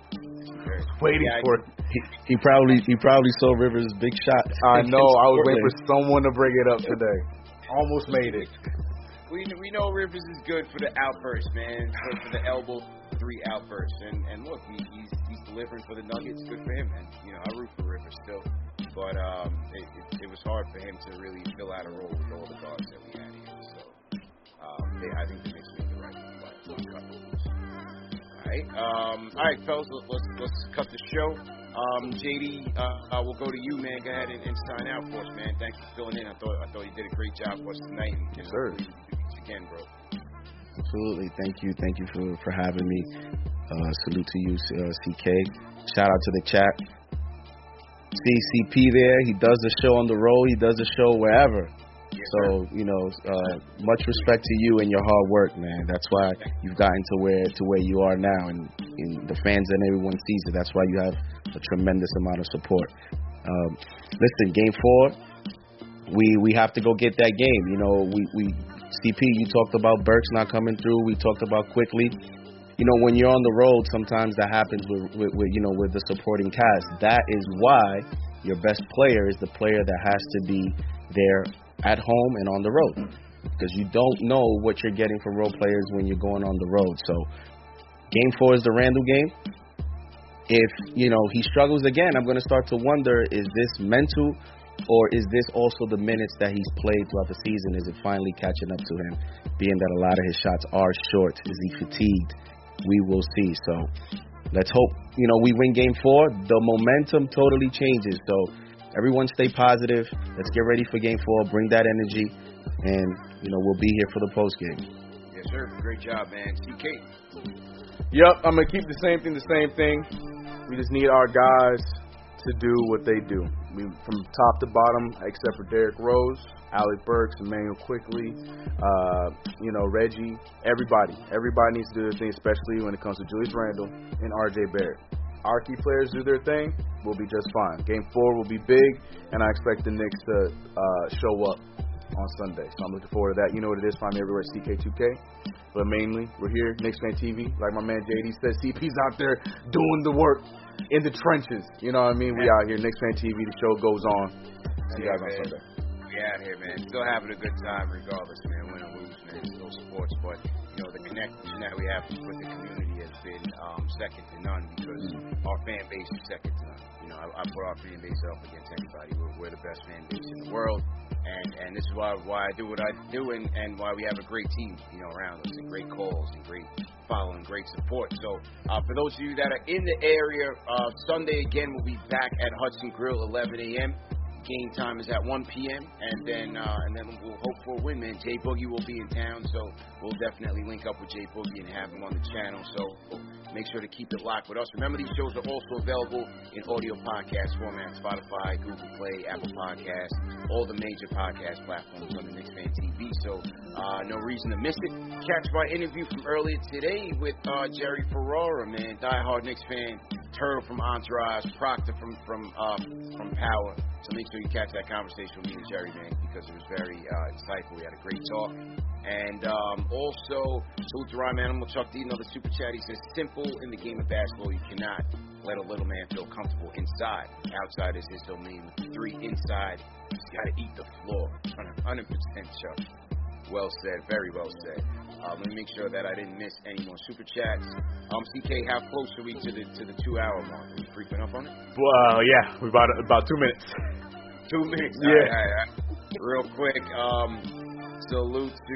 He probably saw Rivers' big shot. I know. I was waiting for someone to bring it up today. Almost made it. We know Rivers is good for the outburst, man. For the elbow outbursts. And look, he's delivering for the Nuggets. Good for him, man. You know, I root for Rivers still. But it was hard for him to really fill out a role with all the guards that we had here. So I think the Knicks made the right play. All right, fellas, let's cut the show. JD, we'll go to you, man. Go ahead and sign out for us, man. Thanks for filling in. I thought you did a great job for us tonight. Yes, sir. Again, bro. Absolutely. Thank you for having me. Salute to you, CK. Shout out to the chat. See CP there. He does the show on the road. He does the show wherever. Yes, so, you know, much respect to you and your hard work, man. That's why you've gotten to where you are now, and the fans and everyone sees it. That's why you have a tremendous amount of support. Listen, Game 4, we have to go get that game. You know, we CP, you talked about Burks not coming through. We talked about Quickly. You know, when you're on the road, sometimes that happens with the supporting cast. That is why your best player is the player that has to be there at home and on the road, because you don't know what you're getting from role players when you're going on the road. So Game 4 is the Randall game. If, you know, he struggles again, I'm going to start to wonder, is this mental, or is this also the minutes that he's played throughout the season? Is it finally catching up to him, being that a lot of his shots are short? Is he fatigued? We will see. So let's hope, you know, we win Game 4. The momentum totally changes. So everyone stay positive. Let's get ready for Game 4. Bring that energy, and, you know, we'll be here for the post game. Yes, sir. Great job, man. CK. Yep, I'm going to keep the same thing. We just need our guys to do what they do. From top to bottom, except for Derrick Rose, Alec Burks, Emmanuel Quickly, you know, Reggie, everybody needs to do their thing, especially when it comes to Julius Randle and RJ Barrett. Our key players do their thing, we'll be just fine. Game 4 will be big, and I expect the Knicks to show up on Sunday. So I'm looking forward to that. You know what it is, find me everywhere at CK2K. But mainly, we're here, Knicks Fan TV. Like my man JD says, CP's out there doing the work in the trenches. You know what I mean? We out here, Knicks Fan TV. The show goes on. See you guys on Sunday. We out here, man. Still having a good time regardless, man. Win or lose, man. Still sports. But, you know, the connection that we have with the community has been second to none, because our fan base is second to none. You know, I put our fan base up against anybody. We're the best fan base in the world. And this is why I do what I do, and why we have a great team, you know, around us, and great calls, and great following, great support. So for those of you that are in the area, Sunday again we'll be back at Hudson Grill, 11 a.m. Game time is at 1 p.m. and then we'll hope for a win, man. Jay Boogie will be in town, so we'll definitely link up with Jay Boogie and have him on the channel. So make sure to keep it locked with us. Remember, these shows are also available in audio podcast format: Spotify, Google Play, Apple Podcasts, all the major podcast platforms on the Knicks Fan TV. So no reason to miss it. Catch my interview from earlier today with Jerry Ferrara, man, diehard Knicks fan. Turtle from Entourage, Proctor from Power. So make sure you catch that conversation with me and Jerry, man, because it was very insightful. We had a great talk. And also, salute to Rhyme Animal Chuck D, another super chat. He says, simple in the game of basketball, you cannot let a little man feel comfortable inside. Outside is his domain. With 3 inside, he's got to eat the floor. 100% Chuck. Well said, very well said. Let me make sure that I didn't miss any more super chats. CK, how close are we to the 2-hour mark? Are we creeping up on it? Well, yeah, we're about 2 minutes. 2 minutes. Yeah. All right. Real quick, salute to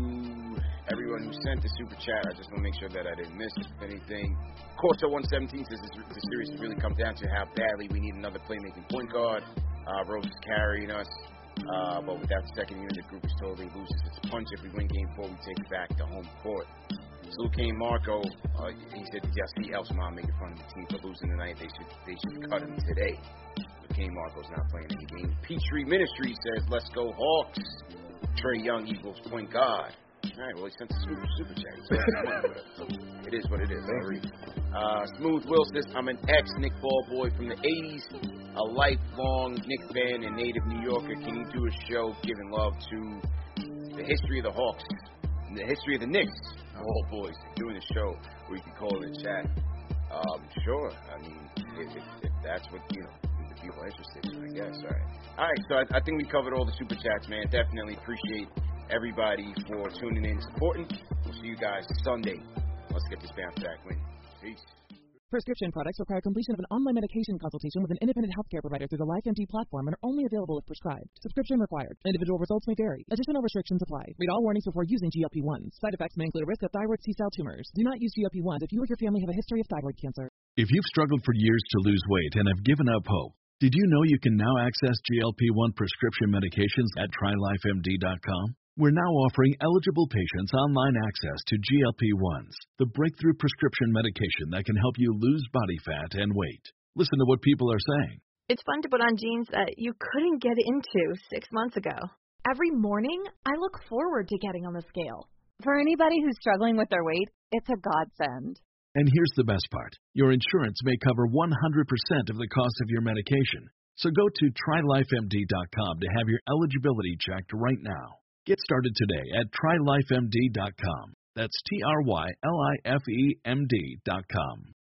everyone who sent the super chat. I just want to make sure that I didn't miss anything. Corso 117 says the series has really come down to how badly we need another playmaking point guard. Rose is carrying us. But without the second unit, the group is totally loses its punch. If we win Game 4, we take it back to home court. So Kane Marco, he said, did y'all see Elsman making fun of the team for losing tonight? They should cut him today. But Kane Marco's not playing any game. Petrie Ministry says, let's go Hawks. Trey Young equals point guard. All right, well, he sent a super chat. So it is what it is. Smooth Will says, I'm an ex-Knick ball boy from the 80s, a lifelong Knick fan and native New Yorker. Can you do a show giving love to the history of the Hawks and the history of the Knicks? All boys doing a show where you can call it a chat. Sure. I mean, if that's what, you know, the people are interested in, I guess. All right, so I think we covered all the super chats, man. Definitely appreciate everybody for tuning in and supporting. We'll see you guys Sunday Let's get this bounce back win. Peace. Prescription products require completion of an online medication consultation with an independent healthcare provider through the LifeMD platform and are only available if prescribed. Subscription required. Individual results may vary. Additional restrictions apply. Read all warnings before using GLP-1s. Side effects may include a risk of thyroid C-cell tumors. Do not use GLP-1s if you or your family have a history of thyroid cancer. If you've struggled for years to lose weight and have given up hope, did you know you can now access GLP-1 prescription medications at TryLifeMD.com? We're now offering eligible patients online access to GLP-1s, the breakthrough prescription medication that can help you lose body fat and weight. Listen to what people are saying. It's fun to put on jeans that you couldn't get into 6 months ago. Every morning, I look forward to getting on the scale. For anybody who's struggling with their weight, it's a godsend. And here's the best part. Your insurance may cover 100% of the cost of your medication. So go to TryLifeMD.com to have your eligibility checked right now. Get started today at TryLifeMD.com. That's TryLifeMD.com.